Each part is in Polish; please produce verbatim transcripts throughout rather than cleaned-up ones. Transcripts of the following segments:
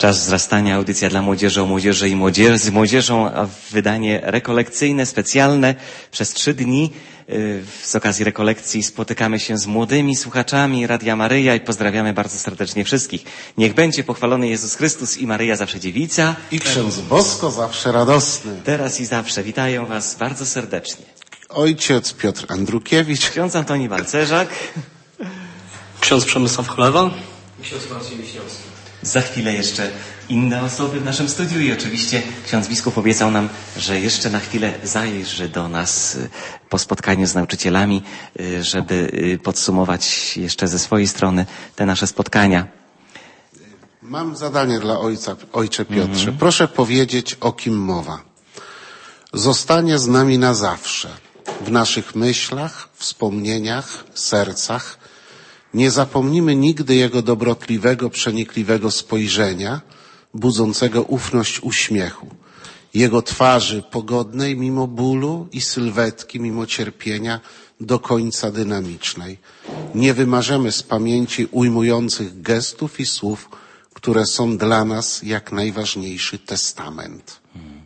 Czas wzrastania, audycja dla młodzieży o młodzieży i młodzieży, z młodzieżą, a wydanie rekolekcyjne, specjalne przez trzy dni. Z okazji rekolekcji spotykamy się z młodymi słuchaczami Radia Maryja i pozdrawiamy bardzo serdecznie wszystkich. Niech będzie pochwalony Jezus Chrystus i Maryja zawsze dziewica. I ksiądz Bosko zawsze radosny. Teraz i zawsze witają was bardzo serdecznie. Ojciec Piotr Andrukiewicz. Ksiądz Antoni Balcerzak. Ksiądz Przemysław Chlewa. I ksiądz Marcin Wiśniowski. Za chwilę jeszcze inne osoby w naszym studiu i oczywiście ksiądz biskup obiecał nam, że jeszcze na chwilę zajrzy do nas po spotkaniu z nauczycielami, żeby podsumować jeszcze ze swojej strony te nasze spotkania. Mam zadanie dla ojca, ojcze Piotrze. Mm-hmm. Proszę powiedzieć, o kim mowa. Zostanie z nami na zawsze. W naszych myślach, wspomnieniach, sercach. Nie zapomnimy nigdy Jego dobrotliwego, przenikliwego spojrzenia, budzącego ufność uśmiechu. Jego twarzy pogodnej mimo bólu i sylwetki mimo cierpienia do końca dynamicznej. Nie wymarzemy z pamięci ujmujących gestów i słów, które są dla nas jak najważniejszy testament. Hmm.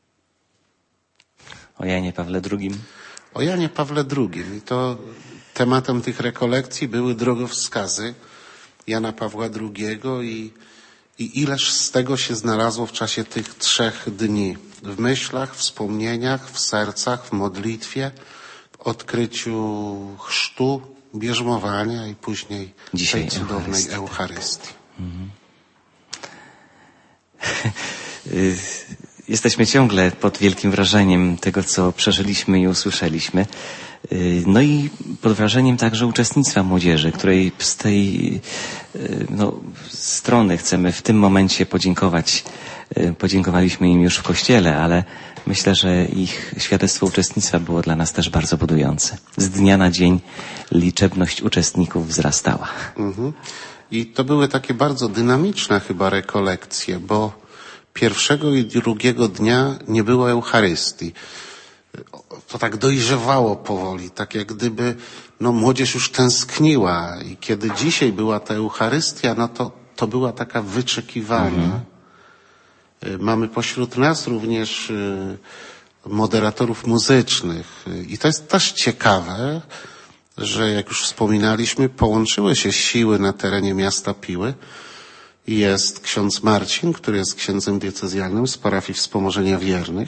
O Janie Pawle drugim. O Janie Pawle drugim. I to tematem tych rekolekcji były drogowskazy Jana Pawła drugiego i, i ileż z tego się znalazło w czasie tych trzech dni. W myślach, wspomnieniach, w sercach, w modlitwie, w odkryciu chrztu, bierzmowania i później dzisiaj tej cudownej Eucharystii. Eucharystii. Mhm. Jesteśmy ciągle pod wielkim wrażeniem tego, co przeżyliśmy i usłyszeliśmy. No i pod wrażeniem także uczestnictwa młodzieży, której z tej no, strony chcemy w tym momencie podziękować. Podziękowaliśmy im już w kościele, ale myślę, że ich świadectwo uczestnictwa było dla nas też bardzo budujące. Z dnia na dzień liczebność uczestników wzrastała. Mhm. I to były takie bardzo dynamiczne chyba rekolekcje, bo pierwszego i drugiego dnia nie było Eucharystii. To tak dojrzewało powoli, tak jak gdyby no, młodzież już tęskniła i kiedy dzisiaj była ta Eucharystia, no to, to była taka wyczekiwana. Mhm. Mamy pośród nas również moderatorów muzycznych i to jest też ciekawe, że jak już wspominaliśmy, połączyły się siły na terenie miasta Piły. Jest ksiądz Marcin, który jest księdzem diecezjalnym z parafii Wspomożenia Wiernych.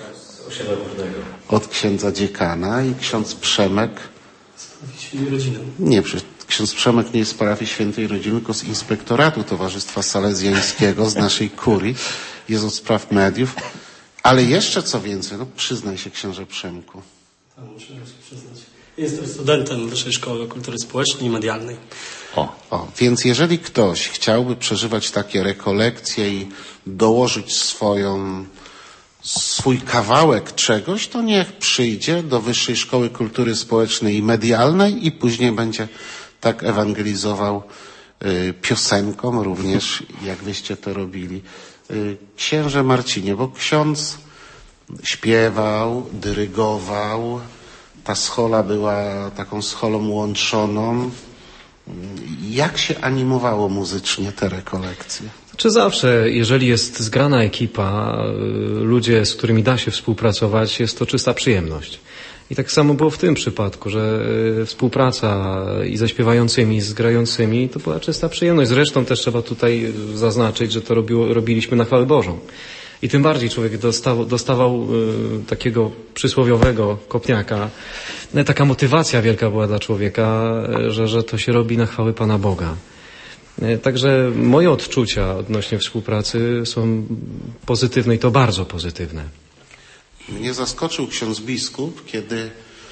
Od księdza dziekana i ksiądz Przemek. Z parafii Świętej Rodziny. Nie, ksiądz Przemek nie jest z parafii Świętej Rodziny, tylko z inspektoratu Towarzystwa Salezjańskiego, z naszej kurii. Jest od spraw mediów. Ale jeszcze co więcej, no przyznaj się, księże Przemku. Tak, muszę się przyznać. Jestem studentem Wyższej Szkoły Kultury Społecznej i Medialnej. O. o, więc jeżeli ktoś chciałby przeżywać takie rekolekcje i dołożyć swoją, swój kawałek czegoś, to niech przyjdzie do Wyższej Szkoły Kultury Społecznej i Medialnej i później będzie tak ewangelizował y, piosenką również, jak wyście to robili. Y, księże Marcinie, bo ksiądz śpiewał, dyrygował, ta schola była taką scholą łączoną. Jak się animowało muzycznie te rekolekcje? Czy zawsze, jeżeli jest zgrana ekipa, ludzie, z którymi da się współpracować, jest to czysta przyjemność. I tak samo było w tym przypadku, że współpraca i ze śpiewającymi, i z grającymi to była czysta przyjemność. Zresztą też trzeba tutaj zaznaczyć, że to robiło, robiliśmy na chwałę Bożą. I tym bardziej człowiek dostawał, dostawał y, takiego przysłowiowego kopniaka. Taka motywacja wielka była dla człowieka, że, że to się robi na chwałę Pana Boga. Y, także moje odczucia odnośnie współpracy są pozytywne i to bardzo pozytywne. Mnie zaskoczył ksiądz biskup, kiedy,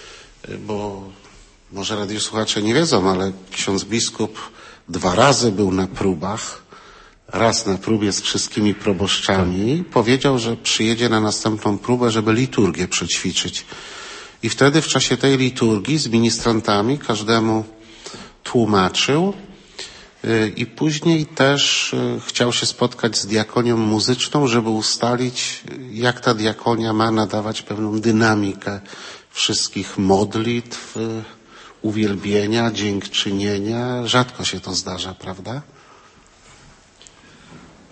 bo może radiosłuchacze nie wiedzą, ale ksiądz biskup dwa razy był na próbach. Raz na próbie z wszystkimi proboszczami, powiedział, że przyjedzie na następną próbę, żeby liturgię przećwiczyć. I wtedy w czasie tej liturgii z ministrantami każdemu tłumaczył i później też chciał się spotkać z diakonią muzyczną, żeby ustalić, jak ta diakonia ma nadawać pewną dynamikę wszystkich modlitw, uwielbienia, dziękczynienia. Rzadko się to zdarza, prawda?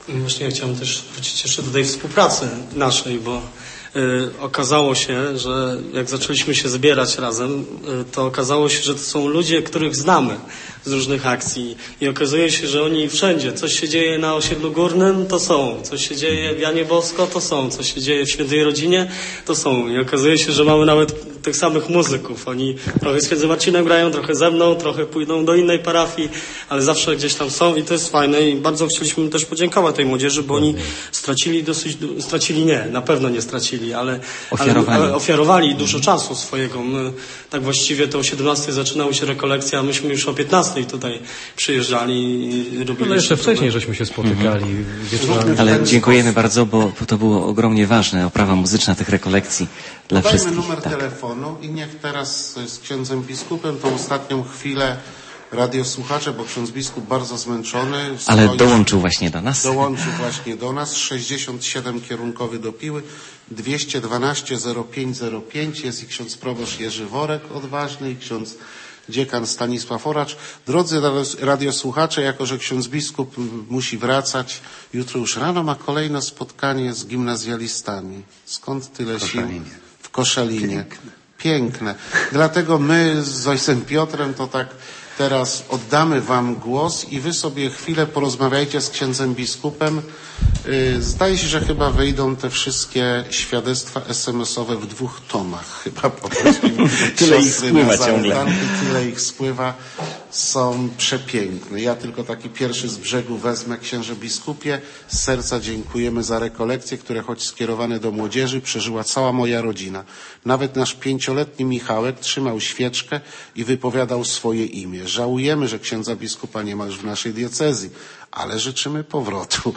Właśnie ja chciałem też wrócić jeszcze do tej współpracy naszej, bo y, okazało się, że jak zaczęliśmy się zbierać razem, y, to okazało się, że to są ludzie, których znamy z różnych akcji i okazuje się, że oni wszędzie, coś się dzieje na Osiedlu Górnym, to są, coś się dzieje w Janie Bosko, to są, coś się dzieje w Świętej Rodzinie, to są i okazuje się, że mamy nawet tych samych muzyków. Oni trochę z księdzem Marcinem grają, trochę ze mną, trochę pójdą do innej parafii, ale zawsze gdzieś tam są i to jest fajne i bardzo chcieliśmy też podziękować tej młodzieży, bo oni stracili dosyć, stracili nie, na pewno nie stracili, ale ofiarowali, ale, ale ofiarowali dużo czasu swojego. My, tak właściwie to o siedemnastej zaczynały się rekolekcje, a myśmy już o piętnastej tutaj przyjeżdżali i robili... Ale jeszcze wcześniej żeśmy się spotykali mhm. wieczorami. Ale dziękujemy bardzo, bo to było ogromnie ważne, oprawa muzyczna tych rekolekcji dla Podajmy wszystkich. numer tak. telefonu i niech teraz z księdzem biskupem tą ostatnią chwilę radiosłuchacze, bo ksiądz biskup bardzo zmęczony. Ale dołączył właśnie do nas. Dołączył właśnie do nas. sześćdziesiąt siedem kierunkowy do Piły. dwieście dwanaście zero pięć zero pięć. Jest i ksiądz proboszcz Jerzy Worek odważny i ksiądz dziekan Stanisław Oracz. Drodzy radiosłuchacze, jako że ksiądz biskup musi wracać, jutro już rano ma kolejne spotkanie z gimnazjalistami. Skąd tyle sił? W Koszalinie. Piękne. Piękne. Dlatego my z ojcem Piotrem to tak teraz oddamy wam głos i wy sobie chwilę porozmawiajcie z księdzem biskupem. Zdaje się, że chyba wyjdą te wszystkie świadectwa es em es owe w dwóch tomach. Chyba po prostu. Tyle ich spływa ciągle. Tyle ich spływa. Są przepiękne. Ja tylko taki pierwszy z brzegu wezmę. Księże biskupie, z serca dziękujemy za rekolekcje, które choć skierowane do młodzieży, przeżyła cała moja rodzina. Nawet nasz pięcioletni Michałek trzymał świeczkę i wypowiadał swoje imię. Żałujemy, że księdza biskupa nie ma już w naszej diecezji, ale życzymy powrotu.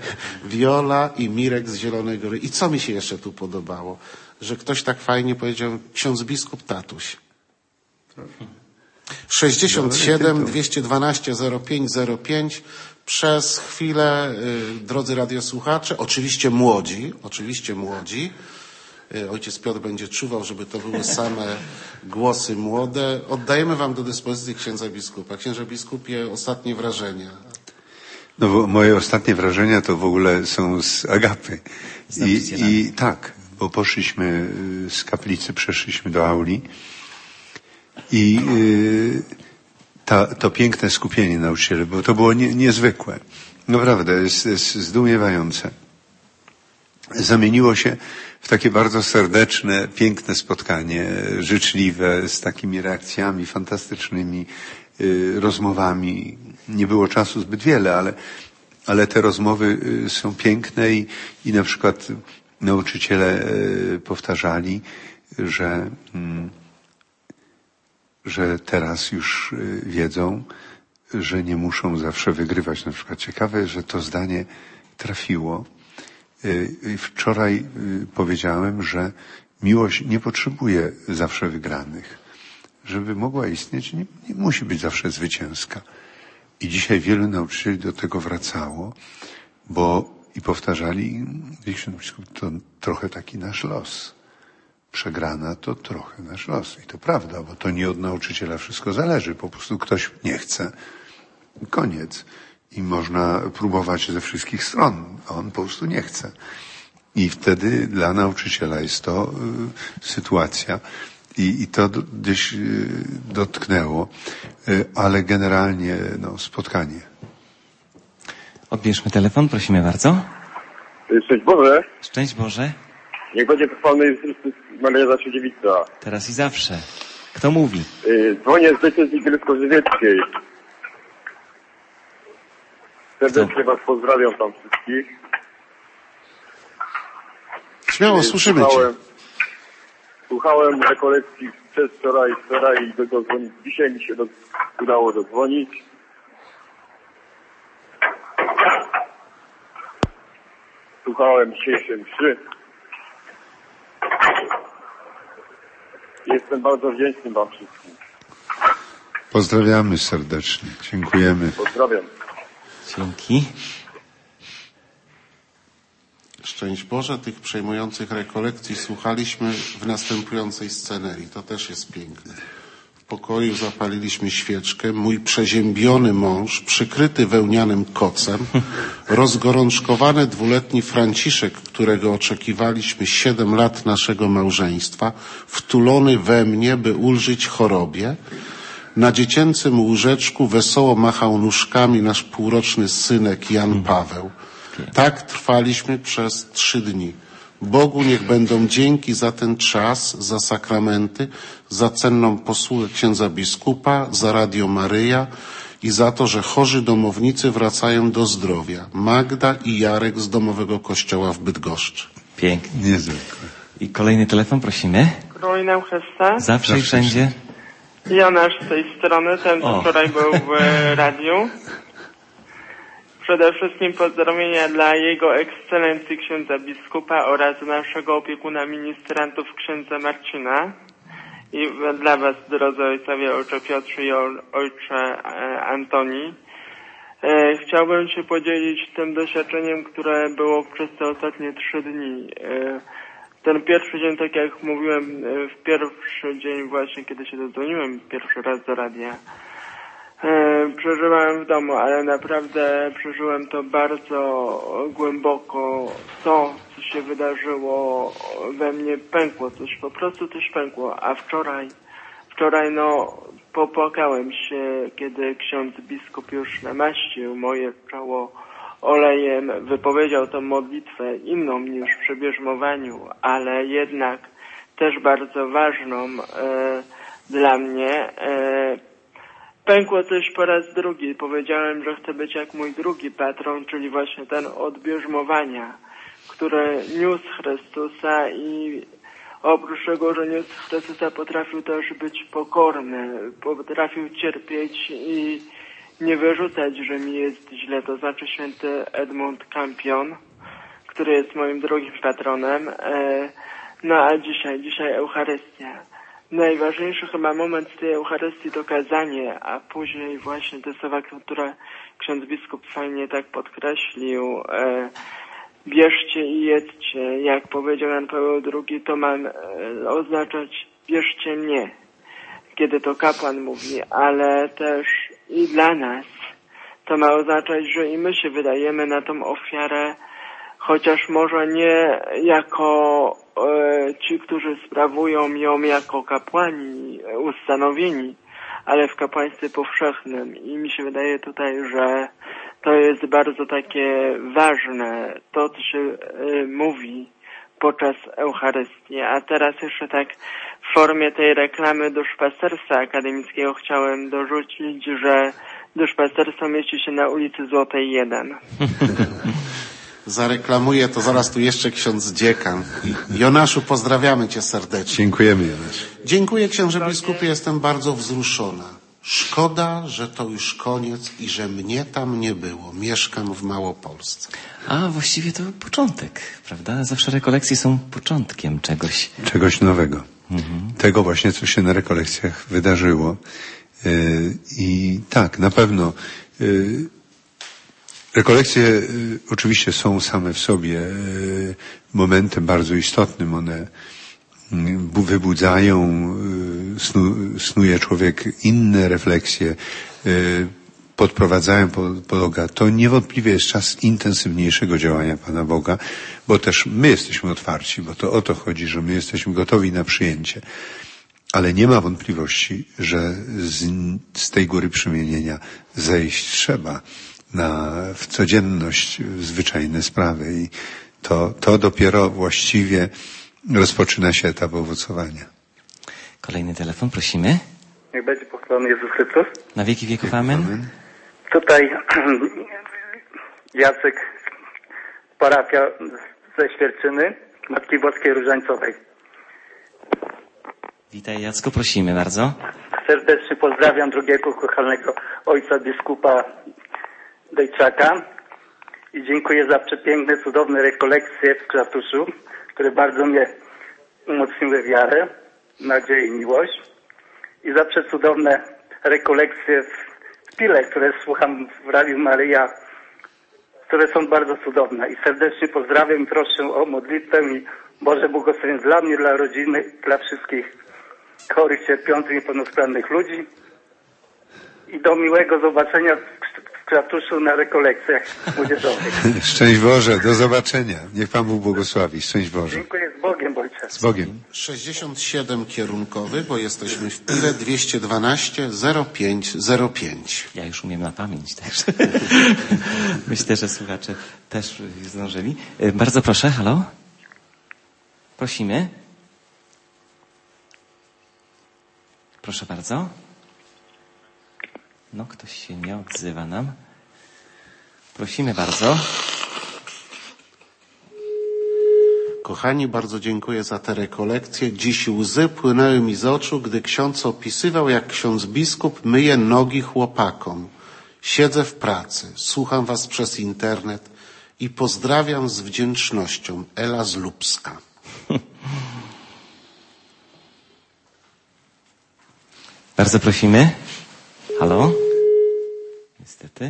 Wiola i Mirek z Zielonej Góry. I co mi się jeszcze tu podobało? Że ktoś tak fajnie powiedział, ksiądz biskup tatuś. sześćdziesiąt siedem dwieście dwanaście zero pięć zero pięć. Przez chwilę, y, drodzy radiosłuchacze, oczywiście młodzi, oczywiście młodzi. Y, ojciec Piotr będzie czuwał, żeby to były same głosy młode. Oddajemy wam do dyspozycji księdza biskupa. Księże biskupie, ostatnie wrażenia. No bo moje ostatnie wrażenia to w ogóle są z Agapy. I, i tak, bo poszliśmy z kaplicy, przeszliśmy do auli. I y, ta, to piękne skupienie nauczycieli, bo to było nie, niezwykłe. Naprawdę, jest, jest zdumiewające. Zamieniło się w takie bardzo serdeczne, piękne spotkanie, życzliwe, z takimi reakcjami fantastycznymi, y, rozmowami. Nie było czasu zbyt wiele, ale, ale te rozmowy y, są piękne i, i na przykład nauczyciele y, powtarzali, że y, że teraz już wiedzą, że nie muszą zawsze wygrywać. Na przykład ciekawe, że to zdanie trafiło. Wczoraj powiedziałem, że miłość nie potrzebuje zawsze wygranych. Żeby mogła istnieć, nie, nie musi być zawsze zwycięska. I dzisiaj wielu nauczycieli do tego wracało, bo i powtarzali, to trochę taki nasz los. Przegrana to trochę nasz los. I to prawda, bo to nie od nauczyciela wszystko zależy. Po prostu ktoś nie chce. Koniec. I można próbować ze wszystkich stron. A on po prostu nie chce. I wtedy dla nauczyciela jest to y, sytuacja. I, i to do, gdzieś y, dotknęło. Y, ale generalnie no, spotkanie. Odbierzmy telefon, prosimy bardzo. Szczęść Boże. Szczęść Boże. Niech będzie pochwalony Chrystus, Maria Zawsze Dziewica. Teraz i zawsze. Kto mówi? Yy, dzwonię z diecezji grecko-żywieckiej. Serdecznie was pozdrawiam tam wszystkich. Śmiało, słyszymy słuchałem, cię. Słuchałem rekolekcji przedwczoraj, wczoraj i do dzwonić. Dzisiaj mi się do, udało dodzwonić. Słuchałem dzisiejszej mszy. Jestem bardzo wdzięczny wam wszystkim. Pozdrawiamy serdecznie. Dziękujemy. Pozdrawiam. Dzięki. Szczęść Boże, tych przejmujących rekolekcji słuchaliśmy w następującej scenerii. To też jest piękne. pokoju zapaliliśmy świeczkę. Mój przeziębiony mąż, przykryty wełnianym kocem, rozgorączkowany dwuletni Franciszek, którego oczekiwaliśmy siedem lat naszego małżeństwa, wtulony we mnie, by ulżyć chorobie. Na dziecięcym łóżeczku wesoło machał nóżkami nasz półroczny synek Jan Paweł. Tak trwaliśmy przez trzy dni. Bogu niech będą dzięki za ten czas, za sakramenty, za cenną posługę księdza biskupa, za Radio Maryja i za to, że chorzy domownicy wracają do zdrowia. Magda i Jarek z domowego kościoła w Bydgoszczy. Pięknie. Niezwykle. I kolejny telefon, prosimy. Królinę Chrysta. Zawsze i wszędzie. Jonasz z tej strony, ten co O. wczoraj był w radiu. Przede wszystkim pozdrowienia dla Jego Ekscelencji księdza biskupa oraz naszego opiekuna ministrantów księdza Marcina. I dla Was, drodzy ojcowie, ojcze Piotrze i ojcze e, Antoni. E, chciałbym się podzielić tym doświadczeniem, które było przez te ostatnie trzy dni. E, ten pierwszy dzień, tak jak mówiłem, e, w pierwszy dzień właśnie, kiedy się dodzwoniłem pierwszy raz do radia, E, przeżywałem w domu, ale naprawdę przeżyłem to bardzo głęboko. To, co się wydarzyło we mnie, pękło coś, po prostu coś pękło. A wczoraj, wczoraj no, popłakałem się, kiedy ksiądz biskup już namaścił moje czoło olejem, wypowiedział tą modlitwę inną niż przy bierzmowaniu, ale jednak też bardzo ważną e, dla mnie. E, Pękło coś po raz drugi. Powiedziałem, że chcę być jak mój drugi patron, czyli właśnie ten od bierzmowania, który niósł Chrystusa i oprócz tego, że niósł Chrystusa, potrafił też być pokorny, potrafił cierpieć i nie wyrzucać, że mi jest źle. To znaczy święty Edmund Campion, który jest moim drugim patronem. No a dzisiaj, dzisiaj Eucharystia. Najważniejszy chyba moment z tej Eucharystii to kazanie, a później właśnie te słowa, które ksiądz biskup fajnie tak podkreślił. E, bierzcie i jedzcie. Jak powiedział Jan Paweł drugi, to ma e, oznaczać bierzcie mnie, kiedy to kapłan mówi, ale też i dla nas to ma oznaczać, że i my się wydajemy na tą ofiarę, chociaż może nie jako e, ci, którzy sprawują ją jako kapłani ustanowieni, ale w kapłaństwie powszechnym. I mi się wydaje tutaj, że to jest bardzo takie ważne, to co się e, mówi podczas Eucharystii. A teraz jeszcze tak w formie tej reklamy duszpasterstwa akademickiego chciałem dorzucić, że duszpasterstwo mieści się na ulicy Złotej jeden. Zareklamuję to zaraz tu jeszcze ksiądz dziekan. Jonaszu, pozdrawiamy Cię serdecznie. Dziękujemy, Jonasz. Dziękuję księże biskupie, jestem bardzo wzruszona. Szkoda, że to już koniec i że mnie tam nie było. Mieszkam w Małopolsce. A właściwie to początek, prawda? Zawsze rekolekcje są początkiem czegoś. Czegoś nowego. Mhm. Tego właśnie, co się na rekolekcjach wydarzyło. Yy, I tak, na pewno yy, rekolekcje y, oczywiście są same w sobie y, momentem bardzo istotnym. One y, wybudzają, y, snu, snuje człowiek inne refleksje, y, podprowadzają pod Boga. To niewątpliwie jest czas intensywniejszego działania Pana Boga, bo też my jesteśmy otwarci, bo to o to chodzi, że my jesteśmy gotowi na przyjęcie. Ale nie ma wątpliwości, że z, z tej góry przemienienia zejść trzeba na, w codzienność, w zwyczajne sprawy i to, to dopiero właściwie rozpoczyna się etap owocowania. Kolejny telefon, prosimy. Niech będzie pochwalony Jezus Chrystus. Na wieki wieków amen. Amen. Tutaj Jacek, parafia ze Świerczyny, Matki Boskiej Różańcowej. Witaj Jacku, prosimy bardzo. Serdecznie pozdrawiam drugiego kochanego ojca biskupa Dejczaka i dziękuję za przepiękne, cudowne rekolekcje w Kratuszu, które bardzo mnie umocniły wiarę, nadzieję i miłość i za przecudowne rekolekcje w Pile, które słucham w Radiu Maryja, które są bardzo cudowne i serdecznie pozdrawiam i proszę o modlitwę i Boże błogosławieństwo dla mnie, dla rodziny, dla wszystkich chorych, cierpiących, niepełnosprawnych ludzi i do miłego zobaczenia w Kratuszu na rekolekcjach młodzieżowych. Szczęść Boże, do zobaczenia. Niech Pan Bóg błogosławi. Szczęść Boże. Dziękuję, z Bogiem, Ojcze. Z Bogiem. sześćdziesiąt siedem kierunkowy, bo jesteśmy w Pile dwieście dwanaście zero pięć zero pięć. Ja już umiem na pamięć, także myślę, że słuchacze też zdążyli. Bardzo proszę, halo? Prosimy. Proszę bardzo. No, ktoś się nie odzywa nam. Prosimy bardzo. Kochani, bardzo dziękuję za te rekolekcje. Dziś łzy płynęły mi z oczu, gdy ksiądz opisywał, jak ksiądz biskup myje nogi chłopakom. Siedzę w pracy, słucham was przez internet i pozdrawiam z wdzięcznością. Ela z Lubska. Bardzo prosimy. Halo? Niestety.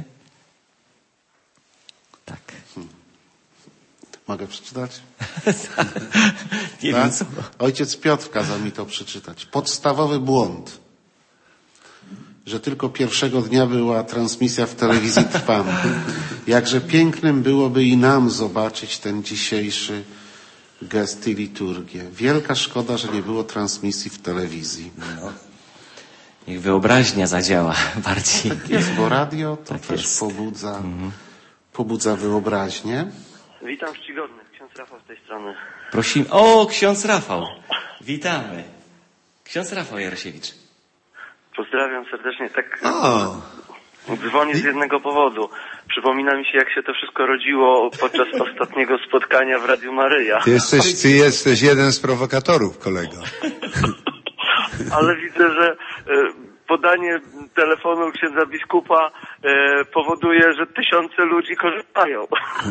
Tak. Hmm. Mogę przeczytać? Nie tak? wiem co. Ojciec Piotr kazał mi to przeczytać. Podstawowy błąd, że tylko pierwszego dnia była transmisja w telewizji Trwam. Jakże pięknym byłoby i nam zobaczyć ten dzisiejszy gest i liturgię. Wielka szkoda, że nie było transmisji w telewizji. No. Niech wyobraźnia zadziała bardziej. Tak jest, bo radio to tak też jest. pobudza, Mhm. pobudza wyobraźnię. Witam czcigodny, ksiądz Rafał z tej strony. Prosimy. O, ksiądz Rafał. Witamy. Ksiądz Rafał Jarosiewicz. Pozdrawiam serdecznie. Tak O. dzwonię z jednego powodu. Przypomina mi się, jak się to wszystko rodziło podczas ostatniego spotkania w Radiu Maryja. Ty jesteś, ty jesteś jeden z prowokatorów, kolego. Ale widzę, że e, podanie telefonu księdza biskupa e, powoduje, że tysiące ludzi korzystają.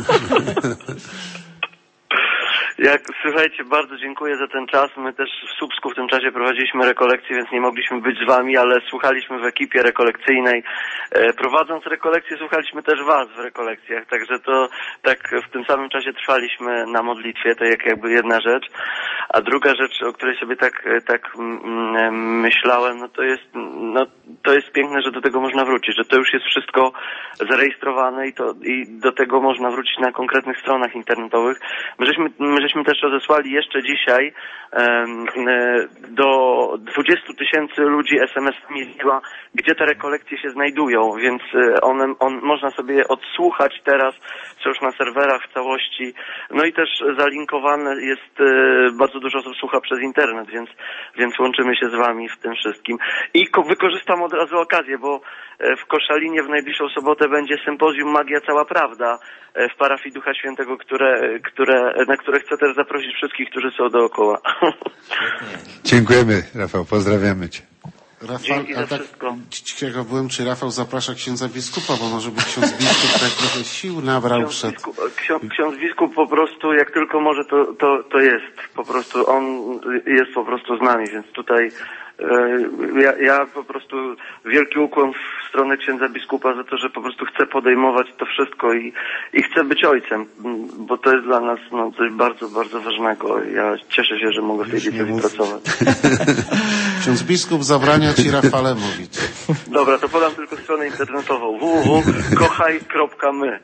Jak, słuchajcie, bardzo dziękuję za ten czas. My też w Słupsku w tym czasie prowadziliśmy rekolekcje, więc nie mogliśmy być z wami, ale słuchaliśmy w ekipie rekolekcyjnej. E, prowadząc rekolekcje, słuchaliśmy też was w rekolekcjach, także to tak w tym samym czasie trwaliśmy na modlitwie, to jak jakby jedna rzecz. A druga rzecz, o której sobie tak, tak mm, myślałem, no to jest, no to jest piękne, że do tego można wrócić, że to już jest wszystko zarejestrowane i to, i do tego można wrócić na konkretnych stronach internetowych. My żeśmy, my żeśmy też rozesłali jeszcze dzisiaj um, do dwudziestu tysięcy ludzi es em es-ami, gdzie te rekolekcje się znajdują, więc one, on, można sobie odsłuchać teraz, co już na serwerach w całości. No i też zalinkowane jest, bardzo dużo osób słucha przez internet, więc, więc łączymy się z wami w tym wszystkim. I ko- wykorzystam od razu okazję, bo w Koszalinie w najbliższą sobotę będzie sympozjum Magia Cała Prawda w parafii Ducha Świętego, które, które, na które chcę też zaprosić wszystkich, którzy są dookoła. Dziękujemy, Rafał, pozdrawiamy cię. Rafał, Dzięki za a tak wszystko. ciekaw byłem, czy Rafał zaprasza księdza biskupa, bo może by ksiądz biskup tak trochę sił nabrał Ksiądz przed... biskup, ksiądz, ksiądz biskup po prostu, jak tylko może, to, to, to jest. Po prostu on jest po prostu z nami, więc tutaj e, ja, ja po prostu wielki ukłon w stronę księdza biskupa za to, że po prostu chce podejmować to wszystko i, i chce być ojcem, bo to jest dla nas no, coś bardzo, bardzo ważnego. Ja cieszę się, że mogę w tej diecezji pracować. Ksiądz biskup zabrania ci, Rafale, mówić. Dobra, to podam tylko stronę internetową w w w kropka kochaj kropka my.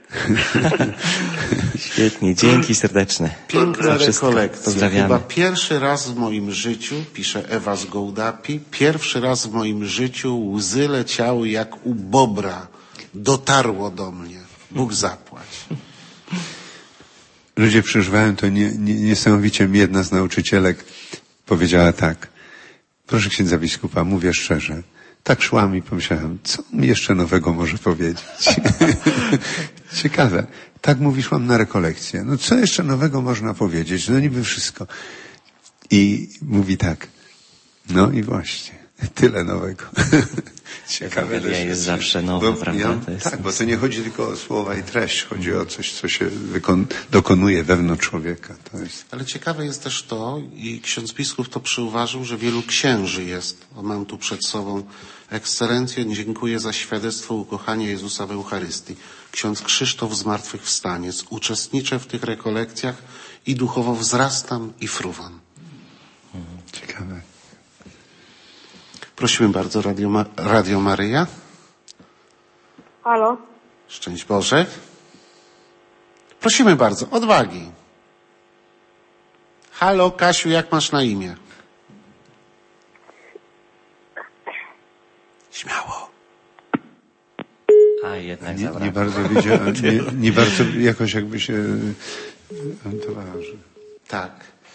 Świetnie, dzięki serdeczne. Piękne Za wszystko. rekolekcje. Pozdrawiamy. Chyba pierwszy raz w moim życiu, pisze Ewa z Gołdapi, pierwszy raz w moim życiu łzy leciały jak u bobra. Dotarło do mnie. Bóg zapłać. Ludzie przeżywają to nie, nie, niesamowicie. Jedna z nauczycielek powiedziała tak. Proszę księdza biskupa, mówię szczerze. Tak szłam i pomyślałem, co mi jeszcze nowego może powiedzieć? Ciekawe. Tak mówi, szłam na rekolekcję. No co jeszcze nowego można powiedzieć? No niby wszystko. I mówi tak. No i właśnie. Tyle nowego. Ciekawe. Ewangelia jest zawsze nowa, bo, prawda? Ja, To jest tak, bo to nie chodzi tylko o słowa i treść. Chodzi o coś, co się wykon, dokonuje wewnątrz człowieka. To jest... Ale ciekawe jest też to, i ksiądz biskup to przyuważył, że wielu księży jest. O, mam tu przed sobą ekscelencję, dziękuję za świadectwo ukochania Jezusa w Eucharystii. Ksiądz Krzysztof Zmartwychwstaniec. Uczestniczę w tych rekolekcjach i duchowo wzrastam i fruwam. Ciekawe. Prosimy bardzo, Radio, Ma- Radio Maryja. Halo? Szczęść Boże. Prosimy bardzo, odwagi. Halo, Kasiu, jak masz na imię? Śmiało. A jednak Nie, zabrakło. nie bardzo wiedziałem, nie, nie bardzo jakoś jakby się orientowała, że... Tak.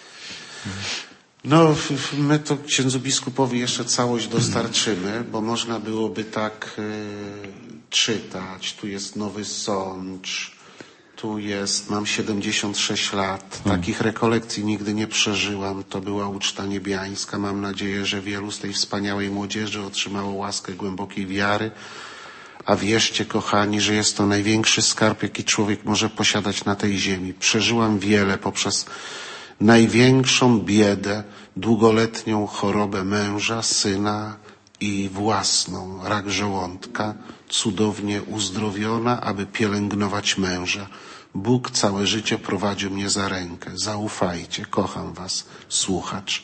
No, f- f- my to księdzu biskupowi jeszcze całość dostarczymy, bo można byłoby tak y, czytać. Tu jest Nowy Sącz, tu jest, mam siedemdziesiąt sześć lat. Takich rekolekcji nigdy nie przeżyłam. To była uczta niebiańska. Mam nadzieję, że wielu z tej wspaniałej młodzieży otrzymało łaskę głębokiej wiary. A wierzcie, kochani, że jest to największy skarb, jaki człowiek może posiadać na tej ziemi. Przeżyłam wiele poprzez największą biedę, długoletnią chorobę męża, syna i własną, rak żołądka, cudownie uzdrowiona, aby pielęgnować męża. Bóg całe życie prowadził mnie za rękę. Zaufajcie, kocham was, słuchacz.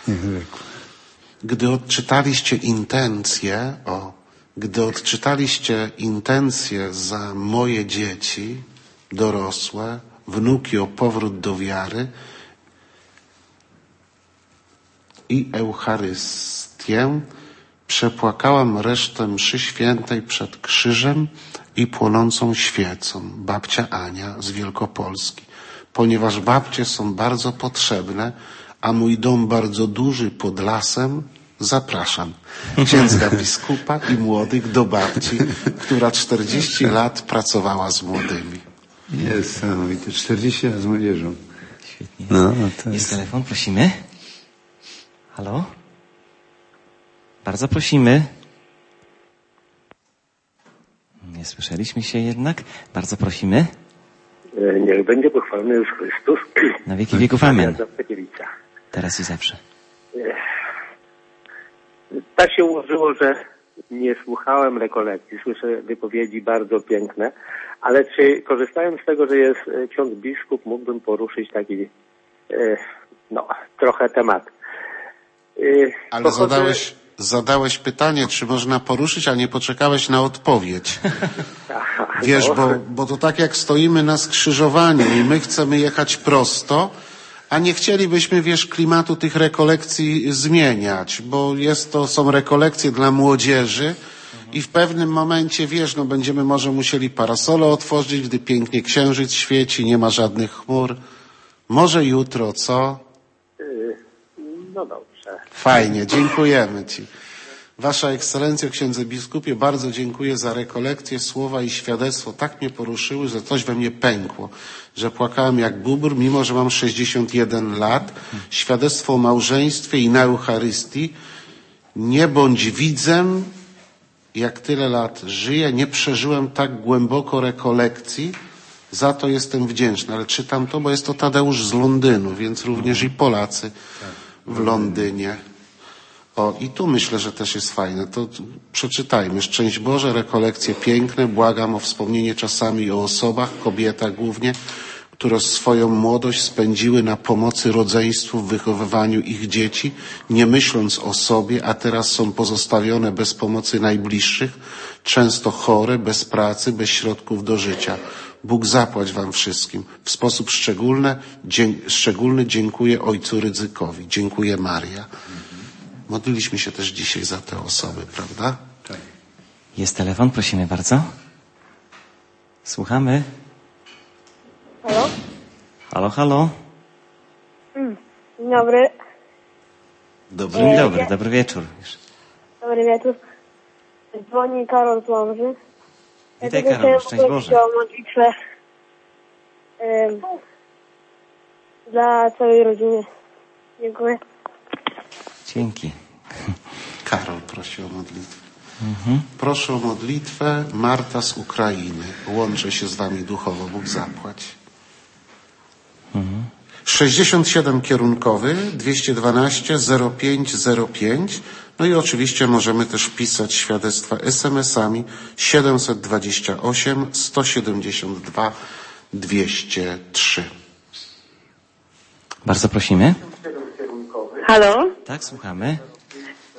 Gdy odczytaliście intencje, o, gdy odczytaliście intencje za moje dzieci, dorosłe, wnuki o powrót do wiary i Eucharystię, przepłakałam resztę mszy świętej przed krzyżem i płonącą świecą, babcia Ania z Wielkopolski. Ponieważ babcie są bardzo potrzebne, a mój dom bardzo duży pod lasem, zapraszam księdza biskupa i młodych do babci, która czterdzieści lat pracowała z młodymi. Niesamowite, czterdzieści lat z młodzieżą. Świetnie. No, to Jest jest... telefon, prosimy. Halo? Bardzo prosimy. Nie słyszeliśmy się jednak. Bardzo prosimy. Niech będzie pochwalony już Chrystus. Na wieki wieków amen. Zapekielica. Teraz i zawsze. Tak się ułożyło, że nie słuchałem rekolekcji. Słyszę wypowiedzi bardzo piękne, ale czy korzystając z tego, że jest ksiądz biskup, mógłbym poruszyć taki no, trochę temat. Ale Pochodzę... zadałeś, zadałeś pytanie, czy można poruszyć, a nie poczekałeś na odpowiedź. Wiesz, bo, bo to tak jak stoimy na skrzyżowaniu i my chcemy jechać prosto, a nie chcielibyśmy, wiesz, klimatu tych rekolekcji zmieniać, bo jest to, są rekolekcje dla młodzieży i w pewnym momencie, wiesz, no będziemy może musieli parasole otworzyć, gdy pięknie księżyc świeci, nie ma żadnych chmur. Może jutro, co? No dobrze. Fajnie, dziękujemy Ci. Wasza Ekscelencjo, księdze biskupie, bardzo dziękuję za rekolekcję, słowa i świadectwo. Tak mnie poruszyły, że coś we mnie pękło, że płakałem jak bubr, mimo że mam sześćdziesiąt jeden lat. Świadectwo o małżeństwie i na Eucharystii. Nie bądź widzem, jak tyle lat żyję, nie przeżyłem tak głęboko rekolekcji. Za to jestem wdzięczny, ale czytam to, bo jest to Tadeusz z Londynu, więc również i Polacy w Londynie. O, i tu myślę, że też jest fajne. To przeczytajmy. Szczęść Boże, rekolekcje piękne. Błagam o wspomnienie czasami o osobach, kobietach głównie, które swoją młodość spędziły na pomocy rodzeństwu w wychowywaniu ich dzieci, nie myśląc o sobie, a teraz są pozostawione bez pomocy najbliższych, często chore, bez pracy, bez środków do życia. Bóg zapłać wam wszystkim. W sposób szczególny, dzie- szczególny dziękuję ojcu Rydzykowi. Dziękuję Maria. Modliliśmy się też dzisiaj za te osoby, prawda? Tak. Jest telefon, prosimy bardzo. Słuchamy. Halo? Halo, halo. Mm, dzień dobry. Dobry. Dzień dobry, dobry wieczór. Dobry wieczór. Dzwoni Karol z Łomży. Witaj, tylko Karol, chciałem szczęść poprosić Boże. o modlitwę ym, dla całej rodziny. Dziękuję. Dzięki. Karol prosi o modlitwę. Mhm. Proszę o modlitwę. Marta z Ukrainy. Łączę się z wami duchowo. Bóg zapłać. Mhm. sześćdziesiąt siedem kierunkowy, dwieście dwanaście zero pięć zero pięć. No i oczywiście możemy też pisać świadectwa es em esami siedemset dwadzieścia osiem sto siedemdziesiąt dwa dwieście trzy. Bardzo prosimy. Halo? Tak, słuchamy.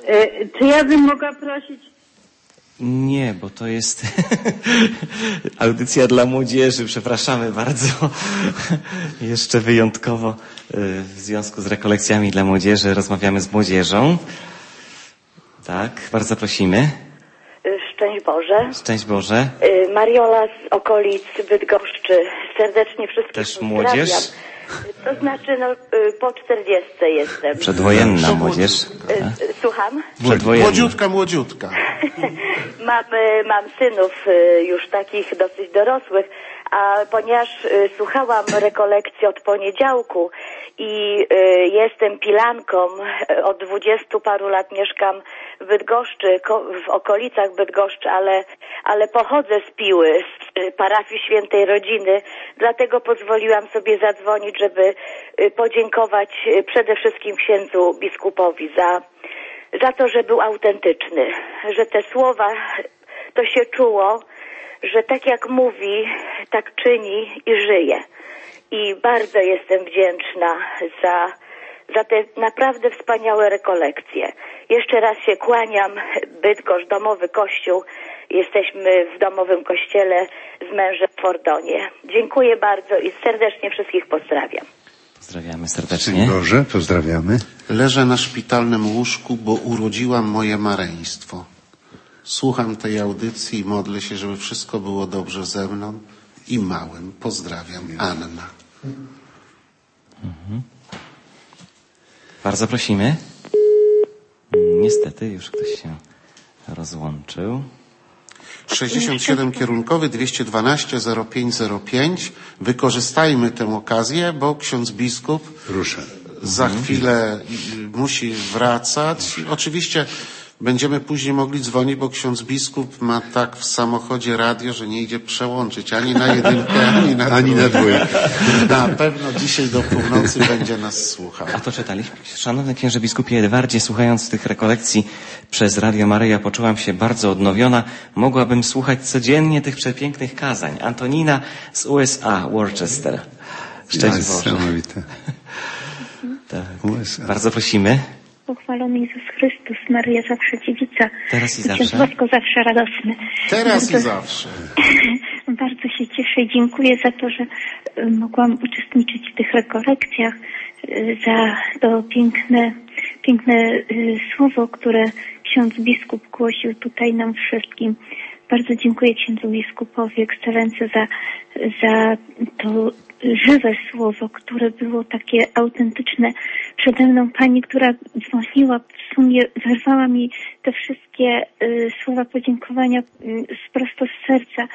Y, czy ja bym mogła prosić? Nie, bo to jest audycja dla młodzieży. Przepraszamy bardzo. Jeszcze wyjątkowo w związku z rekolekcjami dla młodzieży rozmawiamy z młodzieżą. Tak, bardzo prosimy. Szczęść Boże. Szczęść Boże. Mariola z okolic Bydgoszczy. Serdecznie wszystkich Też młodzież? To znaczy, no, po czterdziestce jestem. Przedwojenna młodzież. Słucham? Przedwojenna. Młodziutka, młodziutka. mam, mam synów już takich dosyć dorosłych, a ponieważ słuchałam rekolekcji od poniedziałku i jestem Pilanką, od dwudziestu paru lat mieszkam w Bydgoszczy, w okolicach Bydgoszczy, ale, ale pochodzę z Piły, z parafii Świętej Rodziny, dlatego pozwoliłam sobie zadzwonić, żeby podziękować przede wszystkim księdzu biskupowi za, za to, że był autentyczny, że te słowa, to się czuło, że tak jak mówi, tak czyni i żyje. I bardzo jestem wdzięczna za, za te naprawdę wspaniałe rekolekcje. Jeszcze raz się kłaniam. Bydgoszcz, domowy kościół. Jesteśmy w domowym kościele z mężem w Fordonie. Dziękuję bardzo i serdecznie wszystkich pozdrawiam. Pozdrawiamy serdecznie. Dzień Boże, pozdrawiamy. Leżę na szpitalnym łóżku, bo urodziłam moje maleństwo. Słucham tej audycji i modlę się, żeby wszystko było dobrze ze mną i małym. Pozdrawiam, Anna. Mhm. Bardzo prosimy. Niestety już ktoś się rozłączył. sześćdziesiąt siedem kierunkowy, dwieście dwanaście zero pięć zero pięć. Wykorzystajmy tę okazję, bo ksiądz biskup Ruszę. za Mhm. chwilę musi wracać. Będziemy Będziemy później mogli dzwonić, bo ksiądz biskup ma tak w samochodzie radio, że nie idzie przełączyć ani na jedynkę, ani na, ani na dwójkę. Na pewno dzisiaj do północy będzie nas słuchał. A to czytaliśmy. Szanowny księże biskupie Edwardzie, słuchając tych rekolekcji przez Radio Maryja, poczułam się bardzo odnowiona. Mogłabym słuchać codziennie tych przepięknych kazań. Antonina z U S A, Worcester. Szczęść Boże. Niesamowite. Tak. U S A. Bardzo prosimy. Pochwalony Jezus Chrystus, Maryja zawsze dziewica. Teraz i Ksiądz zawsze. Bosko zawsze radosny. Teraz bardzo, i zawsze. Bardzo się cieszę i dziękuję za to, że mogłam uczestniczyć w tych rekolekcjach, za to piękne, piękne słowo, które ksiądz biskup głosił tutaj nam wszystkim. Bardzo dziękuję księdzu biskupowi, ekscelencjo, za, za to żywe słowo, które było takie autentyczne. Przede mną pani, która dzwoniła, w sumie wyrwała mi te wszystkie y, słowa podziękowania y, prosto z serca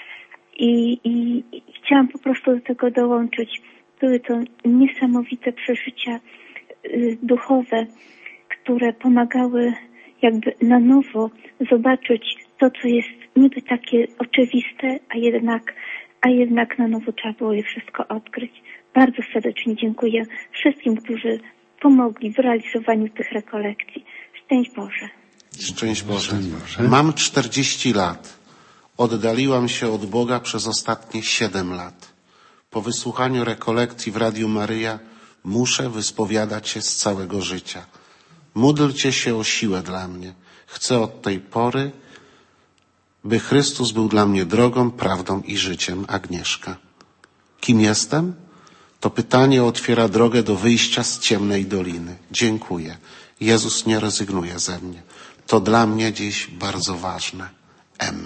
I, i, i chciałam po prostu do tego dołączyć. Były to niesamowite przeżycia y, duchowe, które pomagały jakby na nowo zobaczyć to, co jest niby takie oczywiste, a jednak, a jednak na nowo trzeba było je wszystko odkryć. Bardzo serdecznie dziękuję wszystkim, którzy pomogli w realizowaniu tych rekolekcji. Szczęść Boże. Szczęść Boże. Mam czterdzieści lat. Oddaliłam się od Boga przez ostatnie siedem lat. Po wysłuchaniu rekolekcji w Radiu Maryja muszę wyspowiadać się z całego życia. Módlcie się o siłę dla mnie. Chcę od tej pory, by Chrystus był dla mnie drogą, prawdą i życiem. Agnieszka. Kim jestem? To pytanie otwiera drogę do wyjścia z ciemnej doliny. Dziękuję. Jezus nie rezygnuje ze mnie. To dla mnie dziś bardzo ważne. M.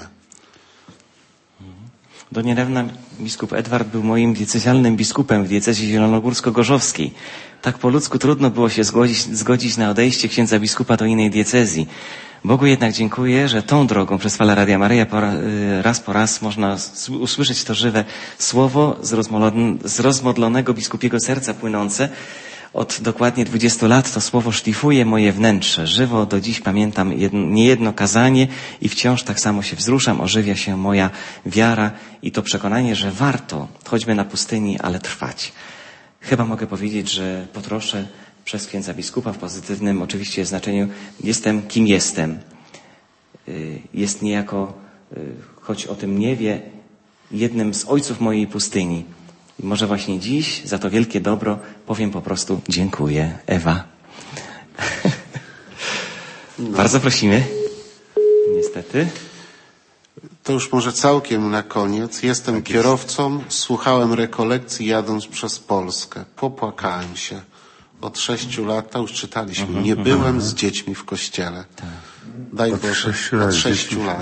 Do niedawna biskup Edward był moim diecezjalnym biskupem w diecezji zielonogórsko-gorzowskiej. Tak po ludzku trudno było się zgodzić, zgodzić na odejście księdza biskupa do innej diecezji. Bogu jednak dziękuję, że tą drogą przez falę Radia Maryja po, raz po raz można usłyszeć to żywe słowo z rozmodlonego biskupiego serca płynące. Od dokładnie dwudziestu lat to słowo szlifuje moje wnętrze. Żywo do dziś pamiętam jedno, niejedno kazanie i wciąż tak samo się wzruszam, ożywia się moja wiara i to przekonanie, że warto, choćby na pustyni, ale trwać. Chyba mogę powiedzieć, że potroszę przez księdza biskupa w pozytywnym oczywiście znaczeniu jestem kim jestem. Jest niejako, choć o tym nie wie, jednym z ojców mojej pustyni. I może właśnie dziś za to wielkie dobro powiem po prostu dziękuję. Ewa. No. Bardzo prosimy. Niestety. To już może całkiem na koniec. Jestem tak kierowcą, jest. Słuchałem rekolekcji jadąc przez Polskę. Popłakałem się. Od sześciu lat, to już czytaliśmy, uh-huh, nie uh-huh. byłem z dziećmi w kościele. Tak. Daj od Boże, sześciu lat od sześciu lat.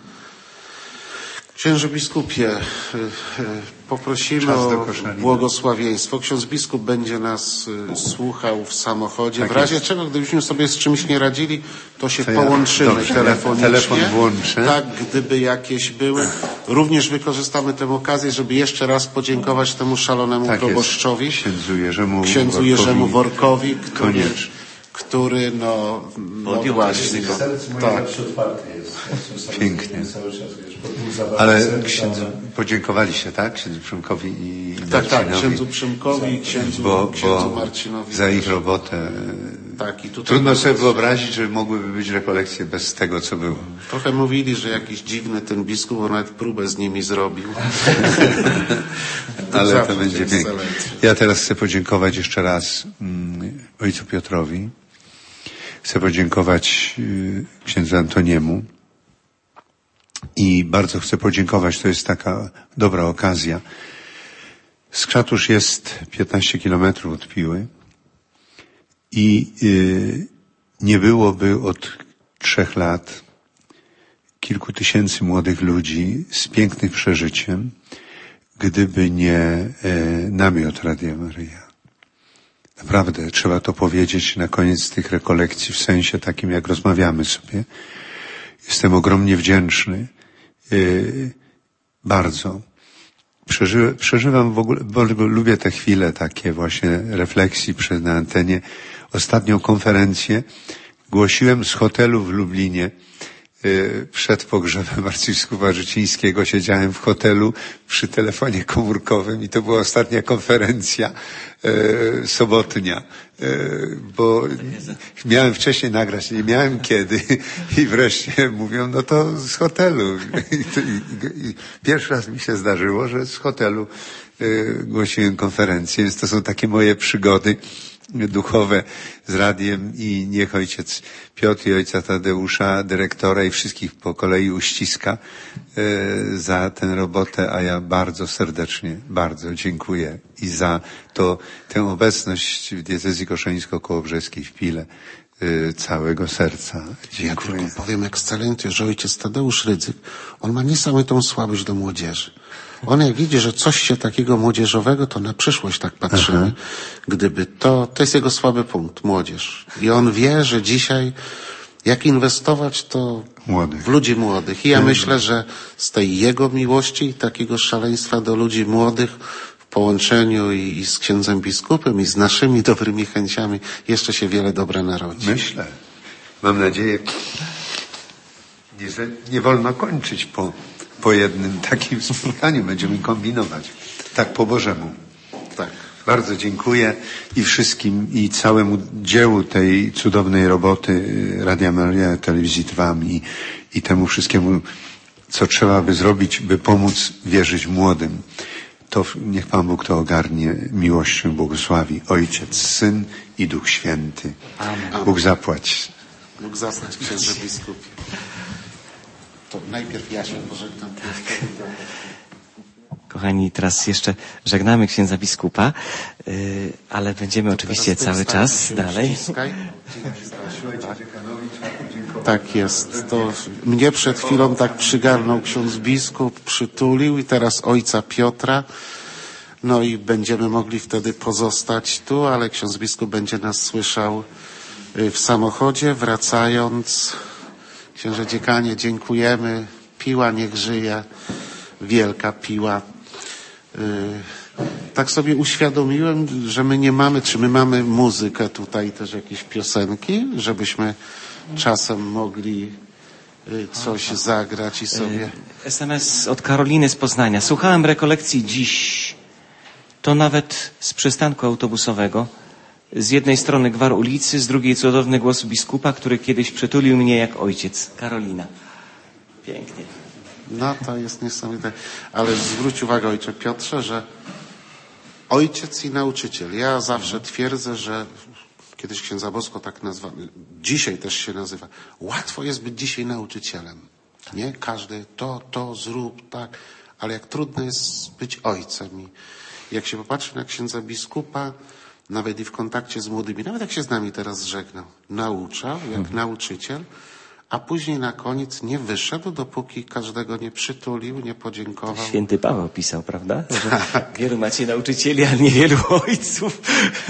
Księże biskupie, poprosimy o błogosławieństwo. Ksiądz biskup będzie nas słuchał w samochodzie. Tak w razie jest. Czego, gdybyśmy sobie z czymś nie radzili, to się to połączymy ja, dobrze, telefonicznie. Telefon włączę. Tak, gdyby jakieś były. Również wykorzystamy tę okazję, żeby jeszcze raz podziękować temu szalonemu tak proboszczowi. Jest. Księdzu Jerzemu Księdzu Workowi, Jerzemu Workowi, który, Koniecznie. który no, no właśnie. No, tak. Pięknie. Ale księdzu podziękowali się, tak? Księdzu Przemkowi i tak, Marcinowi. Tak, księdzu Przemkowi i księdzu, bo, księdzu bo Marcinowi. Za ich robotę. Tak, i tutaj trudno sobie wyobrazić, że mogłyby być rekolekcje bez tego, co było. Trochę mówili, że jakiś dziwny ten biskup, bo nawet próbę z nimi zrobił. Ale to będzie piękne. Ja teraz chcę podziękować jeszcze raz mm, ojcu Piotrowi. Chcę podziękować y, księdzu Antoniemu. I bardzo chcę podziękować, to jest taka dobra okazja. Skrzatusz jest piętnaście kilometrów od Piły i yy, nie byłoby od trzech lat kilku tysięcy młodych ludzi z pięknym przeżyciem, gdyby nie yy, namiot Radia Maryja. Naprawdę, trzeba to powiedzieć na koniec tych rekolekcji, w sensie takim, jak rozmawiamy sobie. Jestem ogromnie wdzięczny. Yy, bardzo. Przeży, przeżywam w ogóle, bo lubię te chwile takie właśnie refleksji przed na antenie. Ostatnią konferencję głosiłem z hotelu w Lublinie. Yy, przed pogrzebem arcybiskupa Życińskiego siedziałem w hotelu przy telefonie komórkowym i to była ostatnia konferencja yy, sobotnia, yy, bo miałem wcześniej nagrać, nie miałem kiedy i wreszcie mówią, no to z hotelu. I, i, i, pierwszy raz mi się zdarzyło, że z hotelu yy, głosiłem konferencję, więc to są takie moje przygody duchowe z radiem i niech ojciec Piotr i ojca Tadeusza, dyrektora i wszystkich po kolei uściska e, za tę robotę, a ja bardzo serdecznie, bardzo dziękuję i za to, tę obecność w diecezji koszyńsko-kołobrzeskiej w Pile e, całego serca. Dziękuję. Ja tylko powiem ekscelencjo, że ojciec Tadeusz Rydzyk, on ma niesamowitą słabość do młodzieży. On jak widzi, że coś się takiego młodzieżowego, to na przyszłość tak patrzymy. Aha. Gdyby to, to jest jego słaby punkt, młodzież. I on wie, że dzisiaj jak inwestować to młodych. w ludzi młodych. I ja hmm. myślę, że z tej jego miłości i takiego szaleństwa do ludzi młodych w połączeniu i, i z księdzem biskupem i z naszymi dobrymi chęciami jeszcze się wiele dobra narodzi. Myślę. Mam nadzieję, nie, nie wolno kończyć po po jednym takim spotkaniu. Będziemy kombinować. Tak po Bożemu. Tak. Bardzo dziękuję i wszystkim, i całemu dziełu tej cudownej roboty Radia Maryja, Telewizji Trwam i, i temu wszystkiemu, co trzeba by zrobić, by pomóc wierzyć młodym. To niech Pan Bóg to ogarnie miłością, błogosławi Ojciec, Syn i Duch Święty. Amen. Bóg zapłać. Bóg zapłać, księże biskupie. To najpierw ja się pożegnam. Kochani, teraz jeszcze żegnamy księdza biskupa, yy, ale będziemy to oczywiście cały czas dalej. Tak jest. To mnie przed chwilą tak przygarnął ksiądz biskup, przytulił i teraz ojca Piotra. No i będziemy mogli wtedy pozostać tu, ale ksiądz biskup będzie nas słyszał w samochodzie, wracając. Księże dziekanie, dziękujemy. Piła niech żyje. Wielka Piła. Yy, tak sobie uświadomiłem, że my nie mamy, czy my mamy muzykę tutaj, też jakieś piosenki, żebyśmy czasem mogli yy, coś zagrać i sobie... S M S od Karoliny z Poznania. Słuchałem rekolekcji dziś. To nawet z przystanku autobusowego. Z jednej strony gwar ulicy, z drugiej cudowny głos biskupa, który kiedyś przytulił mnie jak ojciec. Karolina. Pięknie. No to jest niesamowite. Ale zwróć uwagę, ojcze Piotrze, że ojciec i nauczyciel. Ja zawsze twierdzę, że kiedyś księdza Bosko tak nazwany, dzisiaj też się nazywa. Łatwo jest być dzisiaj nauczycielem. Nie? Każdy to, to zrób, tak. Ale jak trudno jest być ojcem. I jak się popatrzy na księdza biskupa, nawet i w kontakcie z młodymi, nawet jak się z nami teraz żegnał, nauczał jak hmm. nauczyciel, a później na koniec nie wyszedł, dopóki każdego nie przytulił, nie podziękował. Święty Paweł pisał, prawda? Że wielu macie nauczycieli, ale niewielu ojców.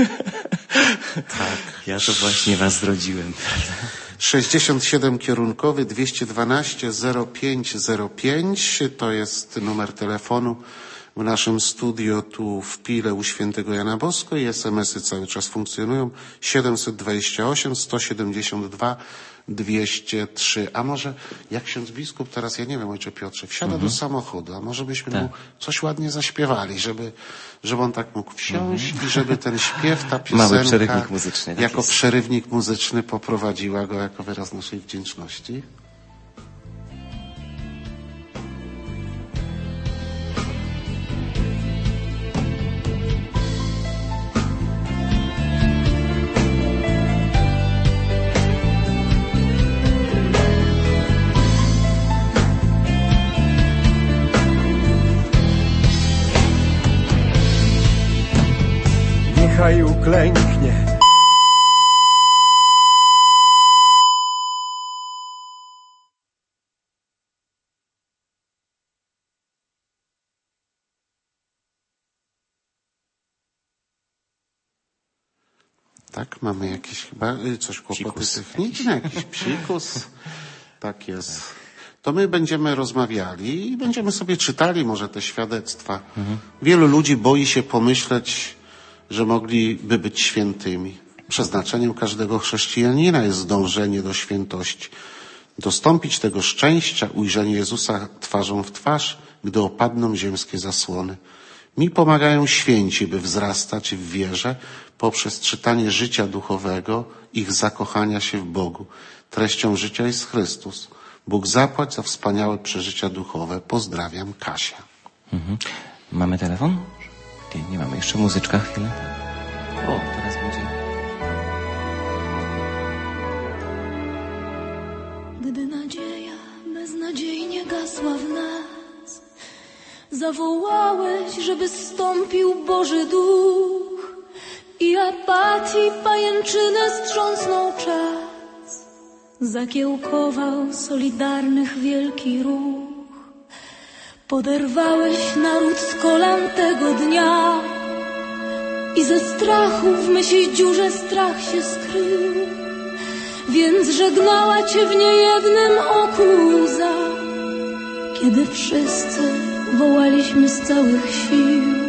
Tak. Ja to właśnie was zrodziłem. sześćdziesiąt siedem kierunkowy dwieście dwanaście zero pięć zero pięć to jest numer telefonu w naszym studio tu w Pile u świętego Jana Bosko i es em esy cały czas funkcjonują siedemset dwadzieścia osiem sto siedemdziesiąt dwa dwieście trzy. A może jak ksiądz biskup teraz, ja nie wiem, ojcze Piotrze, wsiada mhm. do samochodu, a może byśmy tak. mu coś ładnie zaśpiewali, żeby, żeby on tak mógł wsiąść mhm. i żeby ten śpiew, ta piosenka Mały przerywnik muzyczny, tak jako jest. przerywnik muzyczny poprowadziła go jako wyraz naszej wdzięczności. Niechaj uklęknie. Tak, mamy jakieś chyba coś kłopoty techniczne, jakiś psikus. Tak jest. To my będziemy rozmawiali i będziemy sobie czytali może te świadectwa. Mhm. Wielu ludzi boi się pomyśleć, że mogliby być świętymi. Przeznaczeniem każdego chrześcijanina jest dążenie do świętości. Dostąpić tego szczęścia, ujrzenie Jezusa twarzą w twarz, gdy opadną ziemskie zasłony. Mi pomagają święci, by wzrastać w wierze poprzez czytanie życia duchowego, ich zakochania się w Bogu. Treścią życia jest Chrystus. Bóg zapłać za wspaniałe przeżycia duchowe. Pozdrawiam, Kasia. Mhm. Mamy telefon? Nie, nie mamy. Jeszcze muzyczka chwilę. O, teraz będzie. Gdy nadzieja beznadziejnie gasła w nas, zawołałeś, żeby zstąpił Boży Duch i apatii pajęczynę strząsnął czas. Zakiełkował solidarnych wielki ruch. Poderwałeś naród z kolan tego dnia i ze strachu w myśli dziurze strach się skrył, więc żegnała cię w niejednym oku łza, kiedy wszyscy wołaliśmy z całych sił.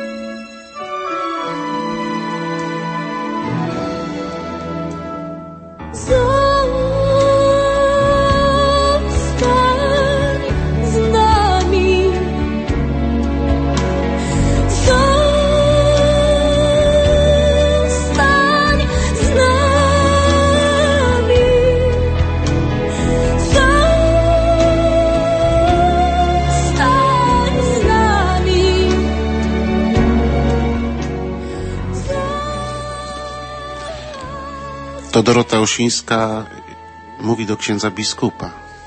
To Dorota Osińska mówi do księdza biskupa.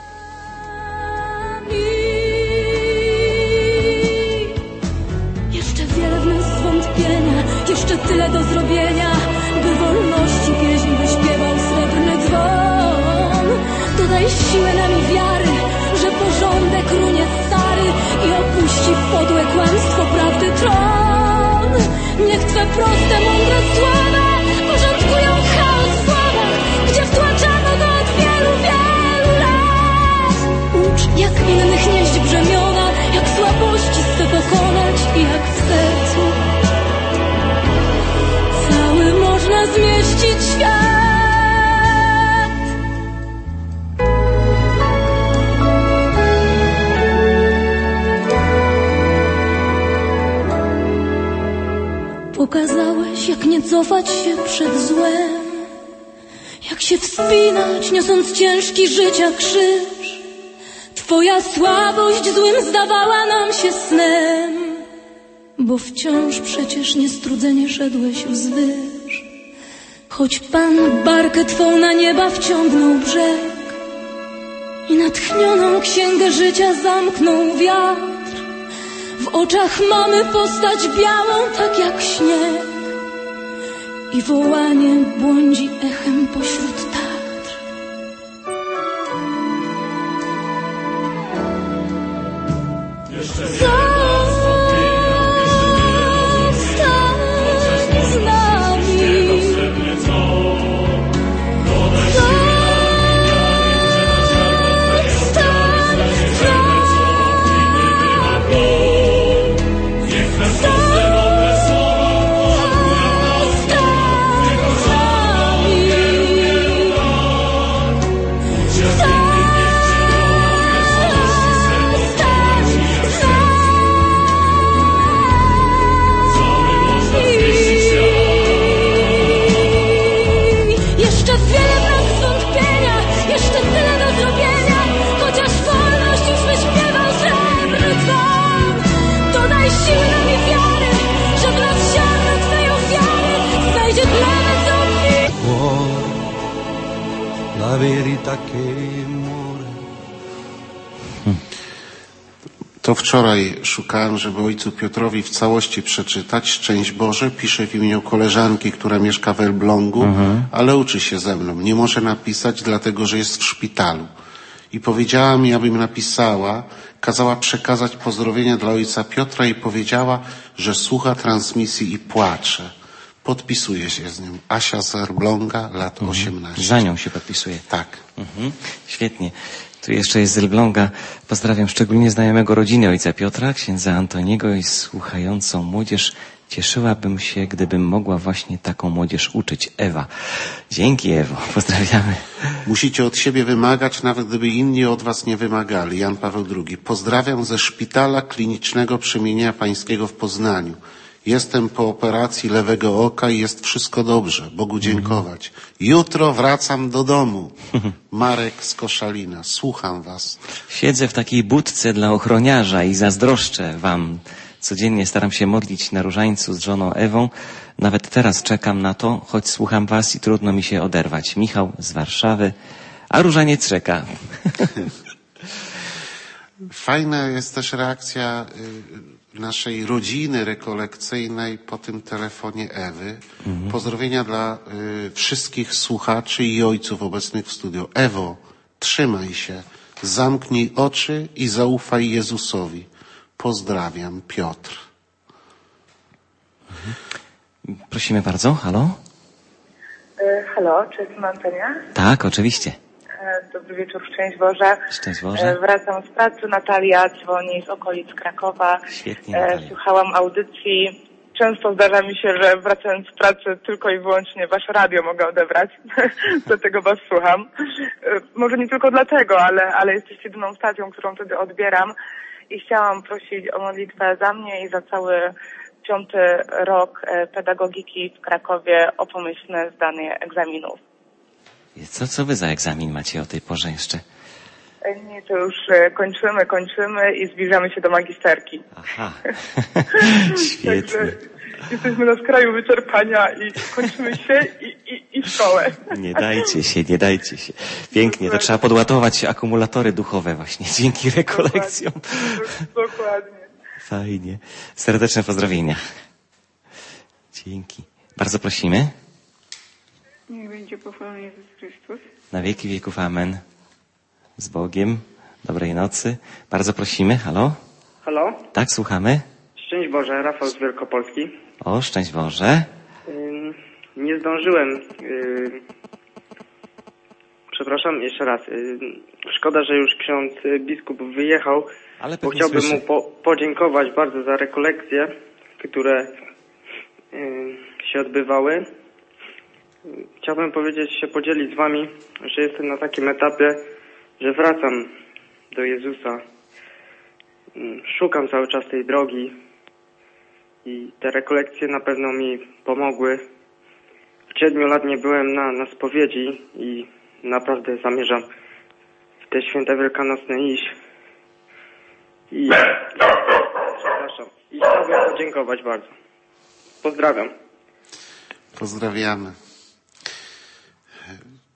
Jeszcze wiele w nas zwątpienia, jeszcze tyle do zrobienia, by wolności pieśń wyśpiewał srebrny dzwon. Dodaj siłę nam i wiary, że porządek runie stary i opuści podłe kłamstwo prawdy tron. Niech Twe proste, mądre słowa porządkują chaos w głowach, gdzie wtłaczano go od wielu, wielu lat. Ucz, jak innych nieść brzemiona, jak słabości swe pokonać i jak w sercu cały można zmieścić świat. Pokazałeś, jak nie cofać się przed złem, jak się wspinać, niosąc ciężki życia krzyż. Twoja słabość złym zdawała nam się snem, bo wciąż przecież niestrudzenie szedłeś wzwyż. Choć Pan barkę Twą na nieba wciągnął brzeg i natchnioną księgę życia zamknął wiatr, w oczach mamy postać białą tak jak śnieg i wołanie błądzi echem pośród Tatr. Zostań z nami. To wczoraj szukałem, żeby ojcu Piotrowi w całości przeczytać Szczęść Boże. Pisze w imieniu koleżanki, która mieszka w Elblągu, mhm. ale uczy się ze mną. Nie może napisać, dlatego że jest w szpitalu. I powiedziała mi, abym napisała, kazała przekazać pozdrowienia dla ojca Piotra i powiedziała, że słucha transmisji i płacze. Podpisuje się z nią. Asia z Elbląga, lat mhm. osiemnaście. Za nią się podpisuje. Tak. Mhm. Świetnie. Tu jeszcze jest z Elbląga. Pozdrawiam szczególnie znajomego rodziny ojca Piotra, księdza Antoniego i słuchającą młodzież. Cieszyłabym się, gdybym mogła właśnie taką młodzież uczyć. Ewa. Dzięki, Ewo. Pozdrawiamy. Musicie od siebie wymagać, nawet gdyby inni od was nie wymagali. Jan Paweł drugi. Pozdrawiam ze Szpitala Klinicznego Przemienienia Pańskiego w Poznaniu. Jestem po operacji lewego oka i jest wszystko dobrze. Bogu dziękować. Jutro wracam do domu. Marek z Koszalina. Słucham was. Siedzę w takiej budce dla ochroniarza i zazdroszczę wam. Codziennie staram się modlić na różańcu z żoną Ewą. Nawet teraz czekam na to, choć słucham was i trudno mi się oderwać. Michał z Warszawy, a różaniec czeka. Fajna jest też reakcja naszej rodziny rekolekcyjnej po tym telefonie Ewy. Mhm. Pozdrowienia dla y, wszystkich słuchaczy i ojców obecnych w studiu. Ewo, trzymaj się, zamknij oczy i zaufaj Jezusowi. Pozdrawiam, Piotr. Mhm. Prosimy bardzo, halo? E, halo, czy jestem na antenie? Tak, oczywiście. Dobry wieczór, szczęść Boże. Szczęść Boże. Wracam z pracy. Natalia dzwoni z okolic Krakowa. Świetnie, Natalia. Słuchałam audycji. Często zdarza mi się, że wracając z pracy tylko i wyłącznie wasze radio mogę odebrać. Dlatego was słucham. Może nie tylko dlatego, ale, ale jesteście jedyną stacją, którą wtedy odbieram. I chciałam prosić o modlitwę za mnie i za cały piąty rok pedagogiki w Krakowie o pomyślne zdanie egzaminów. Co, co wy za egzamin macie o tej porze jeszcze? Nie, to już kończymy, kończymy i zbliżamy się do magisterki. Aha, świetnie. Jesteśmy na skraju wyczerpania i kończymy się i, i, i szkołę. Nie dajcie się, nie dajcie się. Pięknie, to trzeba podładować akumulatory duchowe właśnie dzięki rekolekcjom. Dokładnie. Dokładnie. Fajnie. Serdeczne pozdrowienia. Dzięki. Bardzo prosimy. Niech będzie pochwalony Jezus Chrystus. Na wieki wieków, amen. Z Bogiem. Dobrej nocy. Bardzo prosimy. Halo? Halo? Tak, słuchamy. Szczęść Boże, Rafał z Wielkopolski. O, szczęść Boże. Yy, nie zdążyłem. Yy, przepraszam, jeszcze raz. Yy, szkoda, że już ksiądz biskup wyjechał, ale bo chciałbym słyszy. mu po, podziękować bardzo za rekolekcje, które yy, się odbywały. Chciałbym powiedzieć, się podzielić z wami, że jestem na takim etapie, że wracam do Jezusa. Szukam cały czas tej drogi i te rekolekcje na pewno mi pomogły. W siedmiu lat nie byłem na, na spowiedzi i naprawdę zamierzam w te święta wielkanocne iść. I, przepraszam. I chciałbym podziękować bardzo. Pozdrawiam. Pozdrawiamy.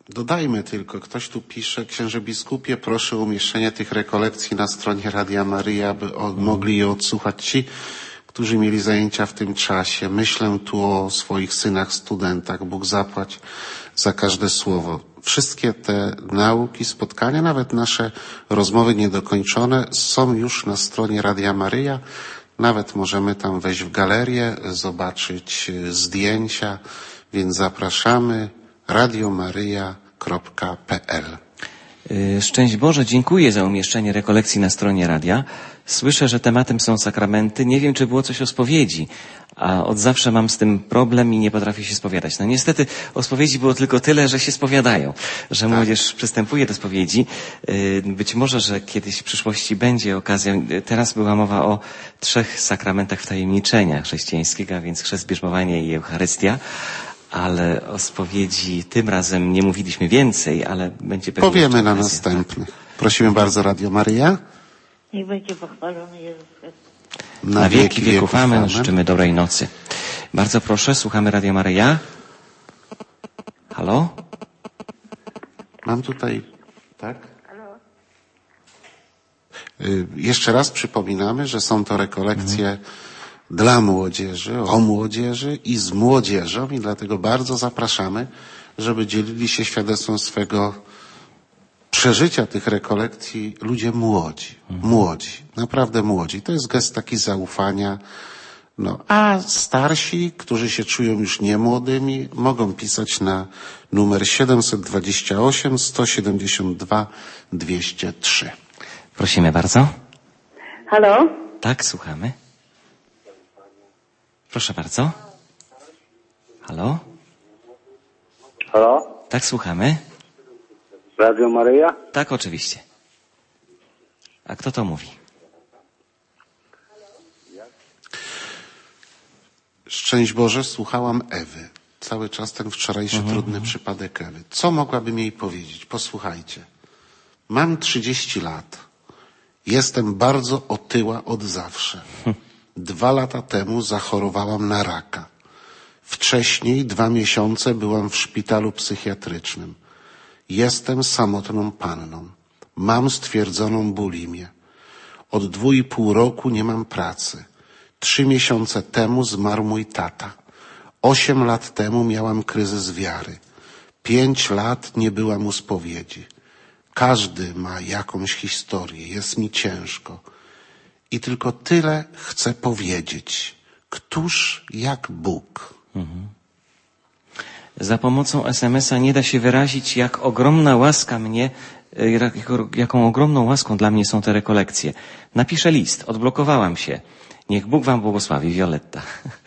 Dodajmy tylko, ktoś tu pisze, księże biskupie, proszę o umieszczenie tych rekolekcji na stronie Radia Maryja, aby o, mogli je odsłuchać ci, którzy mieli zajęcia w tym czasie. Myślę tu o swoich synach, studentach. Bóg zapłać za każde słowo. Wszystkie te nauki, spotkania, nawet nasze rozmowy niedokończone są już na stronie Radia Maryja. Nawet możemy tam wejść w galerię, zobaczyć zdjęcia, więc zapraszamy radiomaryja kropka pe el. Szczęść Boże, dziękuję za umieszczenie rekolekcji na stronie radia. Słyszę, że tematem są sakramenty. Nie wiem, czy było coś o spowiedzi, a od zawsze mam z tym problem i nie potrafię się spowiadać. No niestety o spowiedzi było tylko tyle, że się spowiadają, że młodzież przystępuje do spowiedzi. Być może, że kiedyś w przyszłości będzie okazja. Teraz była mowa o trzech sakramentach wtajemniczenia chrześcijańskiego, a więc chrzest, bierzmowanie i Eucharystia. Ale o spowiedzi tym razem nie mówiliśmy więcej, ale będzie pewnie... Powiemy na następnych. Prosimy bardzo, Radio Maryja. Niech będzie pochwalony Jezus Chrystus. Na, na wieki, wieki wieków amen. Życzymy dobrej nocy. Bardzo proszę, słuchamy Radio Maryja. Halo? Mam tutaj... Tak? Halo? Y, jeszcze raz przypominamy, że są to rekolekcje mhm. dla młodzieży, o młodzieży i z młodzieżą i dlatego bardzo zapraszamy, żeby dzielili się świadectwem swego przeżycia tych rekolekcji ludzie młodzi, młodzi, naprawdę młodzi. To jest gest taki zaufania. No, a starsi, którzy się czują już niemłodymi, mogą pisać na numer siedem dwa osiem, sto siedemdziesiąt dwa, dwieście trzy. Prosimy bardzo. Halo? Tak, słuchamy. Proszę bardzo. Halo? Halo? Tak, słuchamy. Radio Maryja? Tak, oczywiście. A kto to mówi? Szczęść Boże, słuchałam Ewy. Cały czas ten wczorajszy mhm. trudny przypadek Ewy. Co mogłabym jej powiedzieć? Posłuchajcie. Mam trzydzieści lat. Jestem bardzo otyła od zawsze. Dwa lata temu zachorowałam na raka. Wcześniej dwa miesiące byłam w szpitalu psychiatrycznym. Jestem samotną panną. Mam stwierdzoną bulimię. Od dwóch i pół roku nie mam pracy. Trzy miesiące temu zmarł mój tata. Osiem lat temu miałam kryzys wiary. Pięć lat nie byłam u spowiedzi. Każdy ma jakąś historię. Jest mi ciężko. I tylko tyle chcę powiedzieć. Któż jak Bóg? Mhm. Za pomocą es em es a nie da się wyrazić, jak ogromna łaska mnie, jak, jaką ogromną łaską dla mnie są te rekolekcje. Napiszę list, odblokowałam się. Niech Bóg wam błogosławi. Violetta.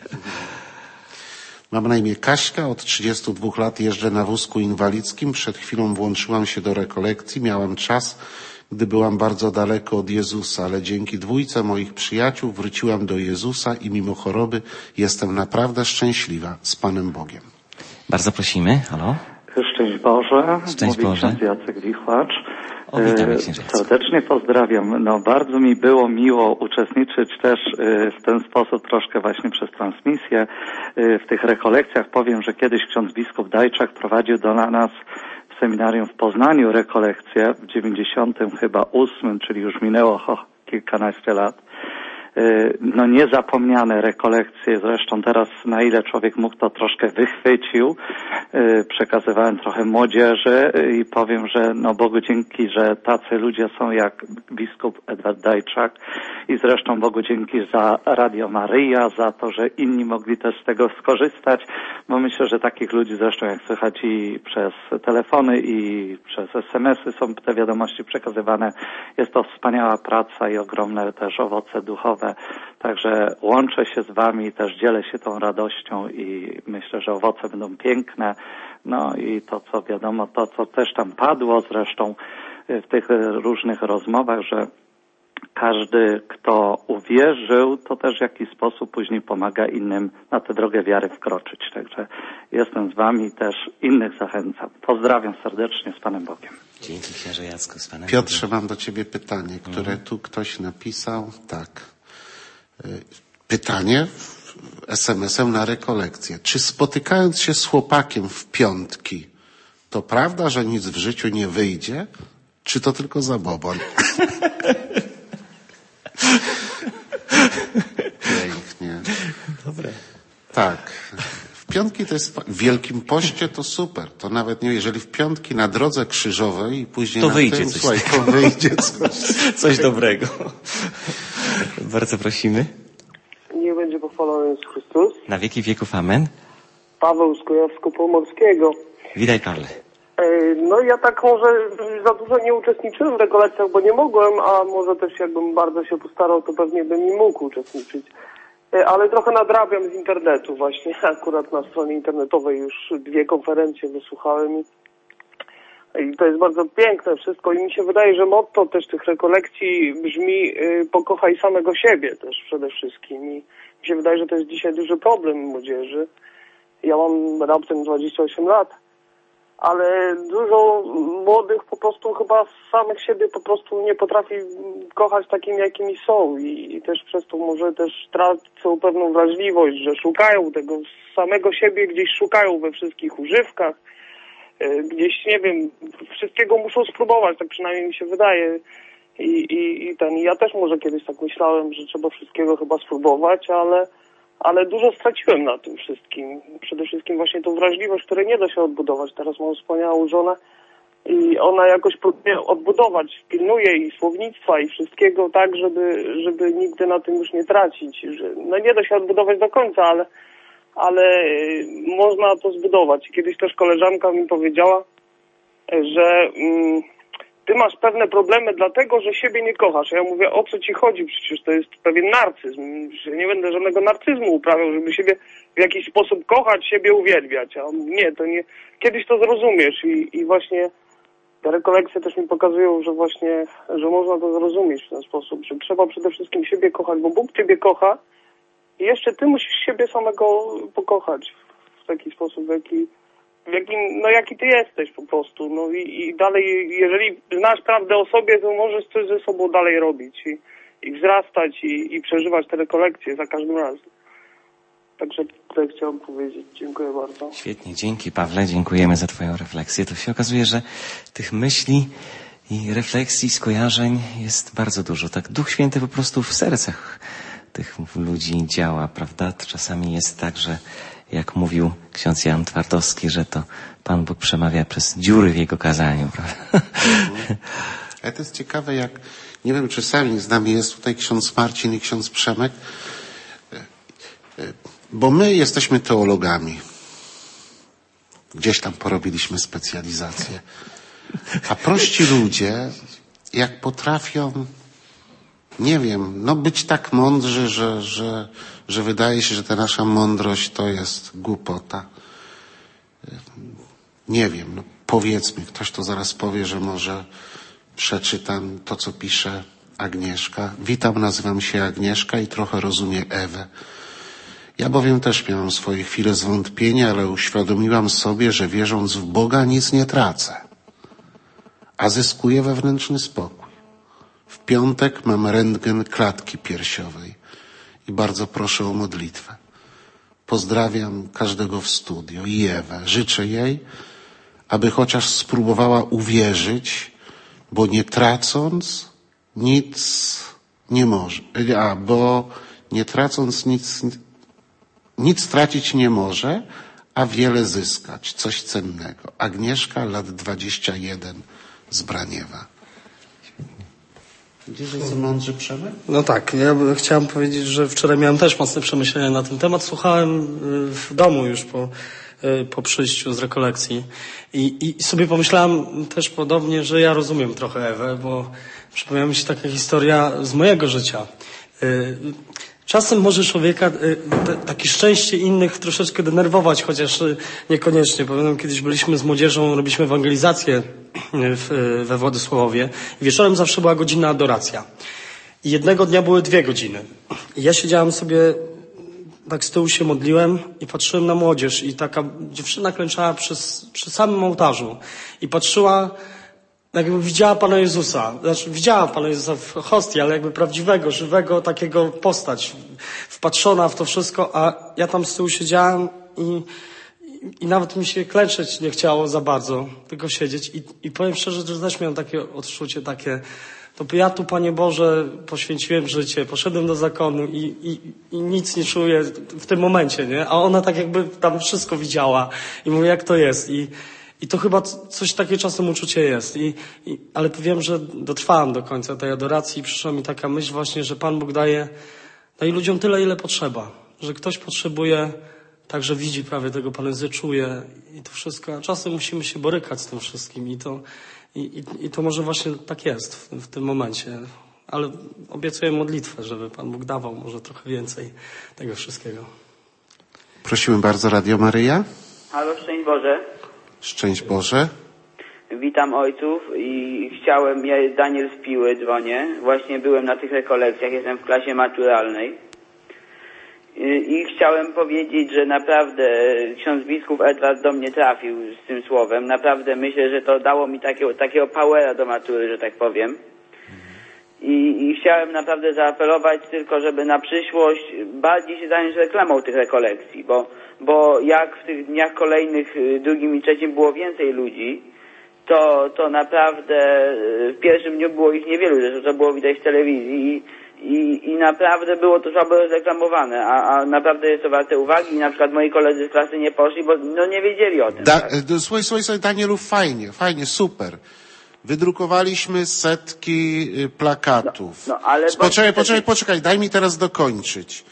Mam na imię Kaśka, od trzydziestu dwóch lat jeżdżę na wózku inwalidzkim. Przed chwilą włączyłam się do rekolekcji. Miałam czas, gdy byłam bardzo daleko od Jezusa, ale dzięki dwójce moich przyjaciół wróciłam do Jezusa i mimo choroby jestem naprawdę szczęśliwa z Panem Bogiem. Bardzo prosimy. Halo? Szczęść Boże. Szczęść Mówi Boże. Jacek Wichłacz. O, witam, księżyc. Serdecznie pozdrawiam. No, bardzo mi było miło uczestniczyć też w ten sposób troszkę właśnie przez transmisję w tych rekolekcjach. Powiem, że kiedyś ksiądz biskup Dajczak prowadził do nas w seminarium w Poznaniu rekolekcję w dziewięćdziesiątym chyba ósmym, czyli już minęło ho, kilkanaście lat. No niezapomniane rekolekcje, zresztą teraz na ile człowiek mógł to troszkę wychwycił, przekazywałem trochę młodzieży i powiem, że no Bogu dzięki, że tacy ludzie są jak biskup Edward Dajczak i zresztą Bogu dzięki za Radio Maryja, za to, że inni mogli też z tego skorzystać, bo myślę, że takich ludzi zresztą jak słychać i przez telefony i przez es em esy są te wiadomości przekazywane. Jest to wspaniała praca i ogromne też owoce duchowe. Także łączę się z wami, też dzielę się tą radością i myślę, że owoce będą piękne. No i to, co wiadomo, to, co też tam padło zresztą w tych różnych rozmowach, że każdy, kto uwierzył, to też w jakiś sposób później pomaga innym na tę drogę wiary wkroczyć. Także jestem z wami, też innych zachęcam. Pozdrawiam serdecznie, z Panem Bogiem. Dzięki, księże Jacku, z Panem Piotrze, Bogiem. mam do ciebie pytanie, które mhm. tu ktoś napisał. Tak. Pytanie es em esem na rekolekcję. Czy spotykając się z chłopakiem w piątki, to prawda, że nic w życiu nie wyjdzie, czy to tylko zabobon? Pięknie. Dobre. Tak. W piątki to jest, w Wielkim Poście to super. To nawet nie, jeżeli w piątki na drodze krzyżowej i później to na wyjdzie tym, coś słuchaj, to wyjdzie coś, coś dobrego. Bardzo prosimy. Niech będzie pochwalony Jezus Chrystus. Na wieki wieków amen. Paweł z Kujawsko-Pomorskiego. Witaj, Pawle. No ja tak może za dużo nie uczestniczyłem w rekolekcjach, bo nie mogłem, a może też jakbym bardzo się postarał, to pewnie bym i mógł uczestniczyć. Ale trochę nadrabiam z internetu właśnie. Akurat na stronie internetowej już dwie konferencje wysłuchałem i, i to jest bardzo piękne wszystko i mi się wydaje, że motto też tych rekolekcji brzmi y, pokochaj samego siebie też przede wszystkim i mi się wydaje, że to jest dzisiaj duży problem młodzieży. Ja mam raptem dwadzieścia osiem lat, ale dużo młodych po prostu chyba samych siebie po prostu nie potrafi kochać takimi, jakimi są i, i też przez to może też tracą pewną wrażliwość, że szukają tego samego siebie, gdzieś szukają we wszystkich używkach, gdzieś, nie wiem, wszystkiego muszą spróbować, tak przynajmniej mi się wydaje i, i, i ten, ja też może kiedyś tak myślałem, że trzeba wszystkiego chyba spróbować, ale ale dużo straciłem na tym wszystkim. Przede wszystkim właśnie tą wrażliwość, której nie da się odbudować. Teraz mam wspaniałą żonę i ona jakoś próbuje odbudować, pilnuje jej słownictwa i wszystkiego tak, żeby, żeby nigdy na tym już nie tracić. Że, no nie da się odbudować do końca, ale, ale można to zbudować. Kiedyś też koleżanka mi powiedziała, że mm, ty masz pewne problemy dlatego, że siebie nie kochasz. A ja mówię, o co ci chodzi? Przecież to jest pewien narcyzm. Że nie będę żadnego narcyzmu uprawiał, żeby siebie w jakiś sposób kochać, siebie uwielbiać. A on mówi, nie, to nie. Kiedyś to zrozumiesz. I, i właśnie te rekolekcje też mi pokazują, że właśnie, że można to zrozumieć w ten sposób, że trzeba przede wszystkim siebie kochać, bo Bóg ciebie kocha i jeszcze ty musisz siebie samego pokochać w taki sposób, w jaki W jakim, no jaki ty jesteś po prostu, no i, i dalej, jeżeli znasz prawdę o sobie, to możesz coś ze sobą dalej robić i, i wzrastać i, i przeżywać te rekolekcje za każdym razem. Także tutaj chciałem powiedzieć. Dziękuję bardzo. Świetnie, dzięki Pawle, dziękujemy za twoją refleksję. To się okazuje, że tych myśli i refleksji, skojarzeń jest bardzo dużo. Tak Duch Święty po prostu w sercach tych ludzi działa, prawda? Czasami jest tak, że jak mówił ksiądz Jan Twardowski, że to Pan Bóg przemawia przez dziury w jego kazaniu, prawda? Ale to jest ciekawe, jak, nie wiem, czy sami z nami jest tutaj ksiądz Marcin i ksiądz Przemek, bo my jesteśmy teologami. Gdzieś tam porobiliśmy specjalizację. A prości ludzie, jak potrafią, nie wiem, no być tak mądrzy, że, że, że wydaje się, że ta nasza mądrość to jest głupota. Nie wiem, no powiedzmy, ktoś to zaraz powie, że może przeczytam to, co pisze Agnieszka. Witam, nazywam się Agnieszka i trochę rozumiem Ewę. Ja bowiem też miałam swoje chwile zwątpienia, ale uświadomiłam sobie, że wierząc w Boga nic nie tracę, a zyskuję wewnętrzny spokój. W piątek mam rentgen klatki piersiowej i bardzo proszę o modlitwę. Pozdrawiam każdego w studio i Ewę. Życzę jej, aby chociaż spróbowała uwierzyć, bo nie tracąc nic nie może. A, bo nie tracąc nic, nic tracić nie może, a wiele zyskać. Coś cennego. Agnieszka, lat dwadzieścia jeden z Braniewa. Gdzieś jest mądrzy Przemek? No tak, ja chciałem powiedzieć, że wczoraj miałem też mocne przemyślenia na ten temat. Słuchałem w domu już po, po przyjściu z rekolekcji i, i sobie pomyślałem też podobnie, że ja rozumiem trochę Ewę, bo przypomniała mi się taka historia z mojego życia. Czasem może człowieka takie szczęście innych troszeczkę denerwować, chociaż niekoniecznie. Pamiętam, kiedyś byliśmy z młodzieżą, robiliśmy ewangelizację w, we Władysławowie i wieczorem zawsze była godzinna adoracja. I jednego dnia były dwie godziny. I ja siedziałem sobie, tak z tyłu się modliłem i patrzyłem na młodzież i taka dziewczyna klęczała przy, przy samym ołtarzu i patrzyła, jakby widziała Pana Jezusa, znaczy widziała Pana Jezusa w hostii, ale jakby prawdziwego, żywego takiego postać, wpatrzona w to wszystko, a ja tam z tyłu siedziałem i, i nawet mi się klęczeć nie chciało za bardzo, tylko siedzieć. I, i powiem szczerze, że też miałem takie odczucie, takie, to ja tu, Panie Boże, poświęciłem życie, poszedłem do zakonu i, i, i nic nie czuję w tym momencie, nie? A ona tak jakby tam wszystko widziała i mówi, jak to jest. I, i to chyba coś takie czasem uczucie jest. I, i, ale wiem, że dotrwałem do końca tej adoracji i przyszła mi taka myśl właśnie, że Pan Bóg daje, daje ludziom tyle, ile potrzeba. Że ktoś potrzebuje, także widzi prawie tego Pan Jezus, czuje i to wszystko. A czasem musimy się borykać z tym wszystkim i to, i, i, i to może właśnie tak jest w, w tym momencie. Ale obiecuję modlitwę, żeby Pan Bóg dawał może trochę więcej tego wszystkiego. Prosimy bardzo, Radio Maryja. Halo, szczęść Boże. Szczęść Boże. Witam ojców i chciałem, ja Daniel z Piły dzwonię. Właśnie byłem na tych rekolekcjach, jestem w klasie maturalnej. I chciałem powiedzieć, że naprawdę ksiądz biskup Edward do mnie trafił z tym słowem. Naprawdę myślę, że to dało mi takiego, takiego powera do matury, że tak powiem. I, I chciałem naprawdę zaapelować tylko, żeby na przyszłość bardziej się zająć reklamą tych rekolekcji, bo, bo jak w tych dniach kolejnych, drugim i trzecim było więcej ludzi, to, to naprawdę w pierwszym dniu było ich niewielu, zresztą to było widać w telewizji. I, i naprawdę było to słabo rozreklamowane, a, a naprawdę jest to warte uwagi i na przykład moi koledzy z klasy nie poszli, bo no nie wiedzieli o tym. Da, tak? Słuchaj, słuchaj, słuchaj, Danielu, fajnie, fajnie, super. Wydrukowaliśmy setki plakatów. No, no, ale poczekaj, poczekaj, poczekaj, daj mi teraz dokończyć.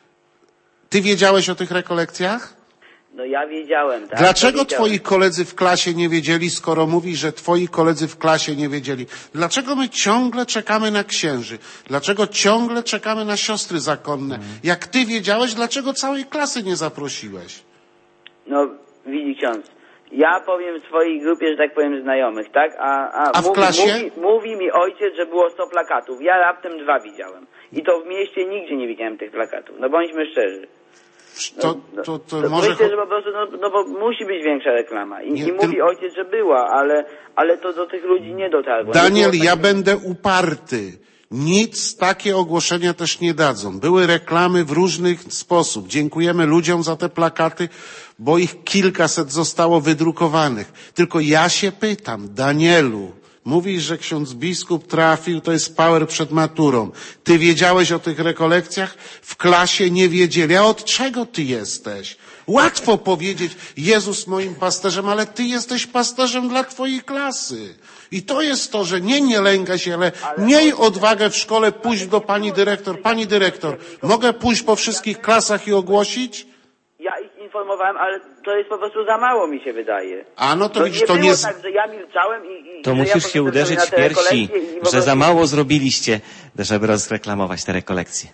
Ty wiedziałeś o tych rekolekcjach? No ja wiedziałem, tak. Dlaczego ja wiedziałem. twoi koledzy w klasie nie wiedzieli, skoro mówisz, że twoi koledzy w klasie nie wiedzieli? Dlaczego my ciągle czekamy na księży? Dlaczego ciągle czekamy na siostry zakonne? Jak ty wiedziałeś, dlaczego całej klasy nie zaprosiłeś? No, widzi ksiądz. Ja powiem w swojej grupie, że tak powiem, znajomych, tak? A, a, a w mówi, klasie? Mówi, mówi mi ojciec, że było sto plakatów. Ja raptem dwa widziałem. I to w mieście nigdzie nie widziałem tych plakatów. No bądźmy szczerzy. To, to, to, to może... myślę, że po prostu, no, no bo musi być większa reklama. I, Nie, i ty... mówi ojciec, że była, ale, ale to do tych ludzi nie dotarło. Daniel, nie ja tak... będę uparty. Nic takie ogłoszenia też nie dadzą. Były reklamy w różny sposób. Dziękujemy ludziom za te plakaty, bo ich kilkaset zostało wydrukowanych. Tylko ja się pytam, Danielu, mówisz, że ksiądz biskup trafił, to jest power przed maturą. Ty wiedziałeś o tych rekolekcjach? W klasie nie wiedzieli. A od czego ty jesteś? Łatwo powiedzieć, Jezus moim pasterzem, ale ty jesteś pasterzem dla twojej klasy. I to jest to, że nie, nie lękaj się, ale miej odwagę w szkole pójść do pani dyrektor. Pani dyrektor, mogę pójść po wszystkich klasach i ogłosić? Ja ich informowałem, ale to jest po prostu za mało, mi się wydaje. A no to, to widzisz, nie to było nie... tak, że ja milczałem i... i to że musisz ja się uderzyć w piersi, że prostu... za mało zrobiliście, żeby rozreklamować te rekolekcje.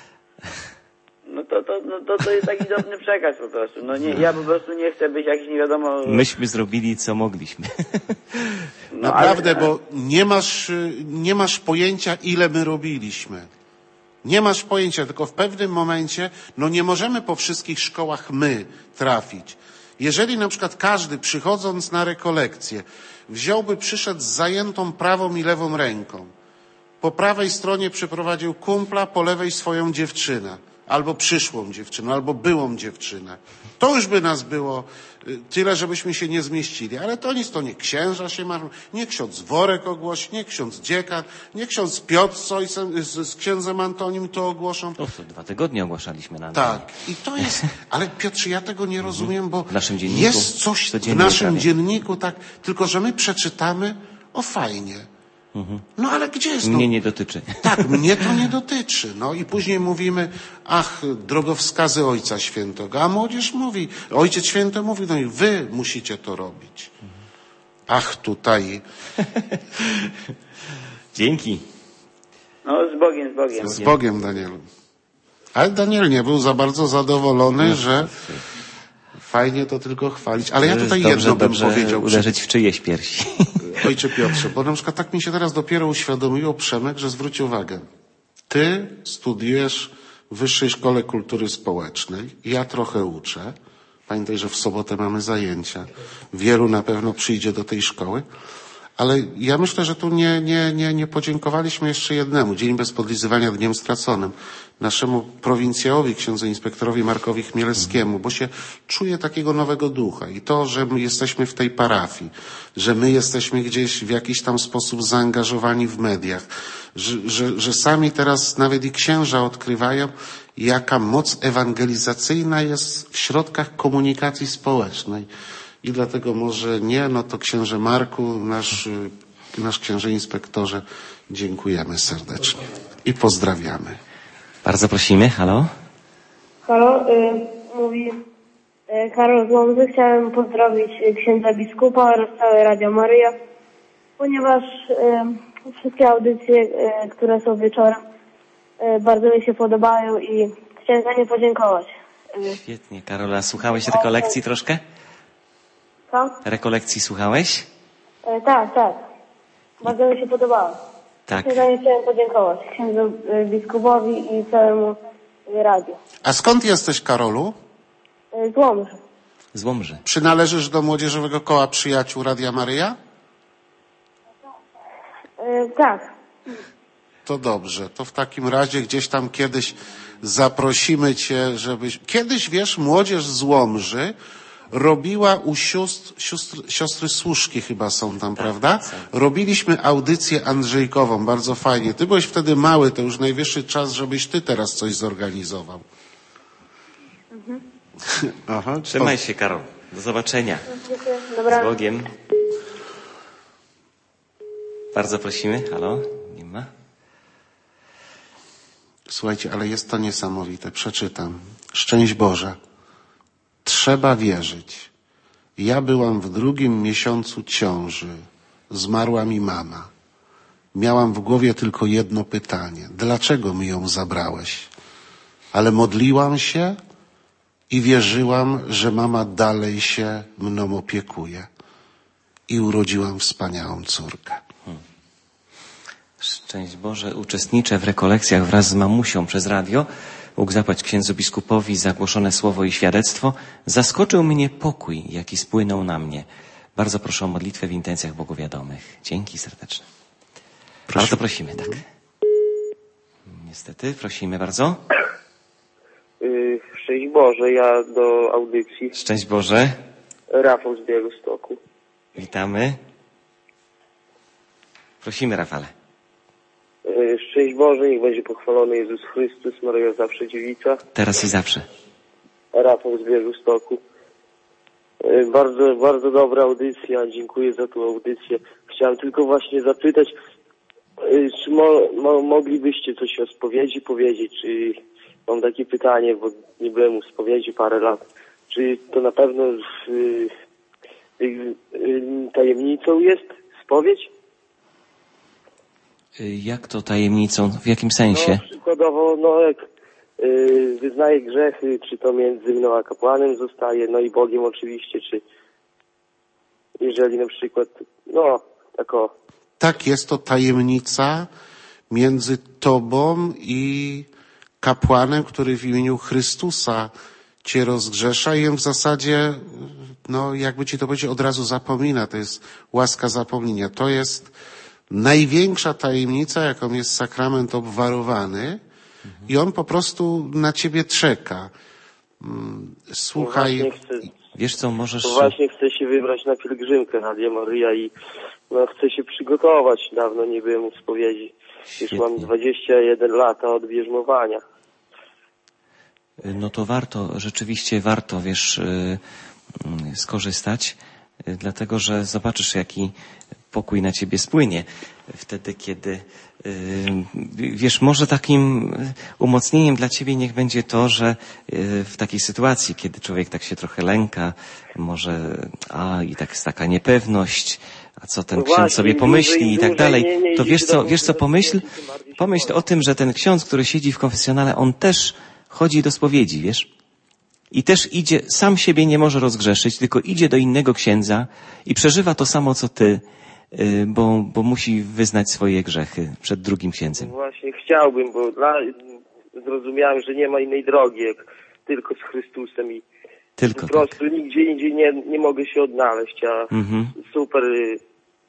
No to, to, no to, to jest taki drobny przekaz po prostu. No nie, ja po prostu nie chcę być jakiś nie wiadomo... Myśmy zrobili, co mogliśmy. No, naprawdę, ale... bo nie masz, nie masz pojęcia, ile my robiliśmy. Nie masz pojęcia, tylko w pewnym momencie, no nie możemy po wszystkich szkołach my trafić. Jeżeli na przykład każdy, przychodząc na rekolekcję, wziąłby, przyszedł z zajętą prawą i lewą ręką, po prawej stronie przyprowadził kumpla, po lewej swoją dziewczynę, albo przyszłą dziewczynę, albo byłą dziewczynę, to już by nas było tyle, żebyśmy się nie zmieścili. Ale to nic, to nie księża się marzą, nie ksiądz Worek ogłosi, nie ksiądz dziekan, nie ksiądz Piotr z, ojcem, z, z księdzem Antonim to ogłoszą. O, to dwa tygodnie ogłaszaliśmy na Antonię. Tak. I to jest, ale Piotrze, ja tego nie rozumiem, bo w naszym dzienniku, jest coś w naszym prawie. dzienniku, tak, tylko że my przeczytamy, o fajnie. Mhm. No ale gdzie jest? Mnie no? nie dotyczy. Tak, mnie to nie dotyczy. No i później mówimy, ach, drogowskazy Ojca Świętego. A młodzież mówi, Ojciec Święty mówi, no i wy musicie to robić. Ach, tutaj. Dzięki. No, z Bogiem, z Bogiem. Z Bogiem, Danielu. Ale Daniel nie był za bardzo zadowolony, no, że fajnie to tylko chwalić. Ale ja tutaj dobrze, jedno bym dobrze powiedział. uderzyć w czyjeś piersi. Ojcze Piotrze, bo na przykład tak mi się teraz dopiero uświadomiło Przemek, że zwróć uwagę. Ty studiujesz w Wyższej Szkole Kultury Społecznej, ja trochę uczę. Pamiętaj, że w sobotę mamy zajęcia. Wielu na pewno przyjdzie do tej szkoły. Ale ja myślę, że tu nie, nie, nie, nie podziękowaliśmy jeszcze jednemu. Dzień bez podlizywania dniem straconym. Naszemu prowincjałowi, księdzu inspektorowi Markowi Chmielewskiemu, bo się czuje takiego nowego ducha. I to, że my jesteśmy w tej parafii, że my jesteśmy gdzieś w jakiś tam sposób zaangażowani w mediach, że, że, że sami teraz nawet i księża odkrywają, jaka moc ewangelizacyjna jest w środkach komunikacji społecznej. I dlatego może nie, no to księże Marku, nasz, nasz księże inspektorze, dziękujemy serdecznie i pozdrawiamy. Bardzo prosimy, halo? Halo, y, mówi y, Karol z Łomży. Chciałem pozdrowić księdza biskupa oraz całe Radio Maryja, ponieważ y, wszystkie audycje, y, które są wieczorem, y, bardzo mi się podobają i chciałem za nie podziękować. Y, Świetnie, Karola. Słuchałeś rekolekcji troszkę? Co? Rekolekcji słuchałeś? Y, tak, tak. Bardzo mi się podobało. Tak. Za nie chciałem podziękować księdzu y, biskupowi i całemu y, radiu. A skąd jesteś, Karolu? Y, z Łomży. Z Łomży. Przynależysz do Młodzieżowego Koła Przyjaciół Radia Maryja? Y, tak. To dobrze. To w takim razie gdzieś tam kiedyś zaprosimy cię, żebyś... Kiedyś, wiesz, młodzież z Łomży robiła u sióstr, sióstr, siostry Służki chyba są tam, tak, prawda? Tak. Robiliśmy audycję Andrzejkową, bardzo fajnie. Ty byłeś wtedy mały, to już najwyższy czas, żebyś ty teraz coś zorganizował. Mhm. Aha, trzymaj się, Karol. Do zobaczenia. Dobra. Z Bogiem. Bardzo prosimy. Halo? Nie ma? Słuchajcie, ale jest to niesamowite. Przeczytam. Szczęść Boże. Trzeba wierzyć. Ja byłam w drugim miesiącu ciąży. Zmarła mi mama. Miałam w głowie tylko jedno pytanie. Dlaczego mi ją zabrałeś? Ale modliłam się i wierzyłam, że mama dalej się mną opiekuje. I urodziłam wspaniałą córkę. Hmm. Szczęść Boże. Uczestniczę w rekolekcjach wraz z mamusią przez radio. Mógł zapłać księdzu biskupowi zagłoszone słowo i świadectwo. Zaskoczył mnie pokój, jaki spłynął na mnie. Bardzo proszę o modlitwę w intencjach bogowiadomych. Dzięki serdeczne. Proszę. Bardzo prosimy, tak. Niestety, prosimy bardzo. Yy, szczęść Boże, ja do audycji. Szczęść Boże. Rafał z Białegostoku. Witamy. Prosimy, Rafale. Szczęść Boże, niech będzie pochwalony Jezus Chrystus, Maryja zawsze dziewica. Teraz i zawsze. Rafał z Białegostoku. Bardzo, bardzo dobra audycja, dziękuję za tą audycję. Chciałem tylko właśnie zapytać, czy mo, mo, moglibyście coś o spowiedzi powiedzieć, czy mam takie pytanie, bo nie byłem u spowiedzi parę lat, czy to na pewno y, y, y, tajemnicą jest spowiedź? Jak to tajemnicą? W jakim sensie? No, przykładowo, no jak yy, wyznaje grzechy, czy to między mną a kapłanem zostaje, no i Bogiem oczywiście, czy jeżeli na przykład, no, tak o. Tak, jest to tajemnica między tobą i kapłanem, który w imieniu Chrystusa cię rozgrzesza i on w zasadzie, no jakby ci to powiedzieć, od razu zapomina. To jest łaska zapomnienia. To jest największa tajemnica, jaką jest sakrament obwarowany, mhm. i on po prostu na ciebie czeka. Słuchaj. No chcę, wiesz co, możesz... To właśnie chcę się wybrać na pielgrzymkę na Radia Maryja i no, chcę się przygotować. Dawno nie byłem u spowiedzi. Świetnie. Już mam dwadzieścia jeden lata od bierzmowania. No to warto, rzeczywiście warto, wiesz, skorzystać, dlatego że zobaczysz, jaki pokój na ciebie spłynie wtedy, kiedy, wiesz, może takim umocnieniem dla ciebie niech będzie to, że w takiej sytuacji, kiedy człowiek tak się trochę lęka, może, a i tak jest taka niepewność, a co ten ksiądz sobie pomyśli i tak dalej, to wiesz co, wiesz co, pomyśl, pomyśl o tym, że ten ksiądz, który siedzi w konfesjonale, on też chodzi do spowiedzi, wiesz? I też idzie, sam siebie nie może rozgrzeszyć, tylko idzie do innego księdza i przeżywa to samo, co ty, bo, bo musi wyznać swoje grzechy przed drugim księdzem. Właśnie chciałbym, bo dla, zrozumiałem, że nie ma innej drogi, jak tylko z Chrystusem i tylko po prostu tak. nigdzie indziej nie, nie mogę się odnaleźć, a mhm. super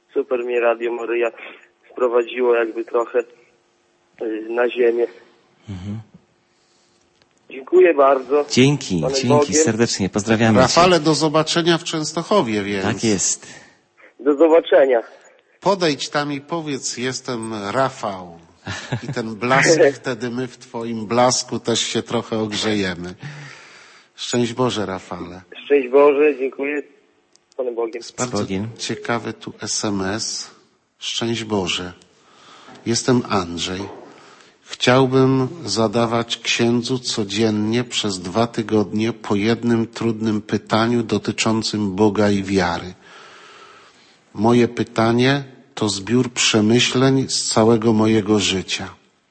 super mnie Radio Maryja sprowadziło jakby trochę y, na ziemię. Mhm. Dziękuję bardzo. Dzięki, Panem dzięki Bogiem. serdecznie. Pozdrawiamy Rafale, cię. do zobaczenia w Częstochowie, więc. Tak jest. Do zobaczenia. Podejdź tam i powiedz, jestem Rafał. I ten blask, wtedy my w twoim blasku też się trochę ogrzejemy. Szczęść Boże, Rafale. Szczęść Boże, dziękuję. Z Panem Bogiem. Jest bardzo ciekawy tu es em es. Szczęść Boże. Jestem Andrzej. Chciałbym zadawać księdzu codziennie przez dwa tygodnie po jednym trudnym pytaniu dotyczącym Boga i wiary. Moje pytanie to zbiór przemyśleń z całego mojego życia.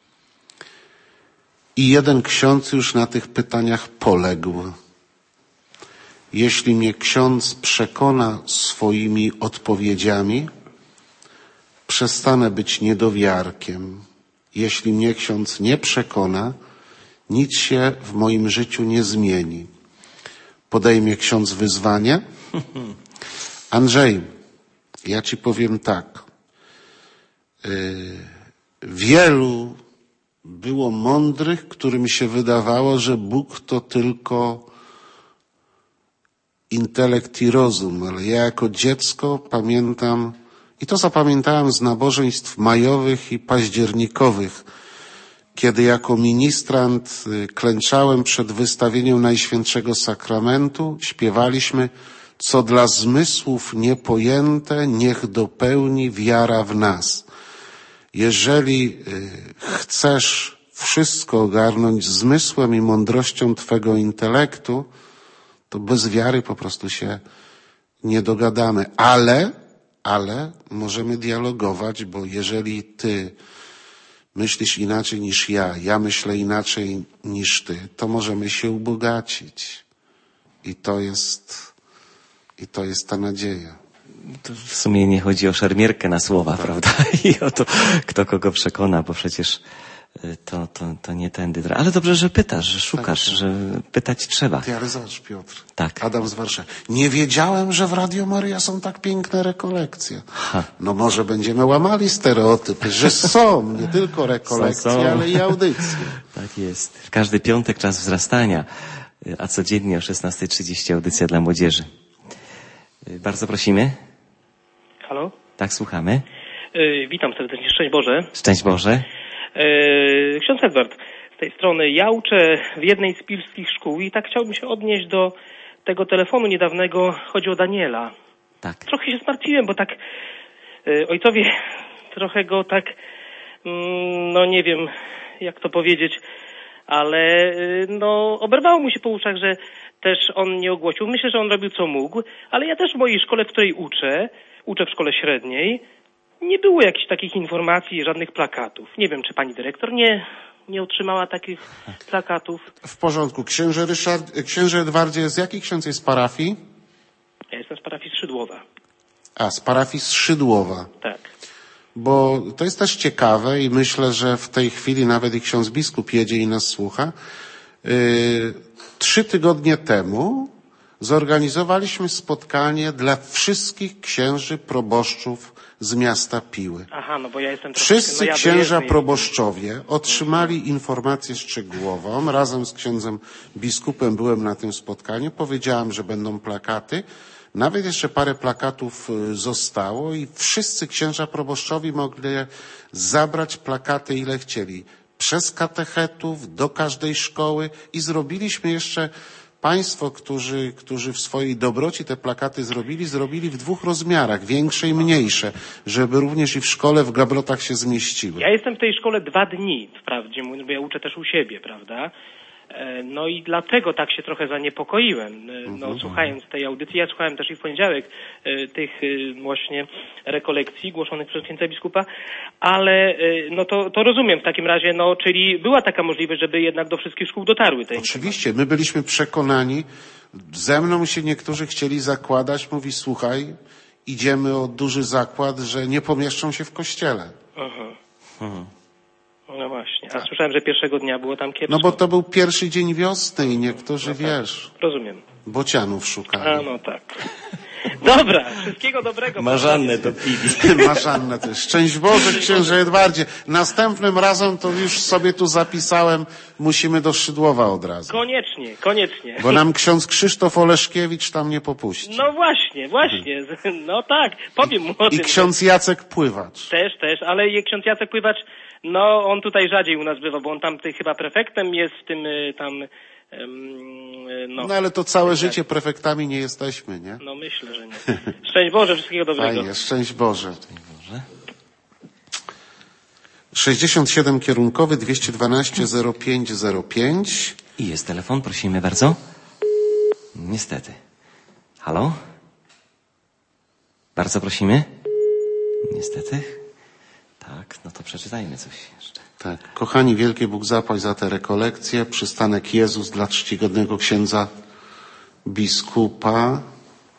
I jeden ksiądz już na tych pytaniach poległ. Jeśli mnie ksiądz przekona swoimi odpowiedziami, przestanę być niedowiarkiem. Jeśli mnie ksiądz nie przekona, nic się w moim życiu nie zmieni. Podejmie ksiądz wyzwanie? Andrzej, ja ci powiem tak. Yy, wielu było mądrych, którym się wydawało, że Bóg to tylko intelekt i rozum, ale ja jako dziecko pamiętam, i to zapamiętałem z nabożeństw majowych i październikowych, kiedy jako ministrant klęczałem przed wystawieniem Najświętszego Sakramentu, śpiewaliśmy: co dla zmysłów niepojęte, niech dopełni wiara w nas. Jeżeli chcesz wszystko ogarnąć zmysłem i mądrością twego intelektu, to bez wiary po prostu się nie dogadamy. Ale, ale możemy dialogować, bo jeżeli ty myślisz inaczej niż ja, ja myślę inaczej niż ty, to możemy się ubogacić. I to jest, i to jest ta nadzieja. To w sumie nie chodzi o szermierkę na słowa, tak, prawda? I o to, kto kogo przekona, bo przecież to, to, to nie tędy. Ale dobrze, że pytasz, że szukasz, tak, że pytać trzeba. Ty, ale zobacz, Piotr. Tak. Adam z Warszawy. Nie wiedziałem, że w Radio Maryja są tak piękne rekolekcje. Ha. No może będziemy łamali stereotypy, że są nie tylko rekolekcje, są, są. ale i audycje. Tak jest. W każdy piątek czas wzrastania, a codziennie o szesnasta trzydzieści audycja dla młodzieży. Bardzo prosimy. Halo? Tak, słuchamy. Yy, witam serdecznie. Szczęść Boże. Szczęść Boże. Yy, ksiądz Edward, z tej strony. Ja uczę w jednej z pilskich szkół i tak chciałbym się odnieść do tego telefonu niedawnego. Chodzi o Daniela. Tak. Trochę się zmartwiłem, bo tak yy, ojcowie trochę go tak, yy, no nie wiem jak to powiedzieć, ale yy, no oberwało mu się po uszach, że też on nie ogłosił. Myślę, że on robił co mógł, ale ja też w mojej szkole, w której uczę, uczę w szkole średniej, nie było jakichś takich informacji, żadnych plakatów. Nie wiem, czy pani dyrektor nie, nie otrzymała takich plakatów. W porządku. Księże Ryszard, księże Edwardzie, z jakiej ksiądz jest parafii? Ja jestem z parafii Skrzydłowa. A, z parafii Skrzydłowa. Tak. Bo to jest też ciekawe i myślę, że w tej chwili nawet i ksiądz biskup jedzie i nas słucha. Yy, trzy tygodnie temu zorganizowaliśmy spotkanie dla wszystkich księży proboszczów z miasta Piły. Aha, no bo ja jestem Wszyscy no ja księża proboszczowie otrzymali informację szczegółową. Razem z księdzem biskupem byłem na tym spotkaniu. Powiedziałem, że będą plakaty. Nawet jeszcze parę plakatów zostało i wszyscy księża proboszczowi mogli zabrać plakaty ile chcieli. Przez katechetów, do każdej szkoły i zrobiliśmy jeszcze Państwo, którzy, którzy w swojej dobroci te plakaty zrobili, zrobili w dwóch rozmiarach, większe i mniejsze, żeby również i w szkole, w gablotach się zmieściły. Ja jestem w tej szkole dwa dni, wprawdzie, bo ja uczę też u siebie, prawda? No i dlatego tak się trochę zaniepokoiłem. No, mhm. Słuchając tej audycji, ja słuchałem też i w poniedziałek tych właśnie rekolekcji głoszonych przez księdza biskupa, ale no to, to rozumiem w takim razie, no czyli była taka możliwość, żeby jednak do wszystkich szkół dotarły te Oczywiście, my byliśmy przekonani, ze mną się niektórzy chcieli zakładać, mówi słuchaj, idziemy o duży zakład, że nie pomieszczą się w kościele. Aha. Mhm. No właśnie, a słyszałem, że pierwszego dnia było tam kiepsko. No bo to był pierwszy dzień wiosny i niektórzy, no tak. wiesz, rozumiem, bocianów szukali. A no tak. Dobra, wszystkiego dobrego. Marzannę to pili. Marzannę też. Szczęść Boże, księże Edwardzie. Następnym razem to już sobie tu zapisałem, musimy do Szydłowa od razu. Koniecznie, koniecznie. Bo nam ksiądz Krzysztof Oleszkiewicz tam nie popuści. No właśnie, właśnie. No tak, powiem mu o I tym. ksiądz Jacek Pływacz. Też, też, ale je- ksiądz Jacek Pływacz, no on tutaj rzadziej u nas bywa, bo on tam ty, chyba prefektem jest w tym y, tam... ym, no. No ale to całe życie prefektami nie jesteśmy, nie? No myślę, że nie. Szczęść Boże, wszystkiego dobrego. Fajnie, szczęść Boże. sześćdziesiąt siedem kierunkowy, dwieście dwanaście zero pięć zero pięć. I jest telefon, prosimy bardzo. Niestety. Halo? Bardzo prosimy. Niestety. Tak, no to przeczytajmy coś jeszcze. Tak. Kochani, wielkie Bóg zapłać za te rekolekcje. Przystanek Jezus dla czcigodnego księdza biskupa.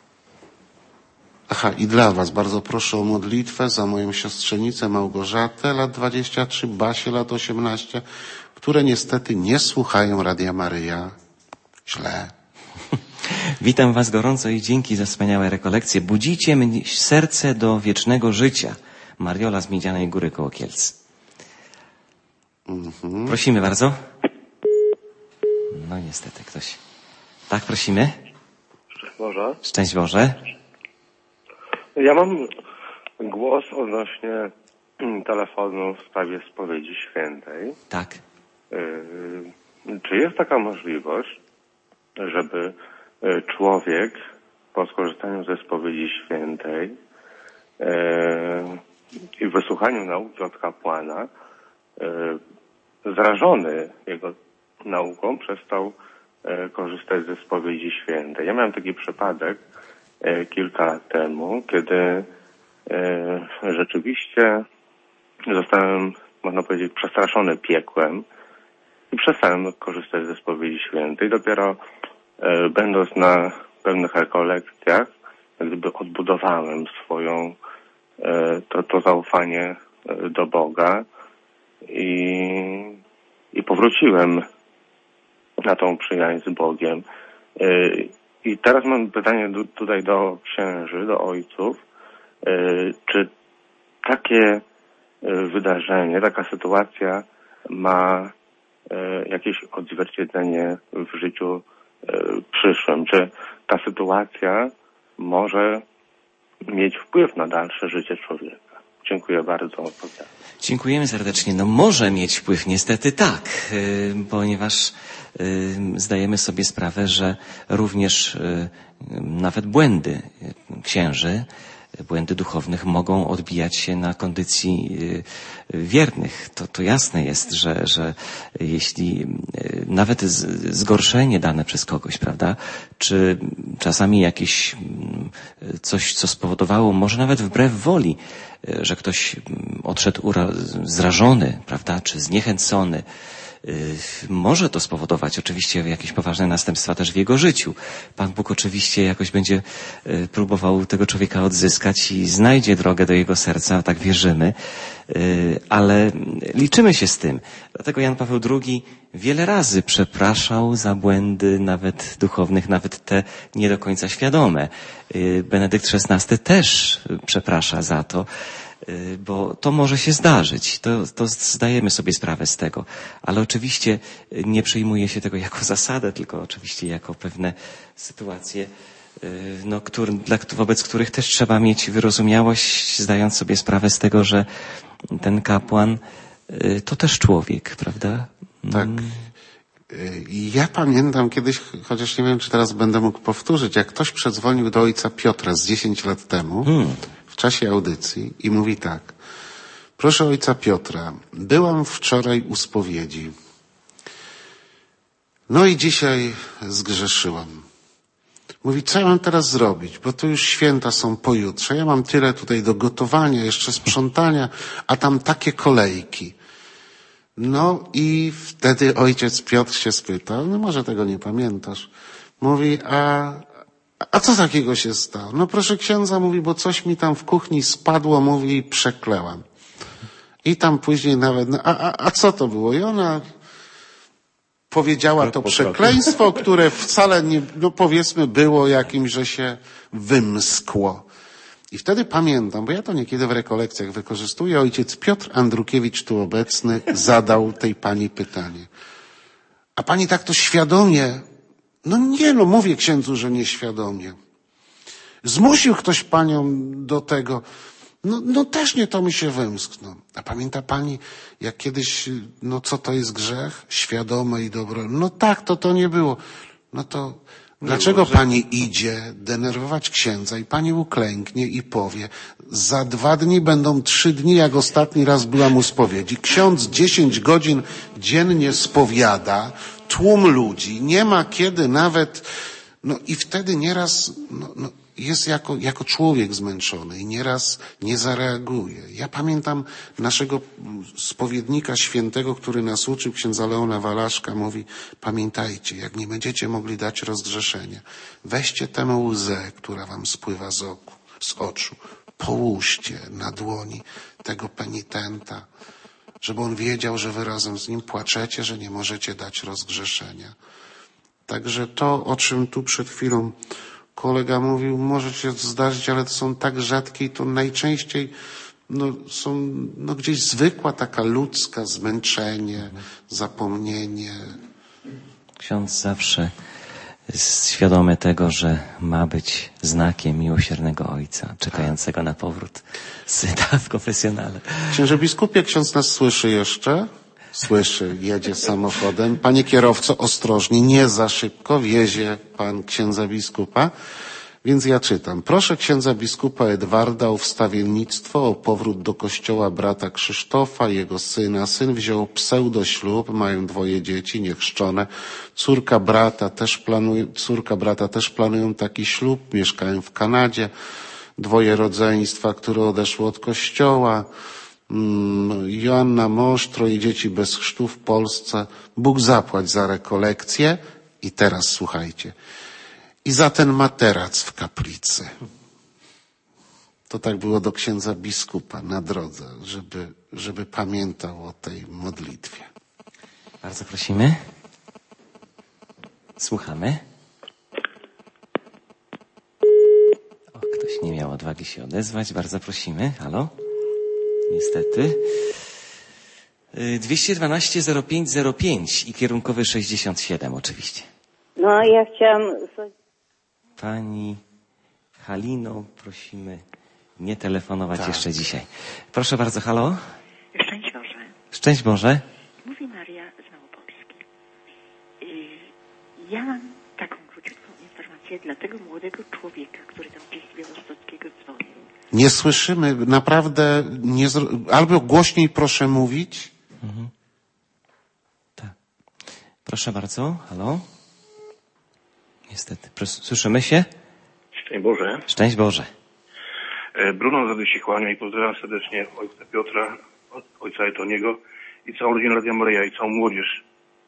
Aha, i dla was bardzo proszę o modlitwę za moją siostrzenicę Małgorzatę, lat dwadzieścia trzy, Basię, lat osiemnaście, które niestety nie słuchają Radia Maryja. Źle. Witam was gorąco i dzięki za wspaniałe rekolekcje. Budzicie mnie serce do wiecznego życia. Mariola z Miedzianej Góry koło Kielc. Mhm. Prosimy bardzo. No niestety ktoś. Tak, prosimy. Szczęść Boże. Szczęść Boże. Ja mam głos odnośnie telefonu w sprawie spowiedzi świętej. Tak. Yy, czy jest taka możliwość, żeby y, człowiek po skorzystaniu ze spowiedzi świętej yy, i wysłuchaniu nauki od kapłana yy, zrażony jego nauką przestał yy, korzystać ze spowiedzi świętej? Ja miałem taki przypadek yy, kilka lat temu, kiedy yy, rzeczywiście zostałem, można powiedzieć, przestraszony piekłem i przestałem korzystać ze spowiedzi świętej. Dopiero e, będąc na pewnych rekolekcjach, jak gdyby odbudowałem swoją, e, to, to zaufanie e, do Boga i, i powróciłem na tą przyjaźń z Bogiem. E, I teraz mam pytanie do, tutaj do księży, do ojców. E, czy takie wydarzenie, taka sytuacja ma e, jakieś odzwierciedlenie w życiu e, przyszłym? Czy ta sytuacja może mieć wpływ na dalsze życie człowieka? Dziękuję bardzo. Odpowiadam. Dziękujemy serdecznie. No może mieć wpływ, niestety tak, yy, ponieważ yy, zdajemy sobie sprawę, że również yy, nawet błędy księży, błędy duchownych mogą odbijać się na kondycji wiernych. To, to jasne jest, że, że jeśli nawet zgorszenie dane przez kogoś, prawda, czy czasami jakieś coś, co spowodowało, może nawet wbrew woli, że ktoś odszedł ura- zrażony, prawda, czy zniechęcony, może to spowodować oczywiście jakieś poważne następstwa też w jego życiu. Pan Bóg oczywiście jakoś będzie próbował tego człowieka odzyskać i znajdzie drogę do jego serca, tak wierzymy, ale liczymy się z tym. Dlatego Jan Paweł drugi wiele razy przepraszał za błędy nawet duchownych, nawet te nie do końca świadome. Benedykt szesnasty też przeprasza za to, bo to może się zdarzyć, to, to zdajemy sobie sprawę z tego, ale oczywiście nie przyjmuje się tego jako zasadę, tylko oczywiście jako pewne sytuacje, no, który, dla, wobec których też trzeba mieć wyrozumiałość, zdając sobie sprawę z tego, że ten kapłan to też człowiek, prawda? Tak. Ja pamiętam kiedyś, chociaż nie wiem, czy teraz będę mógł powtórzyć, jak ktoś przedzwonił do ojca Piotra z dziesięć lat temu, hmm. w czasie audycji i mówi tak: proszę ojca Piotra, byłam wczoraj u spowiedzi. No i dzisiaj zgrzeszyłam. Mówi, co ja mam teraz zrobić, bo tu już święta są pojutrze. Ja mam tyle tutaj do gotowania, jeszcze sprzątania, a tam takie kolejki. No i wtedy ojciec Piotr się spytał, no może tego nie pamiętasz. Mówi, a, a co takiego się stało? No proszę księdza, mówi, bo coś mi tam w kuchni spadło, mówi, i przeklełam. I tam później nawet, no, a, a, a co to było? I ona powiedziała to przekleństwo, które wcale nie, no powiedzmy, było jakimś, że się wymskło. I wtedy pamiętam, bo ja to niekiedy w rekolekcjach wykorzystuję, ojciec Piotr Andrukiewicz, tu obecny, zadał tej pani pytanie. A pani tak to świadomie, no nie, no mówię księdzu, że nieświadomie. Zmusił ktoś panią do tego. No, no też nie to mi się wymsknął. A pamięta pani, jak kiedyś, no co to jest grzech? Świadome i dobre. No tak, to to nie było. No to nie dlaczego było, pani że... idzie denerwować księdza i pani uklęknie i powie, za dwa dni będą trzy dni, jak ostatni raz byłam u spowiedzi. Ksiądz dziesięć godzin dziennie spowiada, tłum ludzi, nie ma kiedy nawet, no i wtedy nieraz, no, no jest jako, jako człowiek zmęczony i nieraz nie zareaguje. Ja pamiętam naszego spowiednika świętego, który nas uczył, księdza Leona Walaszka, mówi, pamiętajcie, jak nie będziecie mogli dać rozgrzeszenia, weźcie tę łzę, która wam spływa z oku, z oczu, połóżcie na dłoni tego penitenta, żeby on wiedział, że wy razem z nim płaczecie, że nie możecie dać rozgrzeszenia. Także to, o czym tu przed chwilą kolega mówił, może się zdarzyć, ale to są tak rzadkie i to najczęściej no, są no, gdzieś zwykła taka ludzka zmęczenie, zapomnienie. Ksiądz zawsze jest świadomy tego, że ma być znakiem miłosiernego Ojca, czekającego na powrót syna w konfesjonale. Księże biskupie, ksiądz nas słyszy jeszcze? Słyszy, jedzie samochodem. Panie kierowco, ostrożnie, nie za szybko, wiezie pan księdza biskupa. Więc ja czytam. Proszę księdza biskupa Edwarda o wstawiennictwo, o powrót do kościoła brata Krzysztofa, jego syna. Syn wziął pseudoślub, mają dwoje dzieci niechrzczone. Córka brata też planuje, córka brata też planują taki ślub, mieszkają w Kanadzie. Dwoje rodzeństwa, które odeszło od kościoła. Joanna mąż, troje dzieci bez chrztu w Polsce. Bóg zapłać za rekolekcję. I teraz słuchajcie. I za ten materac w kaplicy. To tak było do księdza biskupa na drodze, żeby, żeby pamiętał o tej modlitwie. Bardzo prosimy. Słuchamy. O, ktoś nie miał odwagi się odezwać. Bardzo prosimy. Halo? Niestety. dwieście dwanaście zero pięć zero pięć i kierunkowy sześćdziesiąt siedem oczywiście. No, ja chciałam... Pani Halino, prosimy nie telefonować tak. jeszcze dzisiaj. Proszę bardzo, halo? Szczęść Boże. Szczęść Boże. Mówi Maria z Małopolski. Ja mam taką króciutką informację dla tego młodego człowieka, który tam gdzieś z Białostockiego dzwonił. Nie słyszymy, naprawdę, nie zro... albo głośniej proszę mówić. Mhm. Tak. Proszę bardzo, halo? Niestety. Słyszymy się? Szczęść Boże. Szczęść Boże. Bruno z Radosikłania i pozdrawiam serdecznie ojca Piotra, ojca Etoniego i całą rodzinę Radia Maryja i całą młodzież.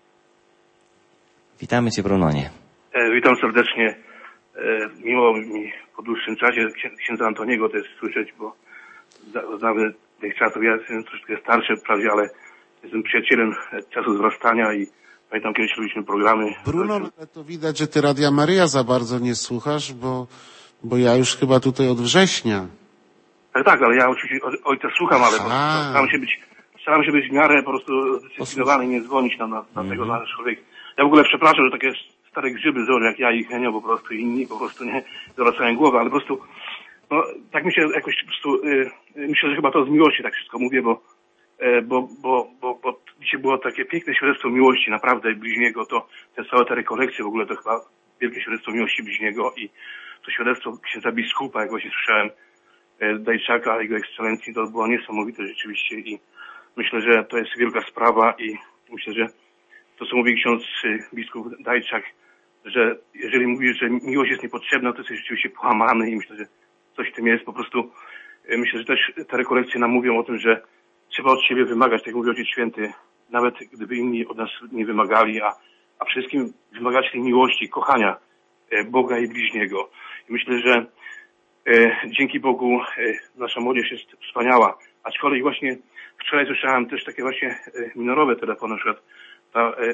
Witamy Cię, Brunonie. E, witam serdecznie. E, miło mi po dłuższym czasie księdza Antoniego też słyszeć, bo znamy tych czasów. Ja jestem troszeczkę starszy prawie, ale jestem przyjacielem czasu zrastania i pamiętam, kiedyś robiliśmy programy. Bruno, ale to widać, że ty Radia Maryja za bardzo nie słuchasz, bo, bo ja już chyba tutaj od września. Tak, tak, ale ja oczywiście ojca słucham, ale staram się być, staram się być w miarę po prostu zdyscyplinowany i nie dzwonić na, na, na tego na człowieka. Ja w ogóle przepraszam, że takie stare grzyby zory, jak ja i Henio po prostu i inni po prostu nie zwracają głowę, ale po prostu, no, tak mi się jakoś po prostu, yy, myślę, że chyba to z miłości tak wszystko mówię, bo Bo, bo, bo, bo dzisiaj było takie piękne świadectwo miłości naprawdę bliźniego, to te całe te rekolekcje w ogóle to chyba wielkie świadectwo miłości bliźniego i to świadectwo księdza biskupa, jak właśnie słyszałem, Dajczaka, jego ekscelencji, to było niesamowite rzeczywiście i myślę, że to jest wielka sprawa i myślę, że to, co mówi ksiądz biskup Dajczak, że jeżeli mówi, że miłość jest niepotrzebna, to jest rzeczywiście połamany i myślę, że coś w tym jest. Po prostu myślę, że też te rekolekcje nam mówią o tym, że trzeba od siebie wymagać, tak jak mówi Ojciec Święty, nawet gdyby inni od nas nie wymagali, a, a przede wszystkim wymagać tej miłości, kochania Boga i bliźniego. I myślę, że e, dzięki Bogu e, nasza młodzież jest wspaniała. Aczkolwiek właśnie wczoraj słyszałem też takie właśnie e, minorowe telefony, na przykład ta e,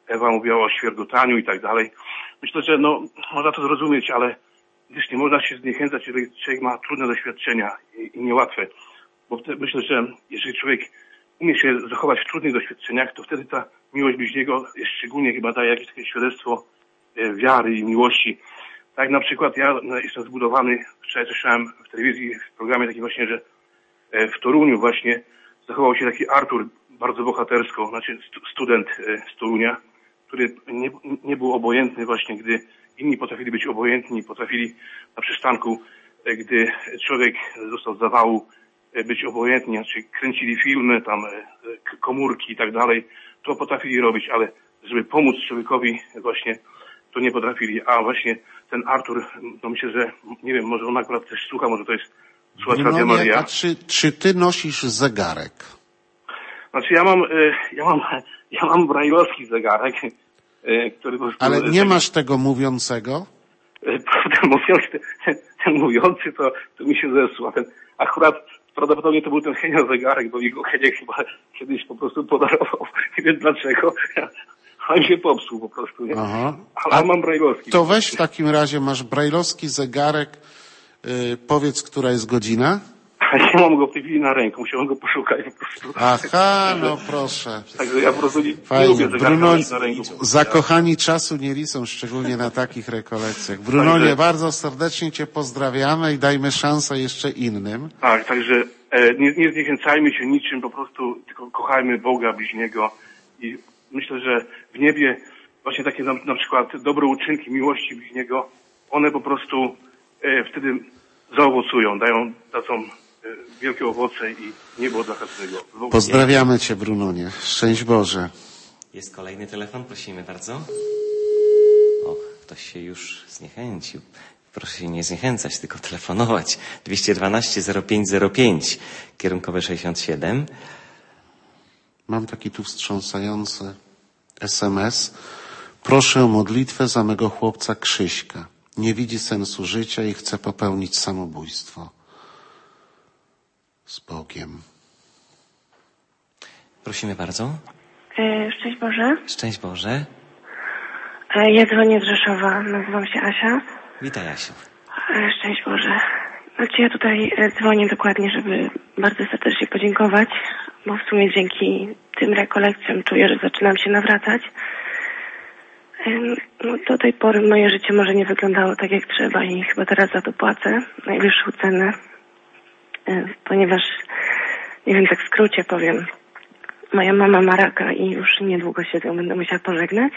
Ewa mówiła o świergotaniu i tak dalej. Myślę, że no, można to zrozumieć, ale gdyż nie można się zniechęcać, jeżeli człowiek ma trudne doświadczenia i, i niełatwe. Bo wtedy, myślę, że jeżeli człowiek umie się zachować w trudnych doświadczeniach, to wtedy ta miłość bliźniego jest szczególnie chyba daje jakieś takie świadectwo e, wiary i miłości. Tak na przykład ja no, jestem zbudowany, wczoraj słyszałem w telewizji, w programie takim właśnie, że e, w Toruniu właśnie zachował się taki Artur bardzo bohatersko, znaczy stu, student e, z Torunia, który nie, nie był obojętny właśnie, gdy inni potrafili być obojętni, potrafili na przystanku, e, gdy człowiek został z zawału, e, być obojętni, znaczy kręcili filmy, tam e, komórki i tak dalej, to potrafili robić, ale żeby pomóc człowiekowi właśnie to nie potrafili, a właśnie ten Artur, no myślę, że nie wiem, może on akurat też słucha, może to jest słuchacz Radia Maria. A czy, czy ty nosisz zegarek? Znaczy ja mam, ja mam, ja mam brajlowski zegarek, który po prostu... Ale nie masz tego mówiącego? Prawdę mówiąc, ten, ten mówiący to, to mi się zesłał, a ten akurat prawdopodobnie to był ten Henio zegarek, bo mi go Heniek chyba kiedyś po prostu podarował, nie wiem dlaczego. On się popsuł po prostu, nie? Aha. Ale a mam brajlowski. To weź w takim razie, masz brajlowski zegarek, yy, powiedz, która jest godzina? Nie mam go w tej chwili na ręku, musiałem go poszukać po prostu. Aha, no proszę. Także ja po prostu nie, Fajnie. nie lubię zegarka Bruno, na ręku. zakochani czasu nie liczą, szczególnie na takich rekolekcjach. Brunonie, także, bardzo serdecznie cię pozdrawiamy i dajmy szansę jeszcze innym. Tak, także e, nie, nie zniechęcajmy się niczym, po prostu tylko kochajmy Boga, bliźniego i myślę, że w niebie właśnie takie na, na przykład dobre uczynki miłości bliźniego, one po prostu e, wtedy zaowocują, dają, dadzą e, wielkie owoce i niebo dla każdego. Pozdrawiamy cię, Brunonie. Szczęść Boże. Jest kolejny telefon, prosimy bardzo. Och, ktoś się już zniechęcił. Proszę się nie zniechęcać, tylko telefonować. dwieście dwanaście zero pięć zero pięć, kierunkowe sześćdziesiąt siedem. Mam taki tu wstrząsający es em es. Proszę o modlitwę za mego chłopca Krzyśka. Nie widzi sensu życia i chce popełnić samobójstwo. Z Bogiem. Prosimy bardzo. E, szczęść Boże. Szczęść Boże. E, ja dzwonię z Rzeszowa. Nazywam się Asia. Witaj, Asiu. E, szczęść Boże. Znaczy ja tutaj dzwonię dokładnie, żeby bardzo serdecznie podziękować, bo w sumie dzięki tym rekolekcjom czuję, że zaczynam się nawracać. No, do tej pory moje życie może nie wyglądało tak jak trzeba i chyba teraz za to płacę najwyższą cenę, ponieważ, nie wiem, tak w skrócie powiem, moja mama ma raka i już niedługo się z nią będę musiała pożegnać.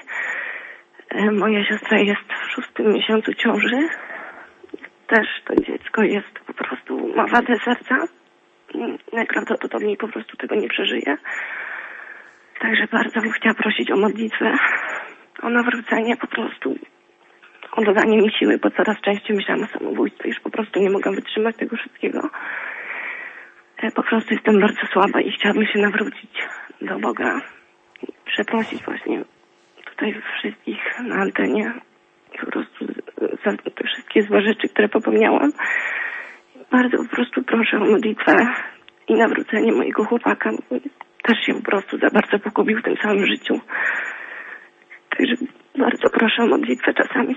Moja siostra jest w szóstym miesiącu ciąży. Też to dziecko jest po prostu, ma wadę serca. Najprawdopodobniej po prostu tego nie przeżyje. Także bardzo bym chciała prosić o modlitwę, o nawrócenie po prostu, o dodanie mi siły, bo coraz częściej myślałam o samobójstwie, już po prostu nie mogę wytrzymać tego wszystkiego. Po prostu jestem bardzo słaba i chciałabym się nawrócić do Boga. Przeprosić właśnie tutaj wszystkich na antenie po prostu za te wszystkie złe rzeczy, które popełniałam. Bardzo po prostu proszę o modlitwę i nawrócenie mojego chłopaka. Też się po prostu za bardzo pogubił w tym samym życiu. Także bardzo proszę o modlitwę czasami.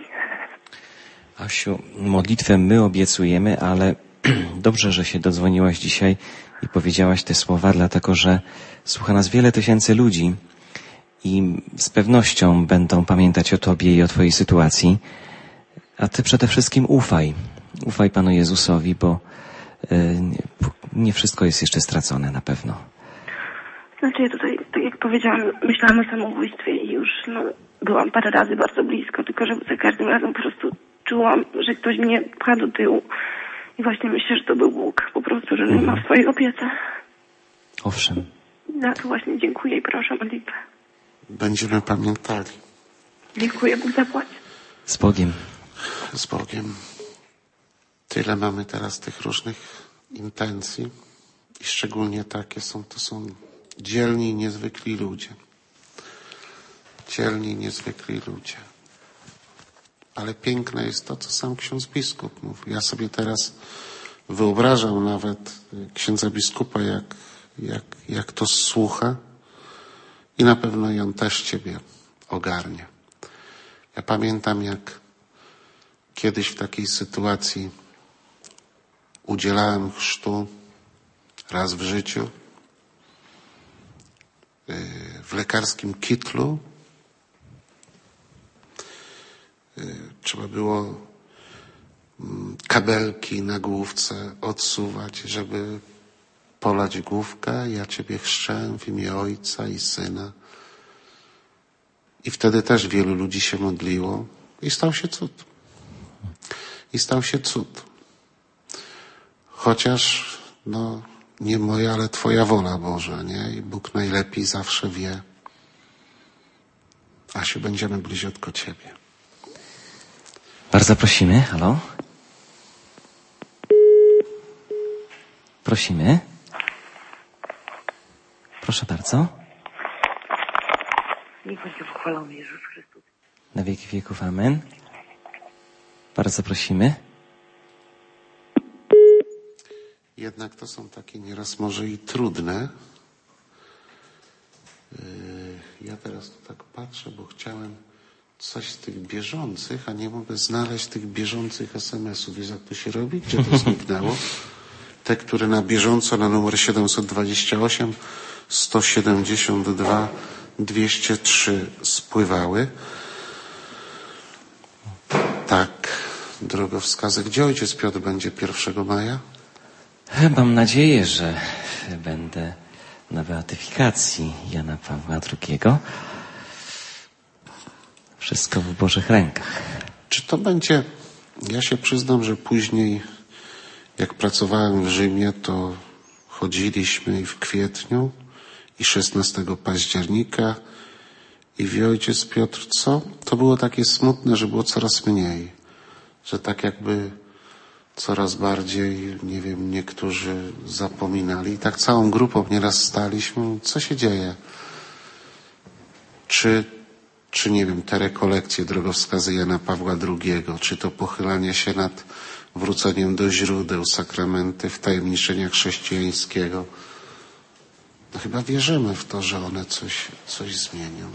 Asiu, modlitwę my obiecujemy, ale dobrze, że się dodzwoniłaś dzisiaj i powiedziałaś te słowa, dlatego że słucha nas wiele tysięcy ludzi i z pewnością będą pamiętać o Tobie i o Twojej sytuacji. A Ty przede wszystkim ufaj. Ufaj Panu Jezusowi, bo y, nie wszystko jest jeszcze stracone na pewno. Znaczy ja tutaj, tak jak powiedziałam, myślałam o samobójstwie i już no, byłam parę razy bardzo blisko, tylko że za każdym razem po prostu czułam, że ktoś mnie pcha do tyłu. I właśnie myślę, że to był Bóg po prostu, że nie ma w swojej opiece. Owszem. Za to właśnie dziękuję i proszę o modlitwę. Będziemy pamiętali. Dziękuję, Bóg zapłać. Z Bogiem. Z Bogiem. Tyle mamy teraz tych różnych intencji i szczególnie takie są, to są dzielni i niezwykli ludzie. Dzielni i niezwykli ludzie. Ale piękne jest to, co sam ksiądz biskup mówi. Ja sobie teraz wyobrażam nawet księdza biskupa, jak, jak, jak to słucha i na pewno i on też ciebie ogarnia. Ja pamiętam, jak kiedyś w takiej sytuacji udzielałem chrztu raz w życiu w lekarskim kitlu. Trzeba było kabelki na główce odsuwać, żeby polać główkę. Ja Ciebie chrzczę w imię Ojca i Syna. I wtedy też wielu ludzi się modliło i stał się cud. I stał się cud. Chociaż, no, nie moja, ale Twoja wola, Boże, nie? I Bóg najlepiej zawsze wie. Asiu, będziemy bliziutko Ciebie. Bardzo prosimy. Halo? Prosimy. Proszę bardzo. Niech będzie pochwalony Jezus Chrystus. Na wieki wieków. Amen. Bardzo prosimy. Jednak to są takie nieraz może i trudne. Ja teraz tu tak patrzę, bo chciałem coś z tych bieżących, a nie mogę znaleźć tych bieżących es em esów. Wiesz, jak to się robi? Gdzie to zniknęło? Te, które na bieżąco na numer siedemset dwadzieścia osiem, sto siedemdziesiąt dwa, dwieście trzy spływały. Tak, drogowskazy. Gdzie ojciec Piotr będzie pierwszego maja? Mam nadzieję, że będę na beatyfikacji Jana Pawła drugiego. Wszystko w Bożych rękach. Czy to będzie... Ja się przyznam, że później, jak pracowałem w Rzymie, to chodziliśmy i w kwietniu, i szesnastego października, i wie ojciec Piotr, co? To było takie smutne, że było coraz mniej. Że tak jakby coraz bardziej, nie wiem, niektórzy zapominali. I tak całą grupą nieraz staliśmy. Co się dzieje? Czy, czy nie wiem, te rekolekcje, drogowskazy Jana Pawła drugiego, czy to pochylanie się nad wróceniem do źródeł, sakramenty, wtajemniczenia chrześcijańskiego. No chyba wierzymy w to, że one coś, coś zmienią.